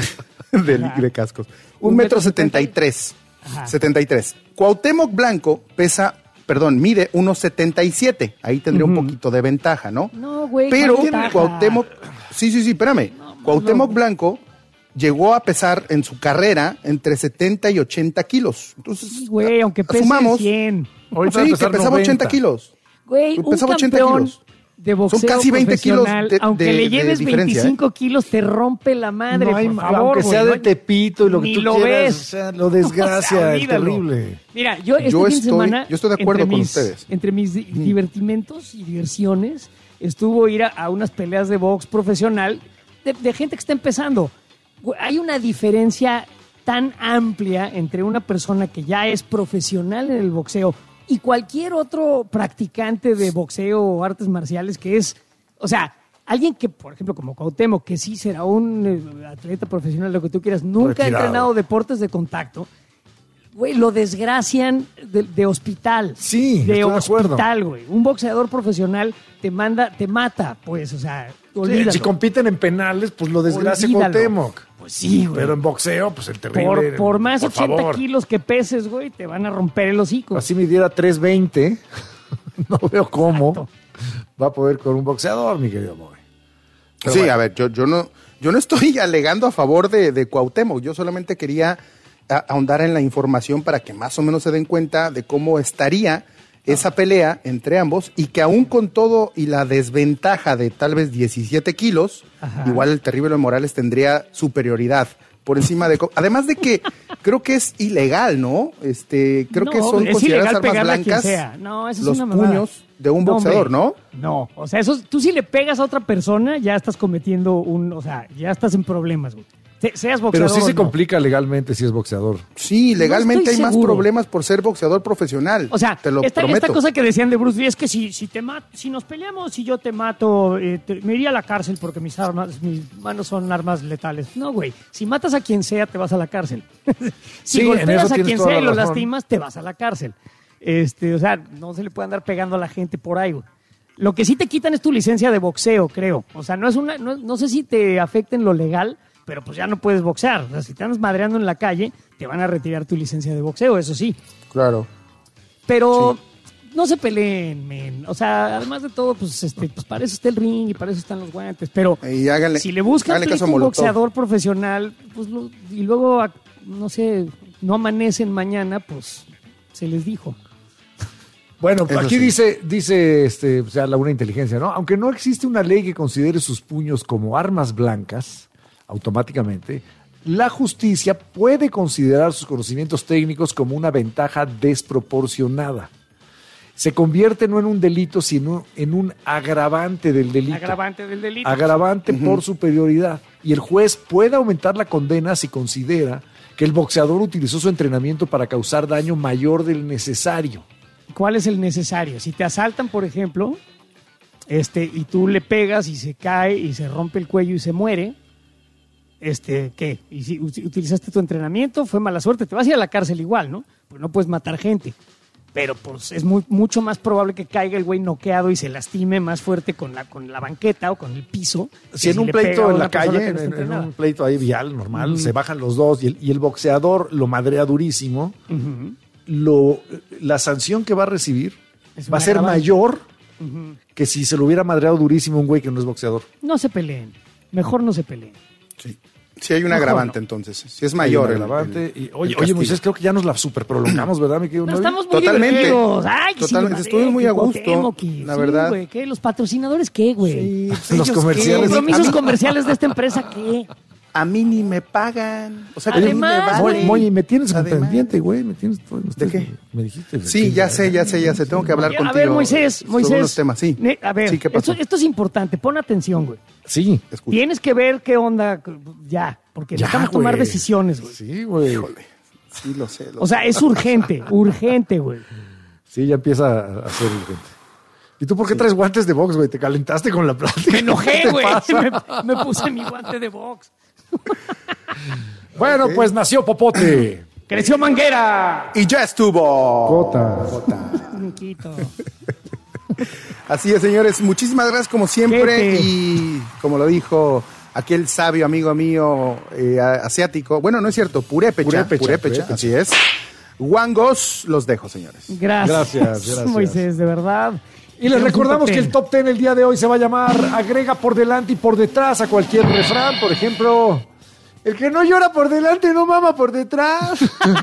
de, de cascos. Un, metro setenta y tres. Ajá. setenta y tres. Cuauhtémoc Blanco pesa, perdón, mide uno setenta y siete. Ahí tendría Ujú. un poquito de ventaja, ¿no? No, güey. Pero ¿cuál ventaja? Cuauhtémoc, sí, sí, sí, espérame. Cuauhtémoc no. Blanco llegó a pesar en su carrera entre setenta y ochenta kilos. Entonces, Sí, güey, aunque pese asumamos- cien. Ahorita va a sí, que pesar pesaba noventa. ochenta kilos. Güey, un Pesaba ochenta campeón kilos. de boxeo Son casi veinte kilos profesional, de- aunque de- le de lleves diferencia, veinticinco kilos, te rompe la madre, No hay por ma- favor, aunque güey, sea no de hay- Tepito y lo que ni tú lo quieras, ves. o sea, lo desgracia, O sea, es olvídalo. terrible. Mira, yo este Yo fin de estoy- semana, yo estoy de acuerdo entre con mis- ustedes. Entre mis di- divertimentos y diversiones, estuvo ir a, a unas peleas de box profesional de, de gente que está empezando. Güey, hay una diferencia tan amplia entre una persona que ya es profesional en el boxeo y cualquier otro practicante de boxeo o artes marciales que es, o sea, alguien que, por ejemplo, como Cuauhtémoc, que sí será un eh, atleta profesional, lo que tú quieras, nunca ha Retirado. entrenado deportes de contacto, güey, lo desgracian de, de hospital. Sí, de estoy de acuerdo. hospital, güey. Un boxeador profesional te manda, te mata, pues, o sea, Sí, olvídalo. si compiten en penales, pues lo desgracia Olvídalo. Cuauhtémoc. Pues sí, güey. Pero en boxeo, pues el terrible. Por, por más por ochenta favor. kilos que peses, güey, te van a romper el hocico. Así midiera tres veinte, no veo cómo va a poder con un boxeador, mi querido Moy. Pero Sí, bueno. a ver, yo, yo no, yo no estoy alegando a favor de, de Cuauhtémoc. Yo solamente quería a- ahondar en la información para que más o menos se den cuenta de cómo estaría esa pelea entre ambos y que aún con todo y la desventaja de tal vez diecisiete kilos, Ajá. igual el Terrible Morales tendría superioridad por encima de... co- Además de que creo que es ilegal, ¿no? Este, creo No, que son es consideradas ilegal armas pegarle a quien blancas sea. No, eso es los una mamada. puños de un No, boxeador, hombre. ¿no? No, o sea, eso, tú si le pegas a otra persona, ya estás cometiendo un, o sea, ya estás en problemas, güey. Se- seas Pero boxeador sí se o no. complica legalmente si es boxeador. Sí, legalmente estoy hay más seguro. problemas por ser boxeador profesional. O sea, te lo esta, prometo. esta cosa que decían de Bruce Lee es que si, si te mat- si nos peleamos, si yo te mato, eh, te- me iría a la cárcel porque mis armas, mis manos son armas letales. No, güey. Si matas a quien sea, te vas a la cárcel. si Sí, en golpeas eso a tienes quien toda sea y la lo razón. lastimas, te vas a la cárcel. Este, o sea, no se le puede andar pegando a la gente por ahí, güey. Lo que sí te quitan es tu licencia de boxeo, creo. O sea, no es una, no, no sé si te afecta en lo legal, pero pues ya no puedes boxear. O sea, si te andas madreando en la calle, te van a retirar tu licencia de boxeo, eso sí. Claro. Pero no se peleen, men. O sea, además de todo, pues, este, pues para eso está el ring y para eso están los guantes. Pero Y háganle- si le buscan háganle caso a un Molotov. boxeador profesional, pues lo- y luego, no sé, no amanecen mañana, pues se les dijo. Bueno, Eso aquí sí. dice, dice este, o sea, la una inteligencia, ¿no? Aunque no existe una ley que considere sus puños como armas blancas, automáticamente, la justicia puede considerar sus conocimientos técnicos como una ventaja desproporcionada. Se convierte no en un delito, sino en un agravante del delito. Agravante del delito. Agravante Ujú. por superioridad. Y el juez puede aumentar la condena si considera que el boxeador utilizó su entrenamiento para causar daño mayor del necesario. ¿Cuál es el necesario? Si te asaltan, por ejemplo, este, y tú le pegas y se cae y se rompe el cuello y se muere, este, ¿qué? Y si ut- utilizaste tu entrenamiento, fue mala suerte, te vas a ir a la cárcel igual, ¿no? Pues no puedes matar gente. Pero pues es muy, mucho más probable que caiga el güey noqueado y se lastime más fuerte con la, con la banqueta o con el piso. Si que en un le pega a pleito en una la persona calle, que no está en, en entrenada. un pleito ahí vial, normal, Ujú. se bajan los dos y el, y el boxeador lo madrea durísimo, Ujú. lo, la sanción que va a recibir Es va a un ser agravante. mayor Ujú. que si se lo hubiera madreado durísimo un güey que no es boxeador. No se peleen. Mejor no se peleen. Sí hay un Mejor agravante no. entonces. Si es mayor Hay el un agravante. el- y, oye, el oye, castigo. Moisés, creo que ya nos la super prolongamos, ¿verdad, mi querido No, novio? estamos muy Totalmente. divertidos. Ay, Totalmente. sí, Estuve muy a gusto, Cuauhtémoc, la sí, verdad. güey, ¿qué? ¿Los patrocinadores qué, güey? pues, Los ellos comerciales. qué. ¿Compromisos A mí- comerciales de esta empresa qué? A mí ni me pagan. O sea, que Además, ni me Moy, vale. Moy, me tienes con Además. pendiente, güey. Me tienes, ¿De qué? Me dijiste. Sí, ya sé, ya sé, ya sé. Tengo que hablar A contigo. ver, Moisés, sobre Moisés. unos temas, sí. Ne- A ver, Sí, ¿qué pasó? esto, esto es importante. Pon atención, güey. Sí. Escucha. Tienes que ver qué onda ya, porque Ya, necesitamos tomar güey. decisiones, güey. Sí, güey. Híjole. Sí, lo sé. lo O sea, sé. es urgente, urgente, güey. Sí, ya empieza a ser urgente. ¿Y tú por qué traes guantes de box, güey? ¿Te calentaste con la plática? Me ¿Qué enojé, te güey. pasa? Me, me puse mi guante de box. Bueno, pues nació Popote. Creció Manguera. Y ya estuvo. Cota. Niquito. Así es, señores. Muchísimas gracias como siempre. Vete. Y como lo dijo aquel sabio amigo mío eh, asiático. Bueno, no es cierto. Purépecha. Purépecha, Purépecha, purépecha. así es. Wangos, los dejo, señores. Gracias. Gracias, gracias. Moisés, de verdad. Y les Tenemos un recordamos top que el ten. top ten el día de hoy se va a llamar Agrega por delante y por detrás a cualquier refrán. Por ejemplo, el que no llora por delante no mama por detrás.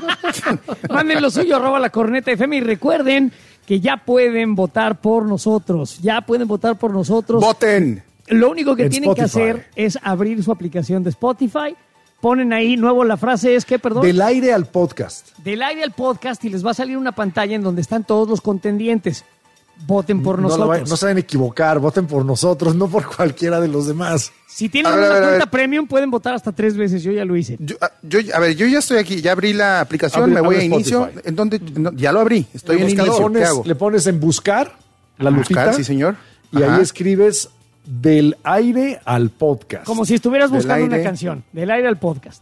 Manden lo suyo, arroba la corneta F M y recuerden que ya pueden votar por nosotros. Ya pueden votar por nosotros. ¡Voten! Lo único que En tienen que Spotify. hacer es abrir su aplicación de Spotify. Ponen ahí, nuevo, la frase es que, perdón, Del aire al podcast. del aire al podcast y les va a salir una pantalla en donde están todos los contendientes. Voten por No, la nosotros. va- no se deben equivocar, voten por nosotros, no por cualquiera de los demás. Si tienen A ver, una a ver, a cuenta ver. premium, pueden votar hasta tres veces. Yo ya lo hice. Yo, ah, yo- a ver, yo ya estoy aquí, ya abrí la aplicación, Abre- me voy a abre inicio. Spotify. ¿En dónde? No, ya lo abrí, estoy en Le inicio. ¿Qué pones, hago? le pones en buscar, la Buscar, lupita, sí, señor. y Ajá. ahí escribes del aire al podcast. Como si estuvieras Del buscando una aire. canción. Del aire al podcast.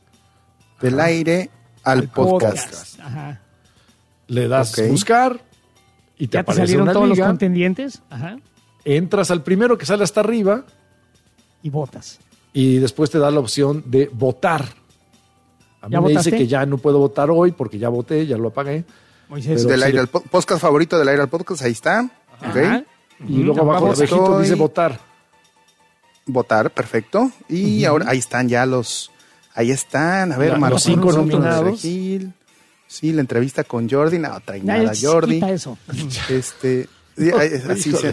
Del aire al podcast. Ajá. Le das Ok. buscar y te ¿Ya te aparece salieron una todos liga, los contendientes? Ajá. entras al primero que sale hasta arriba Y votas. y después te da la opción de votar. A mí ¿Ya me votaste? dice que ya no puedo votar hoy porque ya voté, ya lo apagué. Moisés. Pero Del sí aire le- al po- podcast favorito del aire al podcast, ahí está. Ajá. Ok. Y luego Ujú, abajo abajo abajito estoy. dice votar. Votar, perfecto. Y ahora ahí están ya los. Ahí están. A ver, Ya, Martín, los cinco nosotros, nominados. Regil. Sí, la entrevista con Jordi. No, trae Ya, nada, ya, Jordi. quita eso. Este. y- ay, así se.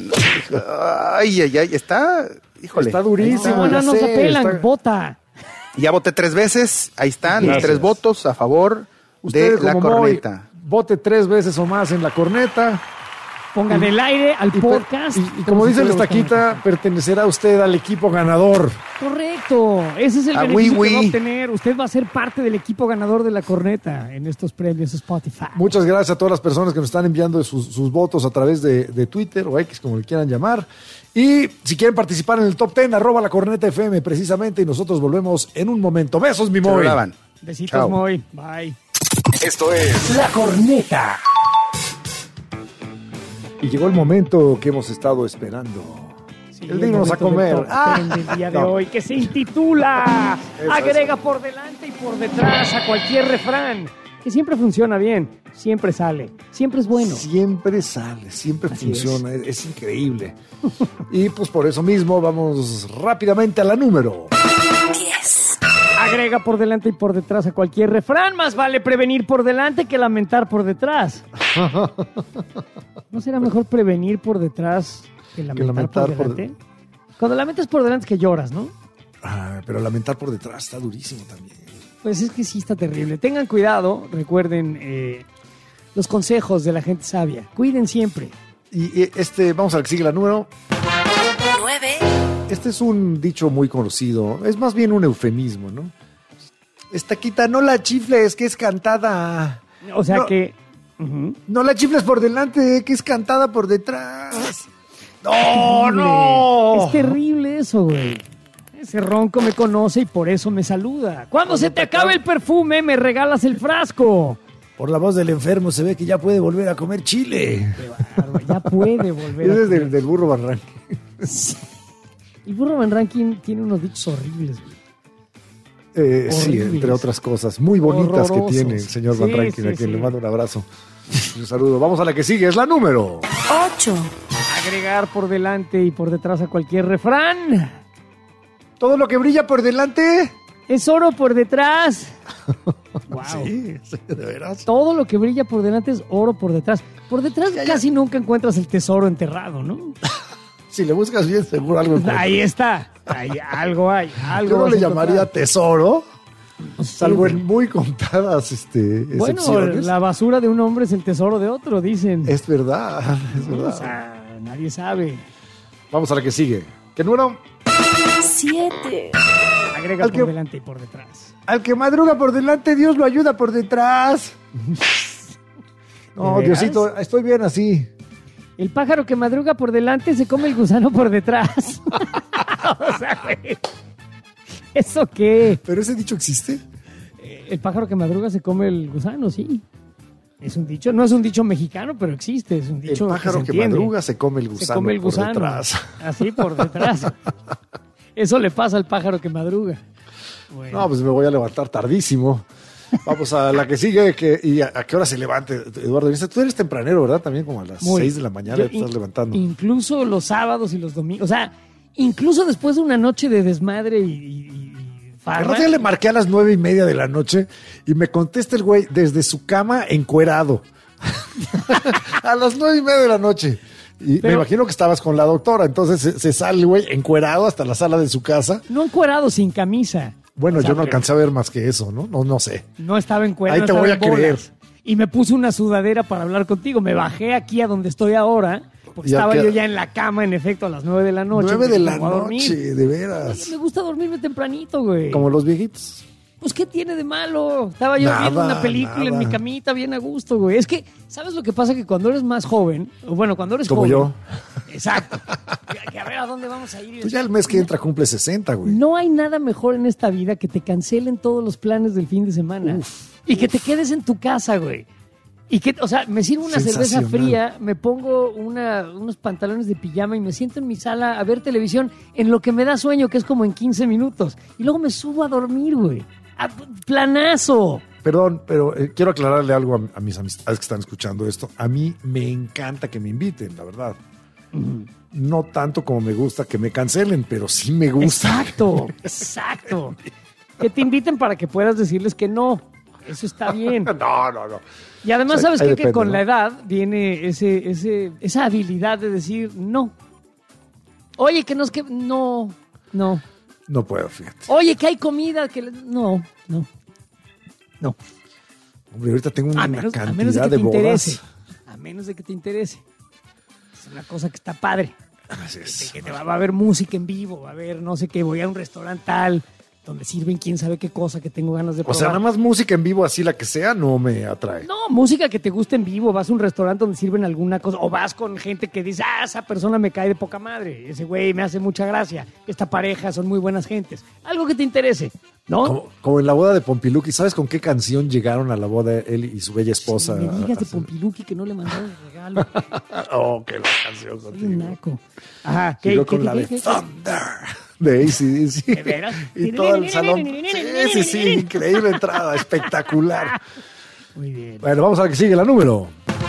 Ay, ay, ay. Está. Híjole. Está durísimo. No, no ya nos sé, apelan. está- Vota. Ya voté tres veces. Ahí están. Gracias. Tres votos a favor Usted, de la como Moy, corneta. vote tres veces o más en la corneta. Pongan del aire al Y, per- podcast. y- y como dice el Todos estaquita, pertenecerá usted al equipo ganador. Correcto. Ese es el Ah, beneficio oui, que va a oui. obtener. Usted va a ser parte del equipo ganador de la corneta en estos premios Spotify. Muchas gracias a todas las personas que nos están enviando sus, sus votos a través de, de Twitter o X, como le quieran llamar. Y si quieren participar en el top diez, arroba la corneta F M precisamente, y nosotros volvemos en un momento. Besos, mi Se lo Moy. lavan. Besitos, Chao. Moy. Bye. Esto es La Corneta. Y llegó el momento que hemos estado esperando. Sí, el de irnos a momento del comer. top ten del día de no. hoy, que se intitula Eso, Agrega por delante y por detrás a cualquier refrán, que siempre funciona bien, siempre sale, siempre es bueno. Siempre sale, siempre Así funciona, es. es increíble. Y pues por eso mismo vamos rápidamente a la número. Agrega por delante y por detrás a cualquier refrán, más vale prevenir por delante que lamentar por detrás. ¿No será mejor prevenir por detrás que lamentar, lamentar por por delante? Cuando lamentas por delante es que lloras, ¿no? Ah, pero lamentar por detrás está durísimo también. Pues es que sí está terrible. Tengan cuidado, recuerden eh, los consejos de la gente sabia. Cuiden siempre. Y, y este, vamos a ver que sigue la número. nueve. Este es un dicho muy conocido. Es más bien un eufemismo, ¿no? Esta quita, no la chifles, que es cantada. O sea no, que... Uh-huh. No la chifles por delante, que es cantada por detrás. ¡No, Terrible. no! Es terrible eso, güey. Ese ronco me conoce y por eso me saluda. Cuando se te acabe el perfume, me regalas el frasco. Por la voz del enfermo se ve que ya puede volver a comer chile. Qué bárbaro, ya puede volver. Ese a es del, del burro Van Ranking. Sí. El burro Van Ranking tiene unos dichos horribles, güey. Eh, sí, entre otras cosas muy bonitas Horrorosos. que tiene el señor Van Sí, Ranking, sí, a quien sí. le mando un abrazo y un saludo. Vamos a la que sigue, es la número. ocho. Agregar por delante y por detrás a cualquier refrán. Todo lo que brilla por delante es oro por detrás. Wow. Sí, sí, de veras. Todo lo que brilla por delante es oro por detrás. Por detrás casi nunca encuentras el tesoro enterrado, ¿no? Si le buscas bien, seguro algo encuentras. Ahí está. Ahí, algo hay. Algo Yo no vas le a llamaría encontrar. tesoro, Sí, salvo güey. en muy contadas este, Bueno, excepciones. la basura de un hombre es el tesoro de otro, dicen. Es verdad, es verdad. O sea, nadie sabe. Vamos a la que sigue. ¿Qué número? siete. Agrega Al por que- delante y por detrás. Al que madruga por delante, Dios lo ayuda por detrás. No, ¿De veras? Diosito, estoy bien así. El pájaro que madruga por delante se come el gusano por detrás. O sea, güey. ¿Eso qué? ¿Pero ese dicho existe? Eh, El pájaro que madruga se come el gusano, sí. Es un dicho, no es un dicho mexicano, pero existe. Es un El dicho pájaro que, se que entiende. madruga se come el Se gusano come el por gusano. detrás. Así por detrás. Eso le pasa al pájaro que madruga. Bueno. No, pues me voy a levantar tardísimo. Vamos a la que sigue. Que, ¿Y a, a qué hora se levante, Eduardo? Dice, tú eres tempranero, ¿verdad? También como a las Muy. seis de la mañana Yo te estás in- levantando. Incluso los sábados y los domingos. O sea, incluso después de una noche de desmadre y, y, y El farra. otro día le marqué a las nueve y media de la noche y me contesta el güey desde su cama encuerado. A las nueve y media de la noche. Y Pero- me imagino que estabas con la doctora. Entonces se, se sale el güey encuerado hasta la sala de su casa. No encuerado, sin camisa. Bueno, O sea, yo no pero- alcancé a ver más que eso, ¿no? No, no sé. No estaba encuerado. Ahí te estaba voy a en bolas. creer. Y me puse una sudadera para hablar contigo. Me bajé aquí a donde estoy ahora. Porque Ya estaba que- yo ya en la cama, en efecto, a las nueve de la noche. Nueve de porque la me voy a dormir. noche, de Oye, veras. me gusta dormirme tempranito, güey. Como los viejitos. Pues, ¿qué tiene de malo? Estaba yo Nada, viendo una película en nada. mi camita bien a gusto, güey. Es que, ¿sabes lo que pasa? Que cuando eres más joven, o bueno, cuando eres Como joven... yo. Exacto. Que, que a ver, ¿a dónde vamos a ir? Pues ya el mes que entra cumple sesenta, güey. No hay nada mejor en esta vida que te cancelen todos los planes del fin de semana. y que te quedes en tu casa, güey. Y que, o sea, me sirvo una cerveza Sensacional. fría, me pongo una, unos pantalones de pijama y me siento en mi sala a ver televisión en lo que me da sueño, que es como en quince minutos. Y luego me subo a dormir, güey. A- planazo. Perdón, pero eh, quiero aclararle algo a, a mis amistades que están escuchando esto. A mí me encanta que me inviten, la verdad. No tanto como me gusta que me cancelen, pero sí me gusta. Exacto, exacto. Que te inviten para que puedas decirles que no. Eso está bien. No, no, no. Y además, O sea, ¿sabes ahí qué? Que depende, con ¿no? la edad viene ese, ese, esa habilidad de decir no. Oye, que no es que... No, no. No puedo, fíjate. Oye, que hay comida que... le- No, no. No. Hombre, ahorita tengo una A menos, a cantidad menos de que de te bodas. interese. A menos de que te interese. Es una cosa que está padre. Así es. Que te va, va a haber música en vivo, va a haber no sé qué, voy a un restaurante tal, donde sirven quién sabe qué cosa que tengo ganas de O probar. sea, nada más música en vivo, así la que sea, no me atrae. No, música que te guste en vivo, vas a un restaurante donde sirven alguna cosa, o vas con gente que dice, ah, esa persona me cae de poca madre, ese güey me hace mucha gracia, esta pareja son muy buenas gentes. Algo que te interese, ¿no? Como, como en la boda de Pompiluki, ¿sabes con qué canción llegaron a la boda él y su bella esposa? Me digas de Pompiluki que no le mandaron el regalo. Oh, qué la canción Soy contigo. un naco. Ajá, Y luego ¿qué- con qué- la qué- de qué- qué- Thunder de A C D C. ¿De veras? Y todo el salón. Sí, sí, sí, increíble entrada, espectacular. Muy bien. Bueno, vamos a la que sigue, la número.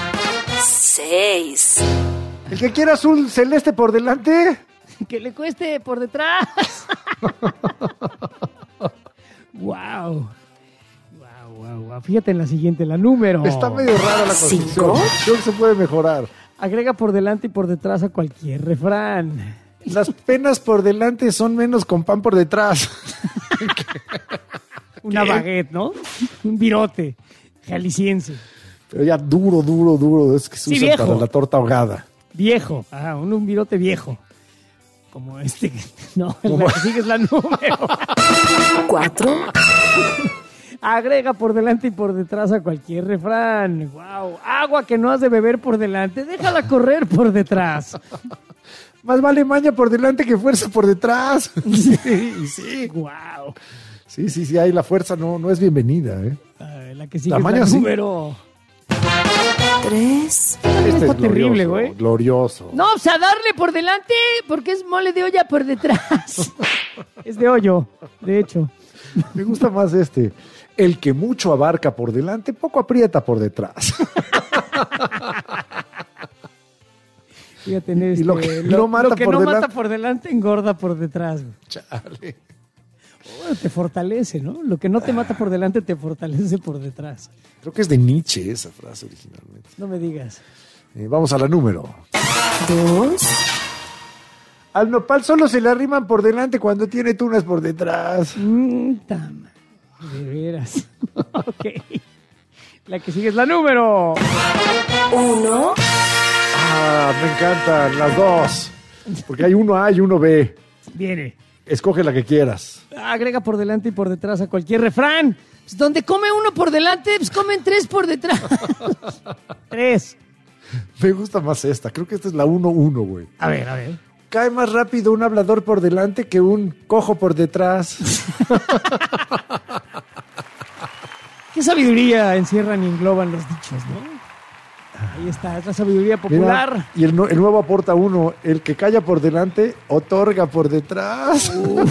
Seis. El que quiera azul celeste por delante. Que le cueste por detrás. Wow. Wow, wow, wow. Wow, fíjate en la siguiente, la número. Está medio rara la construcción. Creo que se puede mejorar. Agrega por delante y por detrás a cualquier refrán. Las penas por delante son menos con pan por detrás. Una baguette, ¿no? Un virote jalisciense. Pero ya duro, duro, duro. Es que se Sí, usa viejo. para la torta ahogada. Viejo. Ah, un, un virote viejo. Como este. No, en la que sigue es la número. Cuatro. Agrega por delante y por detrás a cualquier refrán. Wow. Agua que no has de beber por delante, déjala correr por detrás. Más vale maña por delante que fuerza por detrás. Sí, sí. Wow. Sí, sí, sí. Ahí la fuerza no, no es bienvenida, ¿eh? Ah, la que sigue La es maña la sí. número. Tres. Este Está es terrible, glorioso, güey. Glorioso. No, o sea, darle por delante porque es mole de olla por detrás. Es de hoyo, de hecho. Me gusta más este. El que mucho abarca por delante, poco aprieta por detrás. Fíjate en este, Y lo que lo, no mata lo que por no delante- mata por delante engorda por detrás. güey. Chale. Oh, te fortalece, ¿no? Lo que no te mata por delante te fortalece por detrás. Creo que es de Nietzsche esa frase originalmente. No me digas. Eh, vamos a la número. Dos. Al nopal solo se le arriman por delante cuando tiene tunas por detrás. Mm, tam, de veras. Ok. La que sigue es la número. Uno. Ah, me encantan las dos. Porque hay uno A y uno B. Viene. Escoge la que quieras. Agrega por delante y por detrás a cualquier refrán. Pues donde come uno por delante, pues comen tres por detrás. Tres. Me gusta más esta. Creo que esta es la uno uno, güey. A ver, a ver. Cae más rápido un hablador por delante que un cojo por detrás. ¿Qué sabiduría encierran y engloban los dichos, no? Ahí está, es la sabiduría popular. Mira, y el, no- el nuevo aporta uno. El que calla por delante, otorga por detrás.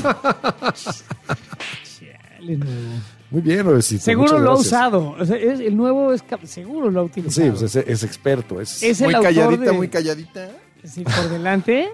Chale, nuevo. Muy bien, Obesito. Seguro muchas lo ha gracias. usado. O sea, es- el nuevo es cap- seguro lo ha Sí, utilizado. pues es, es experto. Es, Es el Muy autor calladita, de- muy calladita. Sí, por delante.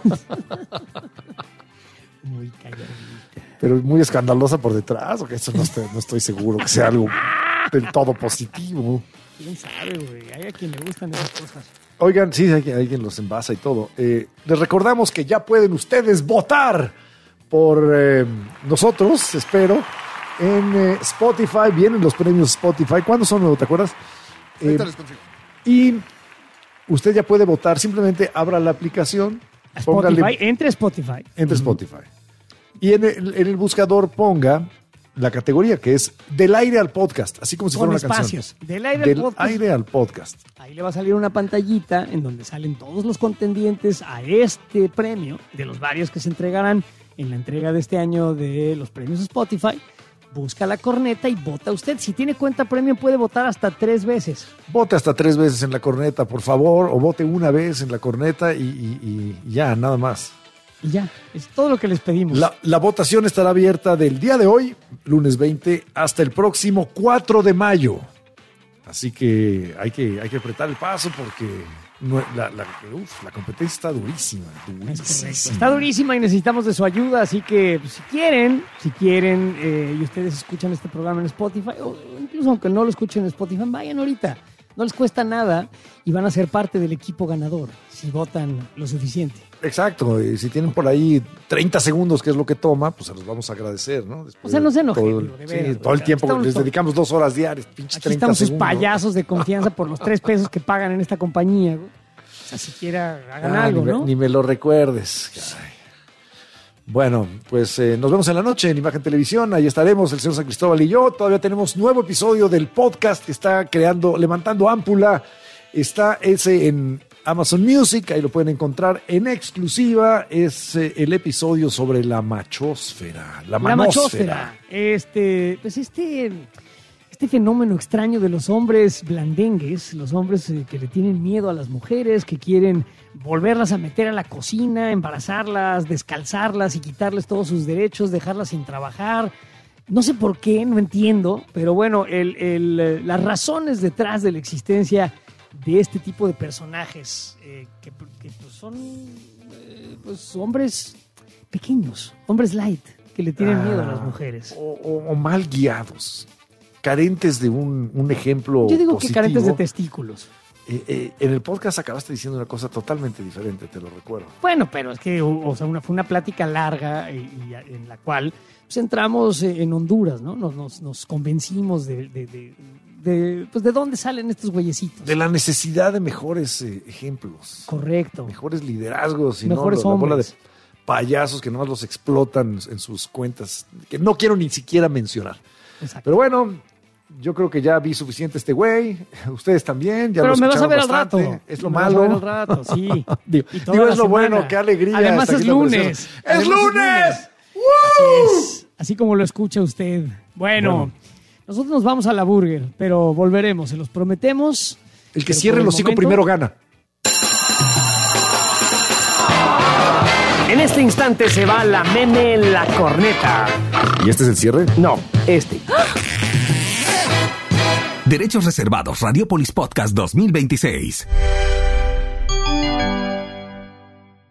Muy calladita. pero muy escandalosa por detrás. O que eso no estoy, no estoy seguro que sea algo del todo positivo. ¿Quién sabe, güey? Hay a quien le gustan esas cosas. Oigan, sí, hay, hay quien los envasa y todo. Eh, les recordamos que ya pueden ustedes votar por eh, nosotros, espero, en eh, Spotify. Vienen los premios Spotify. ¿Cuándo son, Nuevo? ¿Te acuerdas? Eh, Ahorita les consigo. y usted ya puede votar. Simplemente abra la aplicación. Spotify, póngale- entre Spotify. entre Spotify. Y en el, en el buscador ponga la categoría que es Del aire al podcast, así como si Con fuera una espacios. canción. Del aire al Del podcast. aire al podcast. Ahí le va a salir una pantallita en donde salen todos los contendientes a este premio, de los varios que se entregarán en la entrega de este año de los premios Spotify. Busca la corneta y vota usted. Si tiene cuenta premium puede votar hasta tres veces. Vote hasta tres veces en la corneta, por favor, o vote una vez en la corneta y, y- y ya, nada más. Y ya, es todo lo que les pedimos. La, la votación estará abierta del día de hoy, lunes veinte, hasta el próximo cuatro de mayo. Así que hay que, hay que apretar el paso porque no- la, la- uf, la competencia está durísima, durísima. Está durísima y necesitamos de su ayuda, así que pues, si quieren, si quieren eh, y ustedes escuchan este programa en Spotify, o incluso aunque no lo escuchen en Spotify, vayan ahorita. No les cuesta nada y van a ser parte del equipo ganador si votan lo suficiente. Exacto, y si tienen por ahí treinta segundos, que es lo que toma, pues se los vamos a agradecer, ¿no? Después O sea, no se enojen, todo, digo, de sí, veras, todo el güey. tiempo, Estamos les todos- dedicamos dos horas diarias, pinche Aquí treinta estamos sus segundos. payasos de confianza por los tres pesos que pagan en esta compañía. Güey. O sea, siquiera hagan Ah, algo, ni, me, ¿no? ni me lo recuerdes. Caray. Bueno, pues eh, nos vemos en la noche en Imagen Televisión. Ahí estaremos, el señor San Cristóbal y yo. Todavía tenemos nuevo episodio del podcast que está creando, levantando ámpula. Está ese en Amazon Music, ahí lo pueden encontrar en exclusiva. Es eh, el episodio sobre la machósfera, la La manósfera. machósfera. Este, pues este, este fenómeno extraño de los hombres blandengues, los hombres eh, que le tienen miedo a las mujeres, que quieren volverlas a meter a la cocina, embarazarlas, descalzarlas y quitarles todos sus derechos, dejarlas sin trabajar. No sé por qué, no entiendo, pero bueno, el, el, eh, las razones detrás de la existencia de este tipo de personajes eh, que, que, pues, son eh, pues, hombres pequeños, hombres light, que le tienen Ah, miedo a las mujeres. O, o- o mal guiados. carentes de un, un ejemplo Yo digo positivo. que carentes de testículos. Eh, eh, en el podcast acabaste diciendo una cosa totalmente diferente, te lo recuerdo. Bueno, pero es que o, o sea, una, fue una plática larga y, y en la cual pues, entramos en Honduras, ¿no? Nos, nos, nos convencimos de, de, de, de, pues, de dónde salen estos güeyecitos. De la necesidad de mejores eh, ejemplos. Correcto. Mejores liderazgos y Mejores no la bola de hombres. payasos que nomás los explotan en sus cuentas, que no quiero ni siquiera mencionar. Exacto. Pero bueno, yo creo que ya vi suficiente este güey. Ustedes también. Ya Pero lo me vas a escucharon ver al bastante. rato. Es lo Me vas a malo. ver al rato, sí. digo, Y toda digo, la es lo semana. bueno, qué alegría. Además hasta es aquí lo lunes. precioso. ¡Es Además lunes! Así es. Así como lo escucha usted. Bueno, Bueno. nosotros nos vamos a la burger, pero volveremos, se los prometemos. El que Pero cierre por el el hocico momento- primero gana. En este instante se va la meme la corneta. ¿Y este es el cierre? No, este. Derechos reservados. Radiopolis Podcast dos mil veintiséis.